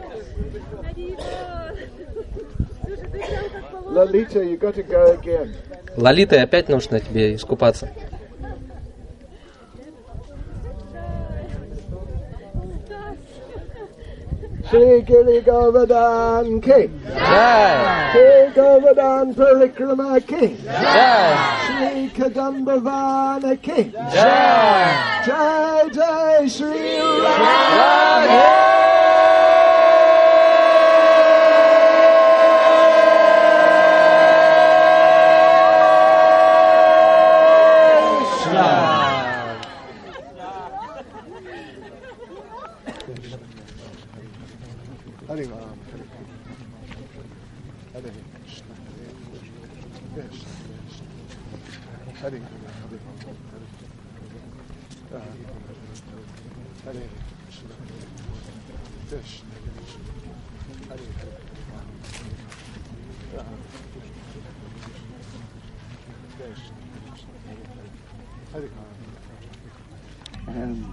Lalita, you got to go again. Лолита, опять нужно тебе искупаться. Shri Giri Govardhan ki. Jai! Shri Govardhan Parikrama ki. Jai! Shri Kadambavana ki. Jai! Jai Jai Shri Radha. Hare Ram, Hare Krishna, Krishna, Hare Ram, Hare Krishna, Krishna, Hare Ram. And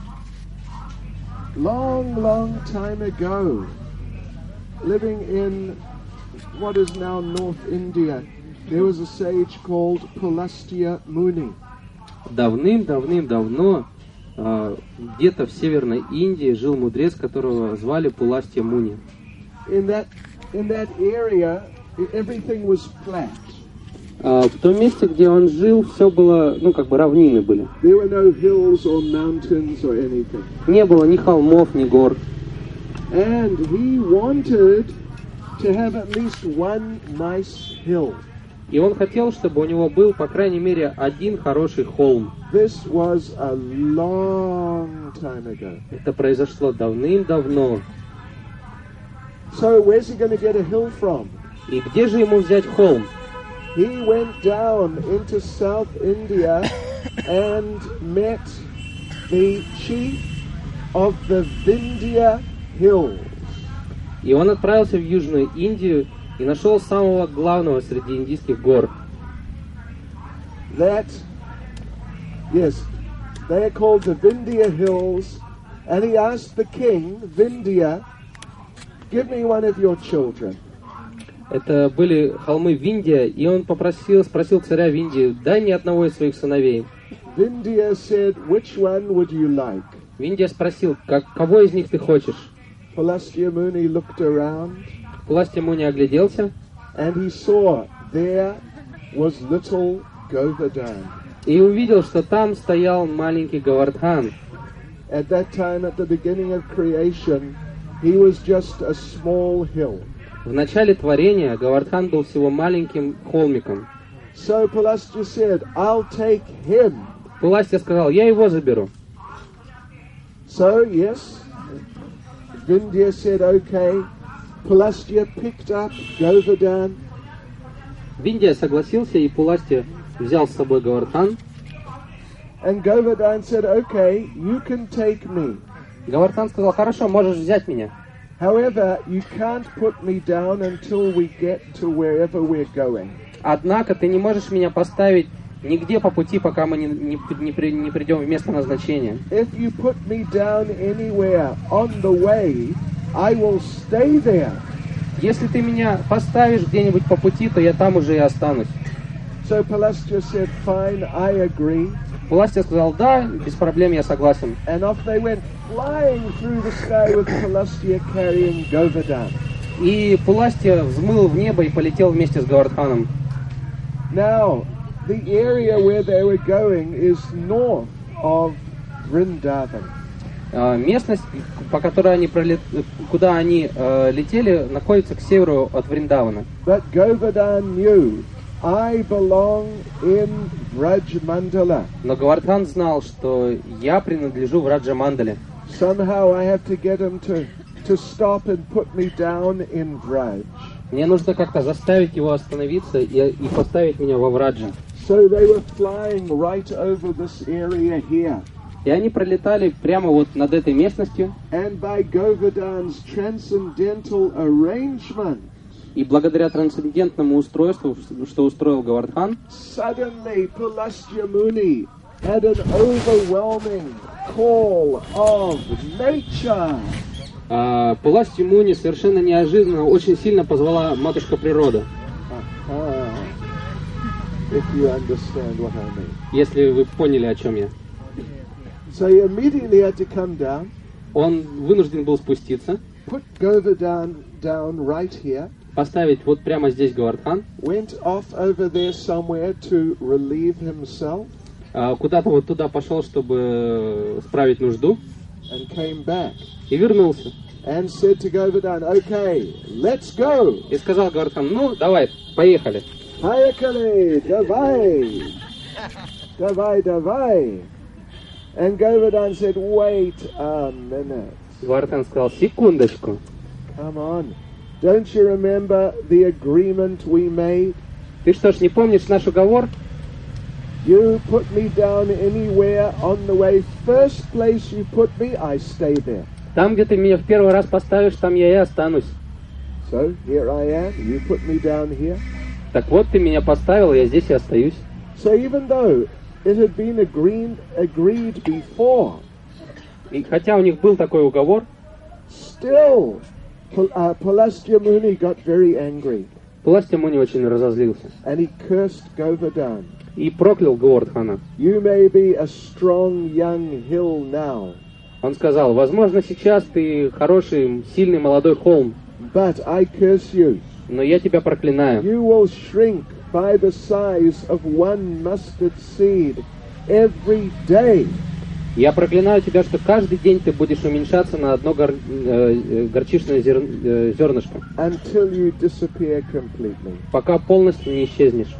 long time ago, living in what is now North India, there was a sage called Pulastya Muni. Давным-давным-давно где-то в Северной Индии жил мудрец, которого звали Пуластья Муни. In that area, everything was flat. В том месте, где он жил, все было, равнины были. There were no hills or mountains or anything. Не было ни холмов, ни гор. And he wanted to have at least one nice hill. И он хотел, чтобы у него был, по крайней мере, один хороший холм. This was a long time ago. Это произошло давным-давно. So where's he going to get a hill from? И где же ему взять холм? He went down into South India and met the chief of the Vindhya Hills. И он отправился в Южную Индию и нашел самого главного среди индийских гор. They are called the Vindhya Hills, and he asked the king, Vindhya, give me one of your children. Это были холмы Виндия, и он спросил царя Виндии, дай мне одного из своих сыновей. Vindhya said, which one would you like? Виндия спросил, кого из них ты хочешь? Pulastya Muni looked around, Пуластья Муни огляделся, and he saw there was little Govardhan. и увидел, что там стоял маленький Говардхан. At that time, at the beginning of creation, he was just a small hill. В начале творения Говардхан был всего маленьким холмиком. So Pulastya said, I'll take him. Пуластья сказал, я его заберу. So, yes, Vindhya said, okay. Pulastya picked up Govardhan. Виндия согласился, и Пуластья взял с собой Говардхан. And Govardhan said, okay, you can take me. Говардхан сказал, хорошо, можешь взять меня. However, you can't put me down until we get to wherever we're going. Однако ты не можешь меня поставить нигде по пути, пока мы не придем в место назначения. If you put me down anywhere on the way, I will stay there. Если ты меня поставишь где-нибудь по пути, то я там уже и останусь. So Pelasgia said, fine, I agree. Пуластья сказал, да, без проблем, я согласен. And off they went, flying through the sky with Pelasgia carrying Govardhan. И Пуластья взмыл в небо и полетел вместе с Говардханом. Now, the area where they were going is north of Vrindavan. Местность, по которой они куда они летели, находится к северу от Вриндавана. But Govardhan knew, I belong in Vrajmandala. Но Говардхан знал, что я принадлежу в Раджа-мандале. Somehow I have to get him to stop and put me down in Vraj. Мне нужно как-то заставить его остановиться и поставить меня во Враджа. So they were flying right over this area here. И они пролетали прямо вот над этой местностью. And by Govardhan's transcendental arrangement, И благодаря трансцендентному устройству, что устроил Говардхан, suddenly Pulastya Muni had an overwhelming call of nature. Пуластья Муни совершенно неожиданно очень сильно позвала матушка природа. If you understand what I mean. Если вы поняли, о чем я. So he immediately had to come down, Он вынужден был спуститься, put Govardhan down right here, поставить вот прямо здесь Говардхан, went off over there somewhere to relieve himself, куда-то вот туда пошел, чтобы справить нужду, and came back и вернулся. and said to Govardhan, okay, let's go. И сказал Говардхан, ну, давай, поехали. Hayakale, davai, davai, davai. And Govardhan said, wait a minute. Говардхан сказал, секундочку. Come on. Don't you remember the agreement we made? Ты что ж, не помнишь наш уговор? You put me down anywhere on the way. First place you put me, I stay there. Там, где ты меня в первый раз поставишь, там я и останусь. So here I am. You put me down here. Так вот, ты меня поставил, я здесь и остаюсь. So even though it had been agreed before, И хотя у них был такой уговор, still Pulastya Muni got very angry Пуластья Муни очень разозлился and he cursed Govardhan. и проклял Говардхана. You may be a strong young hill now, Он сказал, возможно, сейчас ты хороший, сильный молодой холм, but I curse you. но я тебя проклинаю. You will shrink by the size of one mustard seed every day. Я проклинаю тебя, что каждый день ты будешь уменьшаться на одно горчичное зернышко, Until you disappear completely. пока полностью не исчезнешь.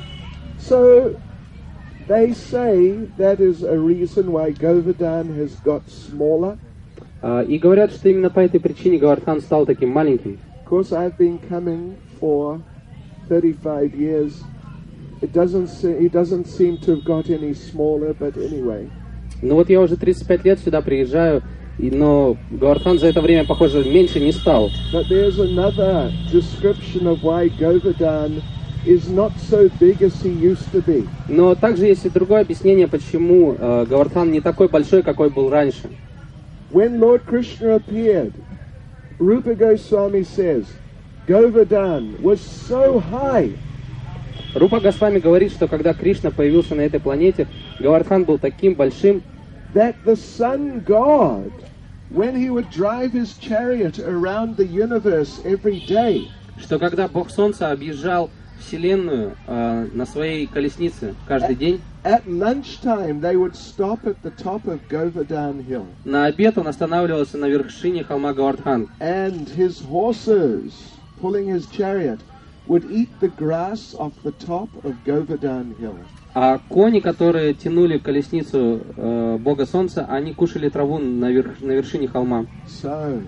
So they say that is a reason why Govardhan has got smaller. И говорят, что именно по этой причине Говардхан стал таким маленьким. Of course, I've been coming for 35 years. He doesn't seem to have got any smaller, but anyway. Ну вот я уже 35 лет сюда приезжаю, но Говардхан за это время, похоже, меньше не стал. But there's another description of why Govardhan is not so big as he used to be. Но также есть и другое объяснение, почему Говардхан не такой большой, какой был раньше. When Lord Krishna appeared, Rupa Goswami says, Govardhan was so high. Рупа Госвами говорит, что когда Кришна появился на этой планете, Говардхан был таким большим, That the sun god, when he would drive his chariot around the universe every day, что когда Бог Солнца объезжал Вселенную на своей колеснице каждый день, at lunchtime they would stop at the top of Govardhan Hill. на обед он останавливался на вершине холма Говардхан. And his horses, pulling his chariot, would eat the grass off the top of Govardhan Hill. А кони, которые тянули колесницу Бога Солнца, они кушали траву на вершине холма. So,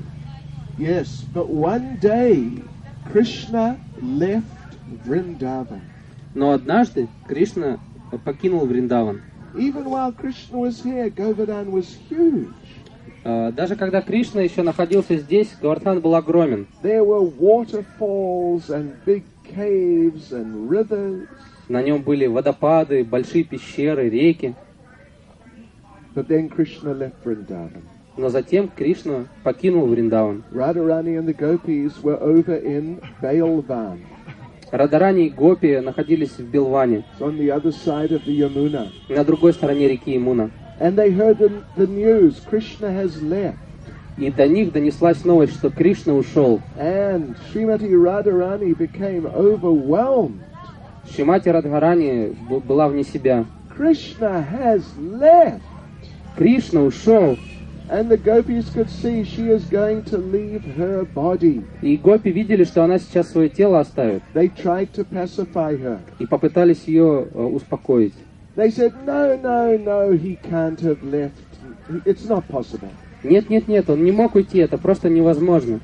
yes, but one day Krishna left Vrindavan. Но однажды Кришна покинул Вриндаван. Even while Krishna was here, Govardhan was huge. Даже когда Кришна еще находился здесь, Говардхан был огромен. There were waterfalls and big caves and rivers. На нем были водопады, большие пещеры, реки. But then Krishna left Vrindavan. Но затем Кришна покинул Вриндаван. Radharani and the gopis were over in Bailvan. Радарани и Гопи находились в Билване, It's on the other side of the Yamuna. на другой стороне реки Ямуна. And they heard the news, Krishna has left. И до них донеслась новость, что Кришна ушел. And Srimati Radharani became overwhelmed. Шримати Радхарани была вне себя. Krishna has left. Кришна ушел. And the gopis could see she is going to leave her body. И Гопи видели, что она сейчас свое тело оставит. They tried to pacify her. И попытались ее успокоить. They said, no, he can't have left. It's not possible. Нет, он не мог уйти, это просто невозможно.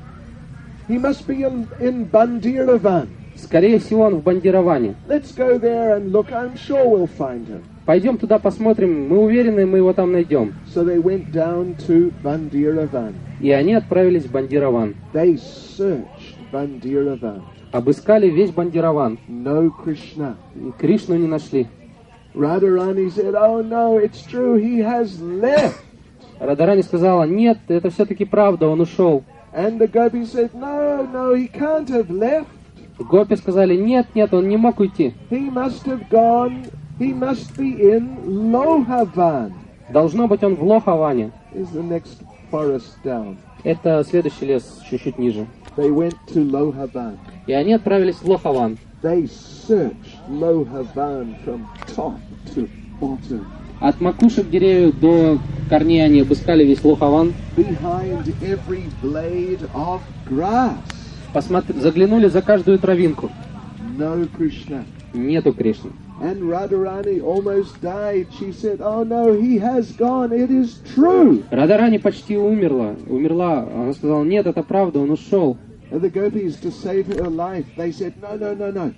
He must be in Bandiravan. Скорее всего, он в Бандироване. Let's go there and look. I'm sure we'll find him. Пойдем туда посмотрим, мы уверены, мы его там найдем. So they went down to Bandiravan. И они отправились в Бандирован. They searched Bandiravan. Обыскали весь Бандирован. No Krishna. И Кришну не нашли. Radharani said, oh no, it's true, he has left. Радарани сказала, нет, это все-таки правда, он ушел. And the gopis said, no, he can't have left. Гопи сказали, нет, он не мог уйти. He must have gone, he must be in Lohavan. Должно быть, он в Лохаване. Is the next forest down. Это следующий лес, чуть-чуть ниже. They went to Lohavan. И они отправились в Лохаван. They searched Lohavan from top to bottom. От макушек деревьев до корней они обыскали весь Лохаван. Behind every blade of grass. Заглянули за каждую травинку. No Krishna. Нету Кришны. And Radharani almost died. She said, oh no, he has gone. It is true. Радарани почти умерла. Она сказала, нет, это правда, он ушел. And the gopis, to save her life, they said, no.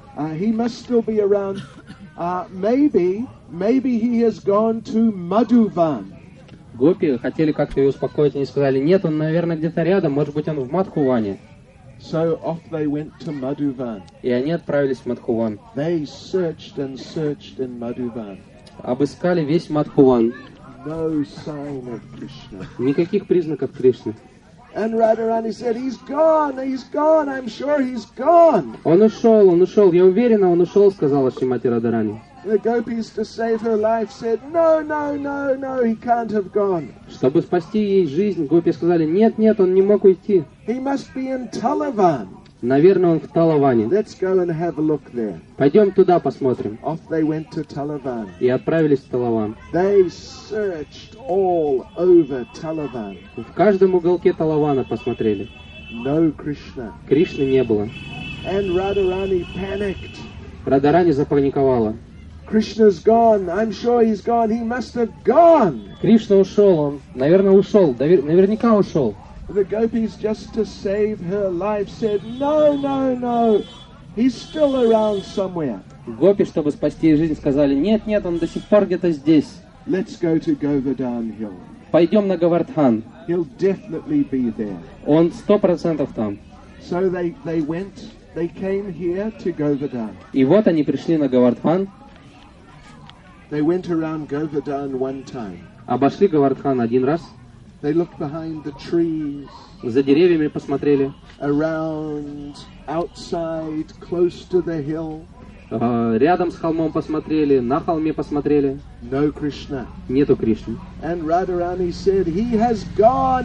He must still be around. Maybe he has gone to Madhuvan. Гопи хотели как-то ее успокоить, они сказали, нет, он, наверное, где-то рядом, может быть, он в Мадхуване. So off they went to Madhuvan. И они отправились в Мадхуван. They searched and searched in Madhuvan. Обыскали весь Мадхуван. No sign of Krishna. Никаких признаков Кришны. And Radharani said, he's gone, I'm sure he's gone. Он ушел, я уверена, он ушел, сказала Шримати Радарани. The gopis, to save her life, said, no, he can't have gone. Чтобы спасти ей жизнь, гопи сказали, нет, он не мог уйти. He must be in Talavan. Наверное, он в Талаване. Let's go and have a look there. Пойдем туда посмотрим. Off they went to Talavan. И отправились в Талаван. They searched all over Talavan. В каждом уголке Талавана посмотрели. No Krishna. Кришны не было. And Radharani panicked. Радарани запаниковала. Krishna's gone. I'm sure he's gone. He must have gone. Кришна ушел, он, наверное, ушел. Наверняка ушел. The gopis, just to save her life, said, no. He's still around somewhere. Гопи, чтобы спасти ей жизнь, сказали, нет, он до сих пор где-то здесь. Let's go to Govardhan Hill. Пойдем на Говардхан. He'll definitely be there. Он 100% там. So they came here to Govardhan. И вот они пришли на Говардхан. They went around Govardhan one time. Обошли Говардхан один раз. They looked behind the trees. За деревьями посмотрели. Around, outside, close to the hill. Рядом с холмом посмотрели, на холме посмотрели. No Krishna. Нету Кришны. And Radharani said, he has gone.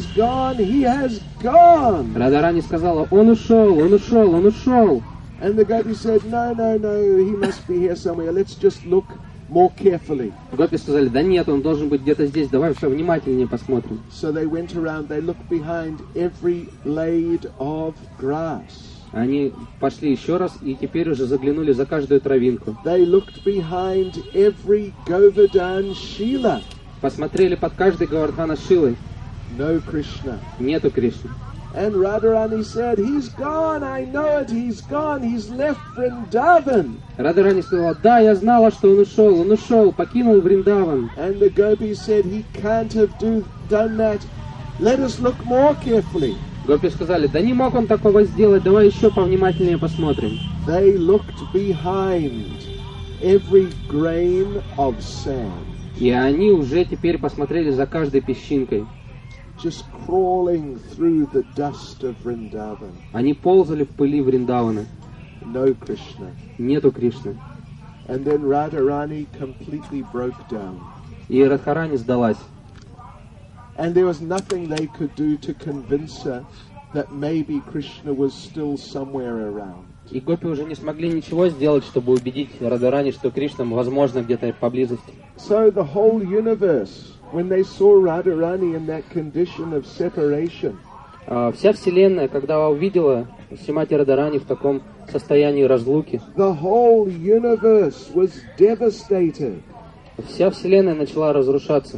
Радарани сказала, он ушел. And the gopis said, no, he must be here somewhere. Let's just look more carefully. Гопи сказали, да нет, он должен быть где-то здесь, давай все внимательнее посмотрим. So they went around, they looked behind every blade of grass. Они пошли еще раз и теперь уже заглянули за каждую травинку. They looked behind every Govardhan Shila. Посмотрели под каждой Говардхана Шилой. No Krishna. Нету Кришны. And Radharani said, he's gone, I know it, he's gone, he's left Vrindavan. Радхарани сказала: да, я знала, что он ушел, покинул Вриндаван. And the gopis said, he can't have done that. Let us look more carefully. Гопи сказали: да не мог он такого сделать, давай еще повнимательнее посмотрим. They looked behind every grain of sand, И они уже теперь посмотрели за каждой песчинкой. just crawling through the dust of Vrindavan. Они ползали в пыли Вриндавана. No Krishna. Нету Кришны. And then Radharani completely broke down. И Радхарани сдалась. And there was nothing they could do to convince her that maybe Krishna was still somewhere around. И гопи уже не смогли ничего сделать, чтобы убедить Радхарани, что Кришна, возможно, где-то поблизости. So the whole universe, when they saw Radharani in that condition of separation, Вся Вселенная, когда увидела Шримати Радхарани в таком состоянии разлуки, the whole universe was devastated. вся Вселенная начала разрушаться.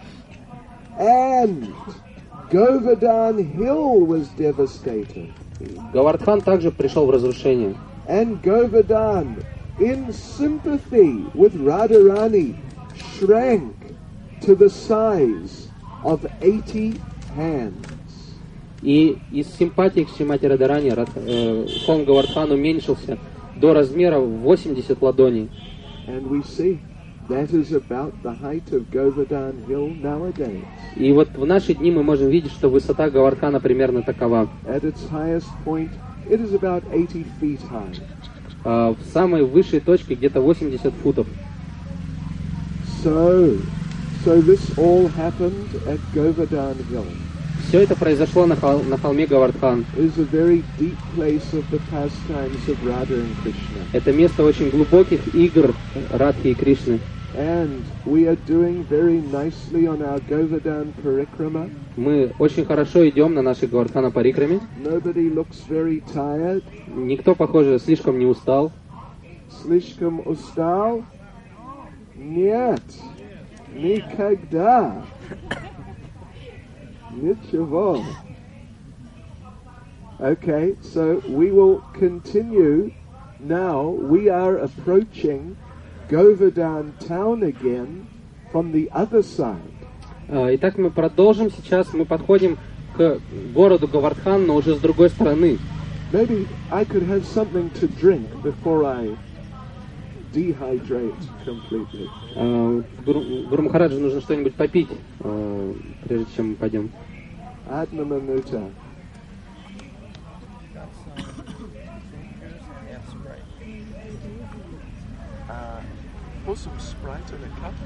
And Govardhan Hill was devastated. Говардхан также пришел в разрушение. And Govardhan, in sympathy with Radharani, shrank to the size of 80 hands. И из симпатии к Шримати Радхарани холм Говардхан уменьшился до размера 80 ладоней. And we see that is about the height of Govardhan Hill nowadays. И вот в наши дни мы можем видеть, что высота Говардхана примерно такова. At its highest point, it is about 80 feet high. В самой высшей точке где-то 80 футов. So this all happened at Govardhan Hill. Все это произошло на холме Говардхан. It is a very deep place of the pastimes of Radha and Krishna. Это место очень глубоких игр Радхи и Кришны. And we are doing very nicely on our Govardhan Parikrama. Мы очень хорошо идем на нашей Говардхана Парикраме. Nobody looks very tired. Никто, похоже, слишком не устал. Slishkam ustal? Нет. Никогда. Ничего. Okay, so we will continue. Now we are approaching Govardhan town again from the other side. Итак, мы продолжим сейчас. Мы подходим к городу Говардхан, но уже с другой стороны. Maybe I could have something to drink before I dehydrate completely. Гуру Махараджу нужно что-нибудь попить, прежде чем мы пойдем. Adna Manuta. Pour some Sprite in a cup.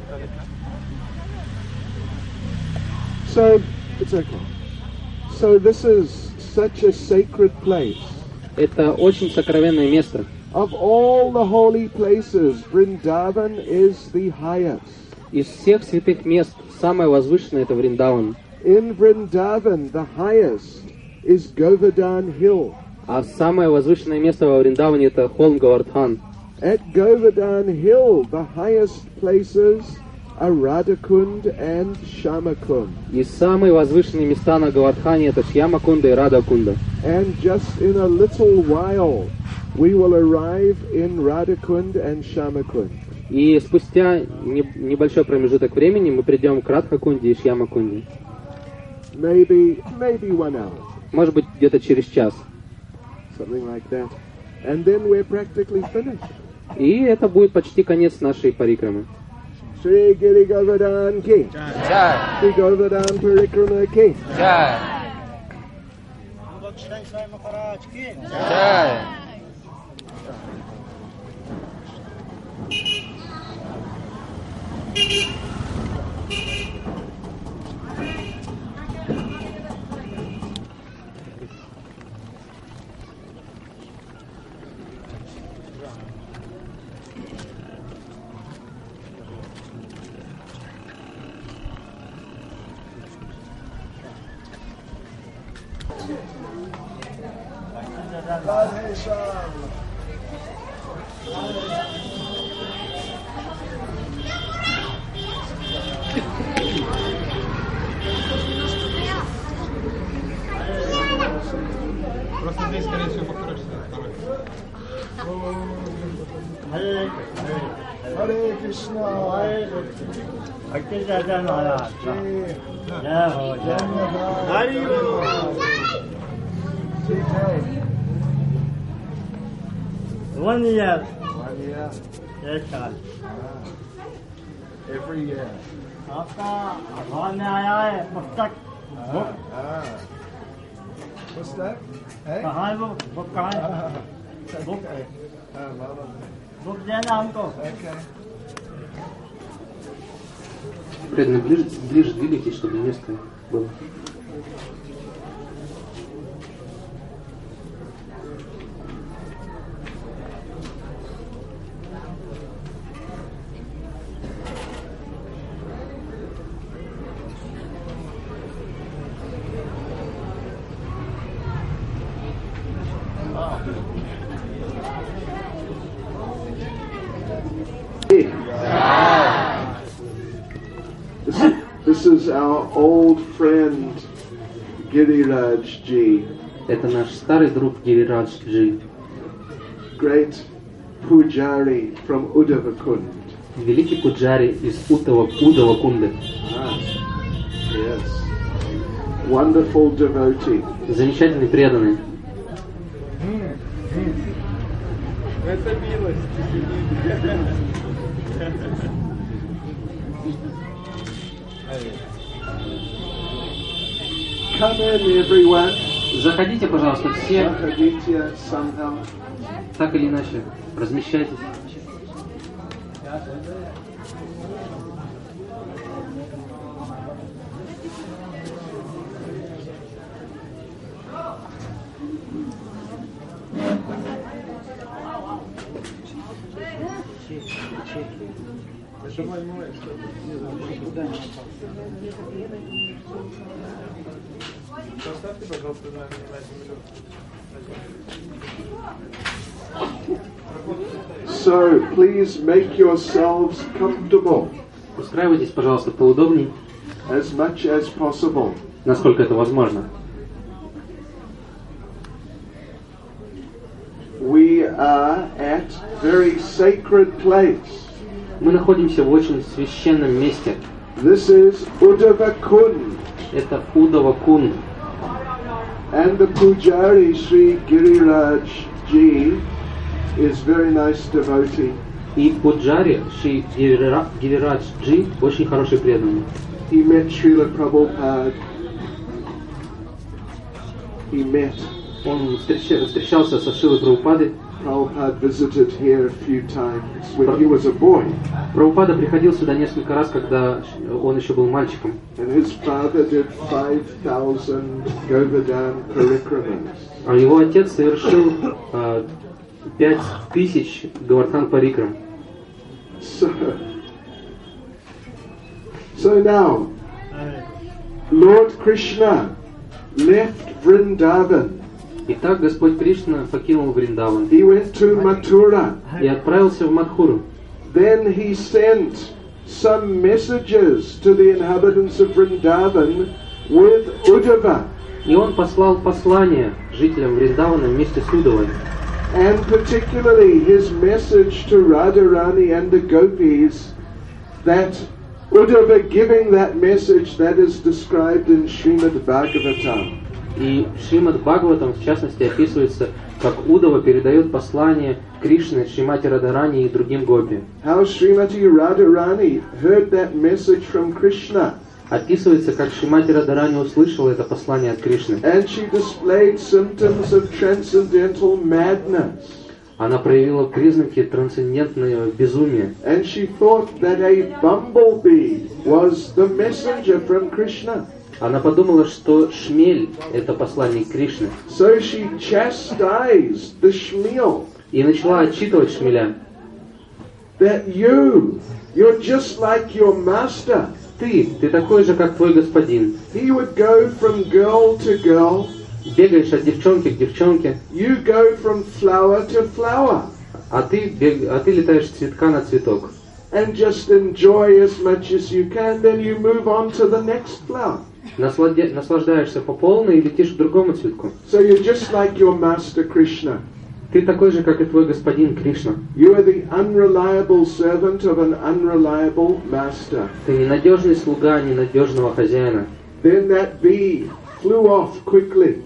So, it's okay. So this is such a sacred place. Это очень сокровенное место. Of all the holy places, Vrindavan is the highest. Из всех святых мест самое возвышенное — это Вриндаван. In Vrindavan, the highest is Govardhan Hill. А самое возвышенное место во Вриндаване — это холм Говардхан. At Govardhan Hill, the highest places are Radhakund and Shyamakund. И самые возвышенные места на Говардхане — это Шьямакунда и Радхакунда. And just in a little while, we will arrive in Radhakund and Shyamakund. И спустя небольшой промежуток времени мы придем к Радхакунде и Шьямакунде. Maybe 1 hour. Может быть, где-то через час. Something like that. And then we're practically finished. И это будет почти конец нашей парикрамы. Shri Giri Govardhan Ki. Jai. Shri Govardhan Parikrama Ki. Jai. Jai. 1 year. Yeah. Yes, sir. Every year. आपका अखबार में आया है पुस्तक book What's that? Hey? कहाँ है वो book कहाँ है बुक बुक देना हमको Okay. Преданные, ближе двигайтесь, чтобы место было. This is our old friend Giriraj Ji, Это наш старый друг Гирирадж Джи, great pujari from Uddavakund. великий пуджари из Удавакунды, Yes. Wonderful devotee. замечательный преданный. Это милость. Come in, everyone. Заходите, пожалуйста, все, Zaходите somehow. так или иначе, размещайтесь. Поставьте, пожалуйста, на минуту. So please make yourselves comfortable Устраивайтесь, пожалуйста, поудобнее, as much as possible. насколько это возможно. We are at very sacred place. Мы находимся в очень священном месте. This is Uddavakund, Это Удавакунд. and the pujari Sri Giriraj Ji is very nice devotee. И пуджари Шри Гирирадж Джи очень хороший преданный. He met Srila Prabhupada. He met. Он встречался со Шрилой Прабхупадой. Prabhupada visited here a few times when he was a boy, Прабхупада приходил сюда несколько раз, когда он еще был мальчиком. and his father did 5,000 Govardhan parikramas. А его отец совершил 5000 Гавардхан Парикрам. So now, Lord Krishna left Vrindavan. Итак, Господь Кришна покинул Вриндаван He went to Mathura. и отправился в Мадхуру. Then he sent some messages to the inhabitants of Vrindavan with Uddhava. И он послал послание жителям Вриндавана вместе с Удавой. And particularly his message to Radharani and the gopis, that Uddhava giving that message that is described in Srimad Bhagavatam. И Шримад Бхагаватам, в частности, описывается, как Удава передает послание Кришне, Шримати Радхарани и другим гопи. How Srimati Radharani heard that message from Krishna, Описывается, как Шримати Радхарани услышала это послание от Кришны. and she displayed symptoms of transcendental madness. Она проявила признаки трансцендентного безумия. And she thought that a bumblebee was the messenger from Krishna. Она подумала, что шмель – это посланник Кришны. So she chastised the shmeel, И начала отчитывать шмеля. that you're just like your master. Ты такой же, как твой господин. He would go from girl to girl. Бегаешь от девчонки к девчонке, You go from flower to flower. а ты летаешь с цветка на цветок. And just enjoy as much as you can, then you move on to the next flower. Наслаждаешься по полной и летишь к другому цветку. So you're just like your master Krishna. Ты такой же, как и твой господин Кришна. You are the unreliable servant of an unreliable master. Ты ненадежный слуга ненадежного хозяина. Then that bee flew off quickly.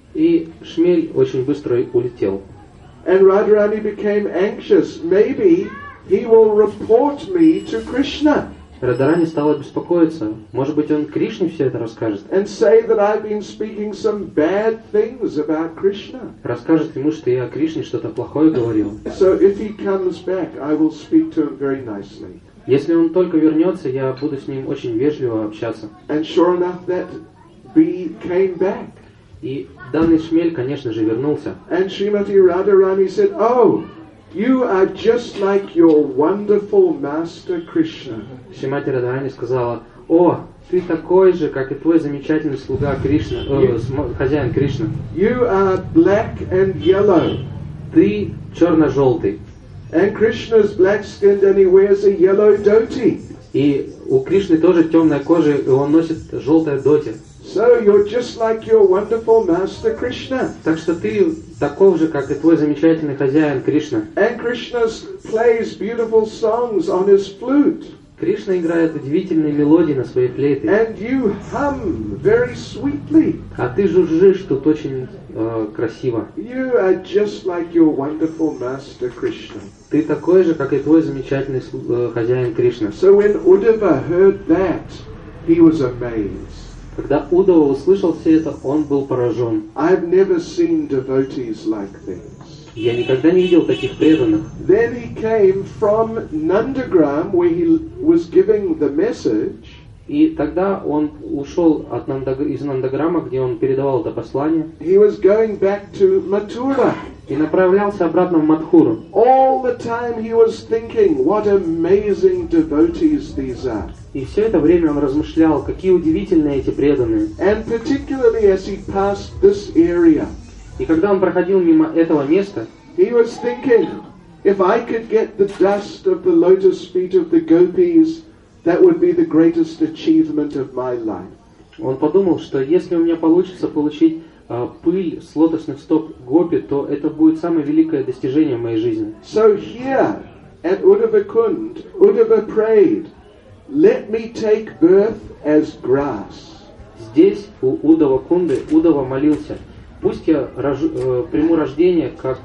И шмель очень быстро улетел. And Radharani became anxious. Maybe he will report me to Krishna. Радхарани стала беспокоиться. Может быть, он Кришне все это расскажет. And say that I've been speaking some bad things about Krishna. Расскажет ему, что я о Кришне что-то плохое говорил. So if he comes back, I will speak to him very nicely. Если он только вернется, я буду с ним очень вежливо общаться. And sure enough, that bee came back. И данный шмель, конечно же, вернулся. And Srimati Radharani said, "Oh, you are just like your wonderful master Krishna." Шримати Радхарани сказала: «О, ты такой же, как и твой замечательный слуга Кришна, хозяин Кришна. You are black and yellow. Ты черно-желтый. And Krishna's black-skinned and he wears a yellow dhoti. И у Кришны тоже темная кожа, и он носит желтое доти. So you're just like your wonderful master Krishna. Так что ты таков же, как и твой замечательный хозяин Кришна. And Krishna plays beautiful songs on his flute. Кришна играет удивительные мелодии на своей флейте. And you hum very sweetly. А ты жужжишь тут очень красиво. You are just like your wonderful master Krishna. Ты такой же, как и твой замечательный хозяин Кришна. So when Uddhava heard that, he was amazed. Когда Удава услышал все это, он был поражен. I've never seen devotees like this. Я никогда не видел таких преданных. Then he came from Nandagram, where he was giving the message. И тогда он ушел из Нандаграма, где он передавал это послание. He was going back to Mathura. И направлялся обратно в Мадхуру. All the time he was thinking, what amazing devotees these are. И все это время он размышлял, какие удивительные эти преданные. And particularly as he passed this area, И когда он проходил мимо этого места, he was thinking, if I could get the dust of the lotus feet of the gopis, that would be the greatest achievement of my life. он подумал, что если у меня получится получить пыль с лотосных стоп гопи, то это будет самое великое достижение в моей жизни. So here at Uddhava Kund, Uddhava prayed, let me take birth as grass. Здесь, у Удава Кунды, Удава молился: пусть я приму рождение, как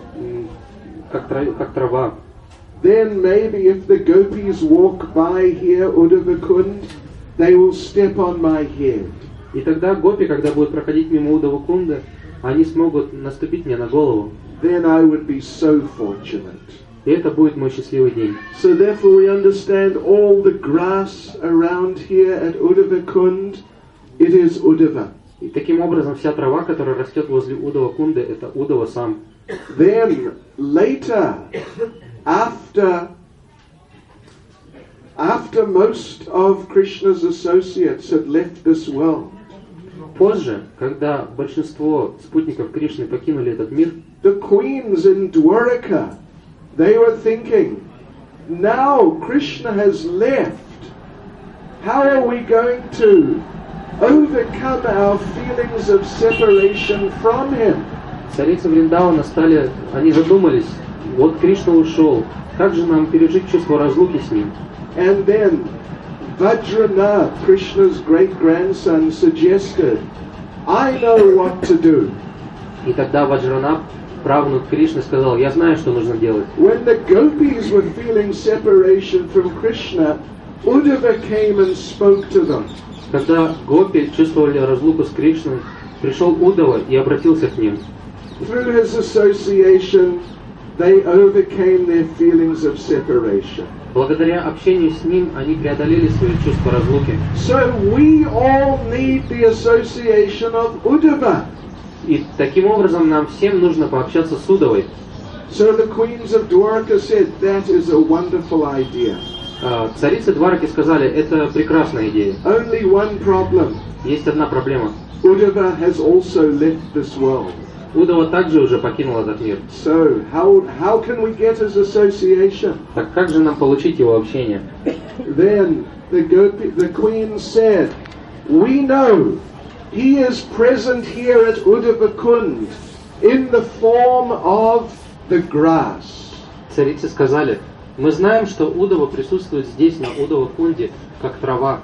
трава. Then maybe if the gopis walk by here, Uddhava Kund, they will step on my head. И тогда гопи, когда будут проходить мимо Удава Кунды, они смогут наступить мне на голову. Then I would be so fortunate. И это будет мой счастливый день. So therefore we understand all the grass around here at Uddhava Kund, it is Uddhava. И таким образом вся трава, которая растет возле Удава Кунды, это Удава сам. Then later, after most of Krishna's associates had left this world, Позже, когда большинство спутников Кришны покинули этот мир, the queens in Dwaraka, they were thinking, now Krishna has left. How are we going to overcome our feelings of separation from him? царицы Вриндавана они задумались: вот Кришна ушел, как же нам пережить чувство разлуки с ним? And then Vajranath, Krishna's great-grandson, suggested, I know what to do. И тогда Ваджранаб, правнук Кришны, сказал: я знаю, что нужно делать. When the gopis were feeling separation from Krishna, Uddhava came and spoke to them. Когда гопи чувствовали разлуку с Кришной, пришел Удава и обратился к ним. Through his association, they overcame their feelings of separation. Благодаря общению с ним они преодолели свои чувства разлуки. So we all need the association of Uddhava. И таким образом нам всем нужно пообщаться с Удавой. So the queens of Dwarka said, that is a wonderful idea. Царицы Двараки сказали: это прекрасная идея. Only one problem. Есть одна проблема. Uddhava has also left this world. Удава также уже покинул этот мир. So how can we get his association? Так как же нам получить его общение? Then the queen said, we know he is present here at Uddhava Kund in the form of the grass. Царицы сказали: мы знаем, что удово присутствует здесь, на Удава-кунде, как трава.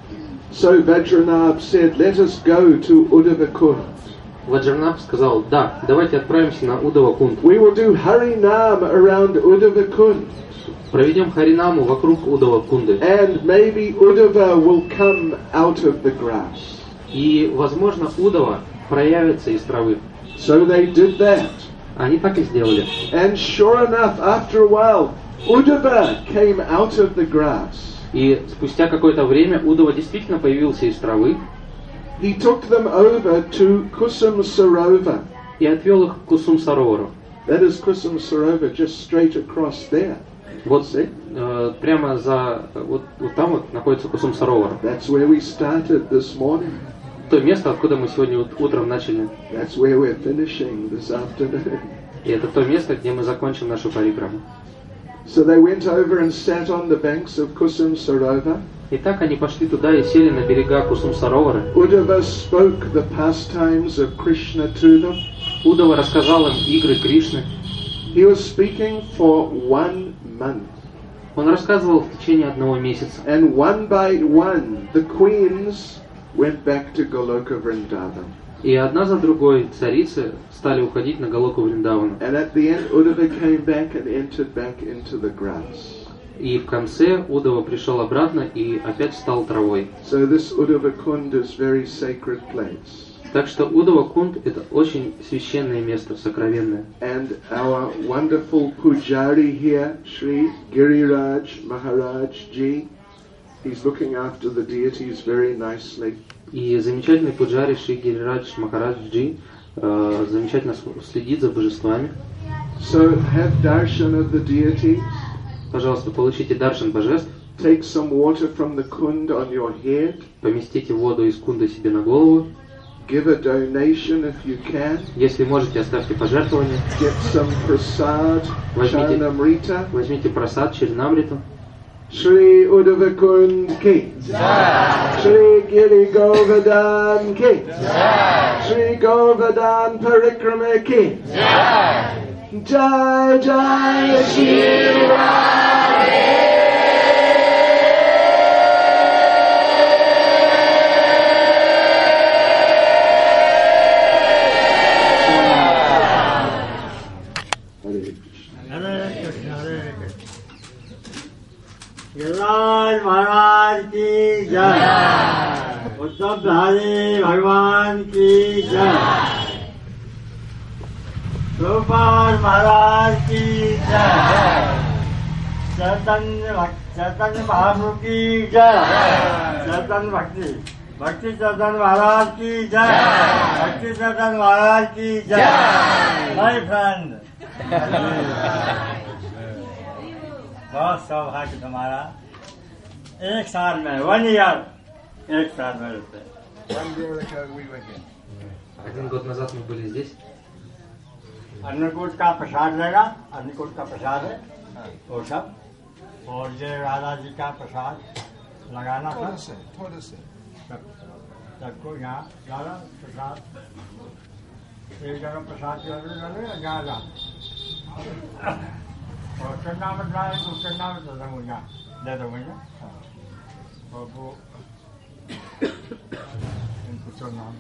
So Vajranabh said, let us go to Udavakund. Ваджранабх сказал: да, давайте отправимся на Удава-кунд. We will do Harinam around Udavakund. Проведем Харинаму вокруг Удава-кунды. And maybe Udava will come out of the grass. И, возможно, удова проявится из травы. So they did that. Они так и сделали. And sure enough, after a while, Udava came out of the grass. И спустя какое-то время удова действительно появился из травы. He took them over to Kusum Sarovar. И отвел их к Кусум-Саровару. That is Kusum Sarovar, just straight across there. Вот прямо за вот там вот находится Кусум-Саровар. That's where we started this morning. То место, откуда мы сегодня утром начали. That's where we're finishing this afternoon. И это то место, где мы закончим нашу парикраму. So they went over and sat on the banks of Kusum Sarovar. И так они пошли туда и сели на берега Кусум-Саровара. Udava spoke the pastimes of Krishna to them. Удава рассказал им игры Кришны. He was speaking for 1 month. Он рассказывал в течение 1 месяца. And one by one, the queens went back to Goloka Vrindavan. И одна за другой царицы стали уходить на Галоку Вриндавану. And at the end, Udava came back and entered back into the grass. И в конце Удава пришел обратно и опять стал травой. So this Udavakund is very sacred place. Так что Удава-кунд — это очень священное место, сокровенное. And our wonderful pujari here, Sri Giriraj Maharaj Ji, he's looking after the deities very nicely. И замечательный пуджари Шри Гирирадж Махарадж-джи замечательно следит за божествами. So have darshan of the deities. Пожалуйста, получите даршан божеств. Take some water from the kund on your head. Поместите воду из кунды себе на голову. Give a donation if you can. Если можете, оставьте пожертвование. Get some prasad, Charanamrita. Возьмите прасад, Чарнамриту. Shri Udavakund ki Jai. Shri Giri Govardhan ki Jai. Shri Govardhan Parikrama ki Jai. Jai Jai Shri Radhe. Giriraj महाराज की जय, उत्तम बिहारी भगवान की जय, गोपाल महाराज की जय, चैतन्य महाप्रभु की जय, चैतन्य भक्ति चैतन्य महाराज की जय, भक्ति चैतन्य महाराज की जय, माय फ्रेंड। बहुत सौभाग्य तुम्हारा। एक साल में 1 year, एक साल में रुपए। 1 year ago we were here. 1 год назад мы были здесь. Annakut का प्रसाद लेगा, अन्नकूट का प्रसाद है वो सब, और ये राधा जी का प्रसाद लगाना था। सबको यहाँ ज्यादा प्रसाद, एक जगह प्रसाद ज्यादा और चन्ना में डाले तो चन्ना में दे दूँगा, दे दूँगा। और वो इनको नाम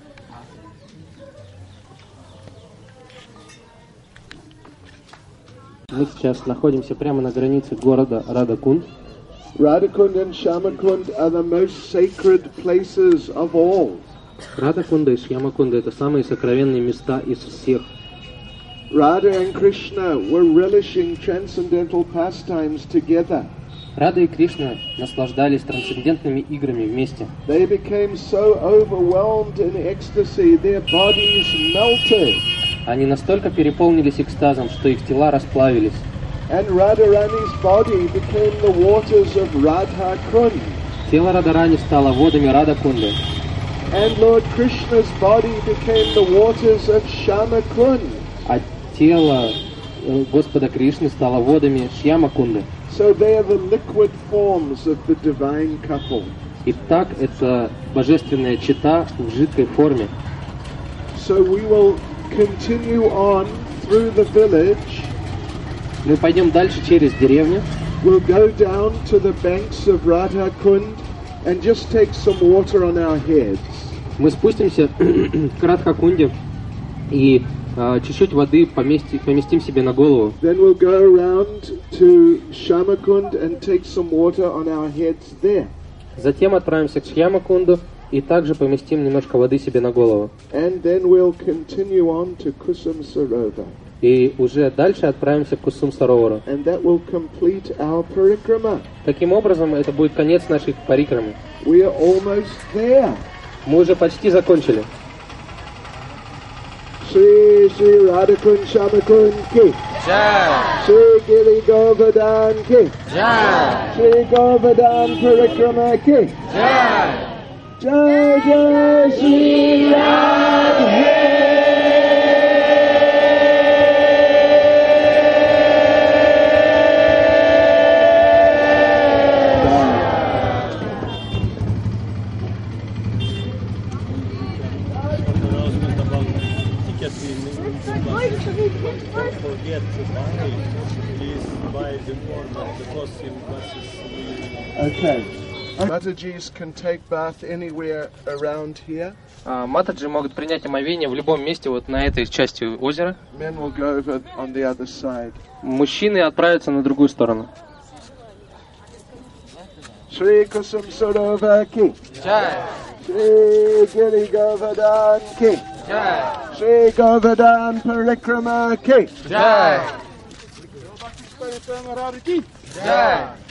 Мы сейчас находимся прямо на границе города Радакунд. Radhakund and Shyamakund are the most sacred places of all. Радакунда и Шьямакунда — это самые сокровенные места из всех. Radha and Krishna were relishing transcendental pastimes together. Рада и Кришна наслаждались трансцендентными играми вместе. They became so overwhelmed in ecstasy, their bodies melted. Они настолько переполнились экстазом, что их тела расплавились. And Radharani's body became the waters of Radha Kund. Тело Радарани стало водами Радакунды. And Lord Krishna's body became the waters of Shama Kund. А тело Господа Кришны стало водами Шьямакунды. So they are the liquid forms of the divine couple. Итак, это божественная чета в жидкой форме. So we will continue on through the village. Мы пойдем дальше через деревню. We'll go down to the banks of Radhakund and just take some water on our heads. Мы спустимся к Радхакунде и чуть-чуть воды поместим себе на голову. Then we'll go around to Shamakund and take some water on our heads there. Затем отправимся к Шьямакунду и также поместим немножко воды себе на голову. And then we'll continue on to Kusum Sarovar. И уже дальше отправимся к Кусум Саровару. And that will complete our parikrama. Таким образом, это будет конец нашей парикрамы. We are almost there. Мы уже почти закончили. Shri Shri Radhakund Shamakund ki. Jai! Shri Giri Govardhan ki. Jai! Shri Govardhan Parikrama ki. Jai! Jai Jai Shri Radhe. Don't forget to buy. Please buy the more the costume buses. Okay. Mataji's can take bath anywhere around here. Матаджи могут принять омовение в любом месте вот на этой части озера. Men will go over on the other side. Мужчины отправятся на другую сторону. Shri Kusum Sarovar ki. Jai! Shri Giri Govardhan ki. Jai! Shri Govardhan Parikrama ki. Jai! Jai!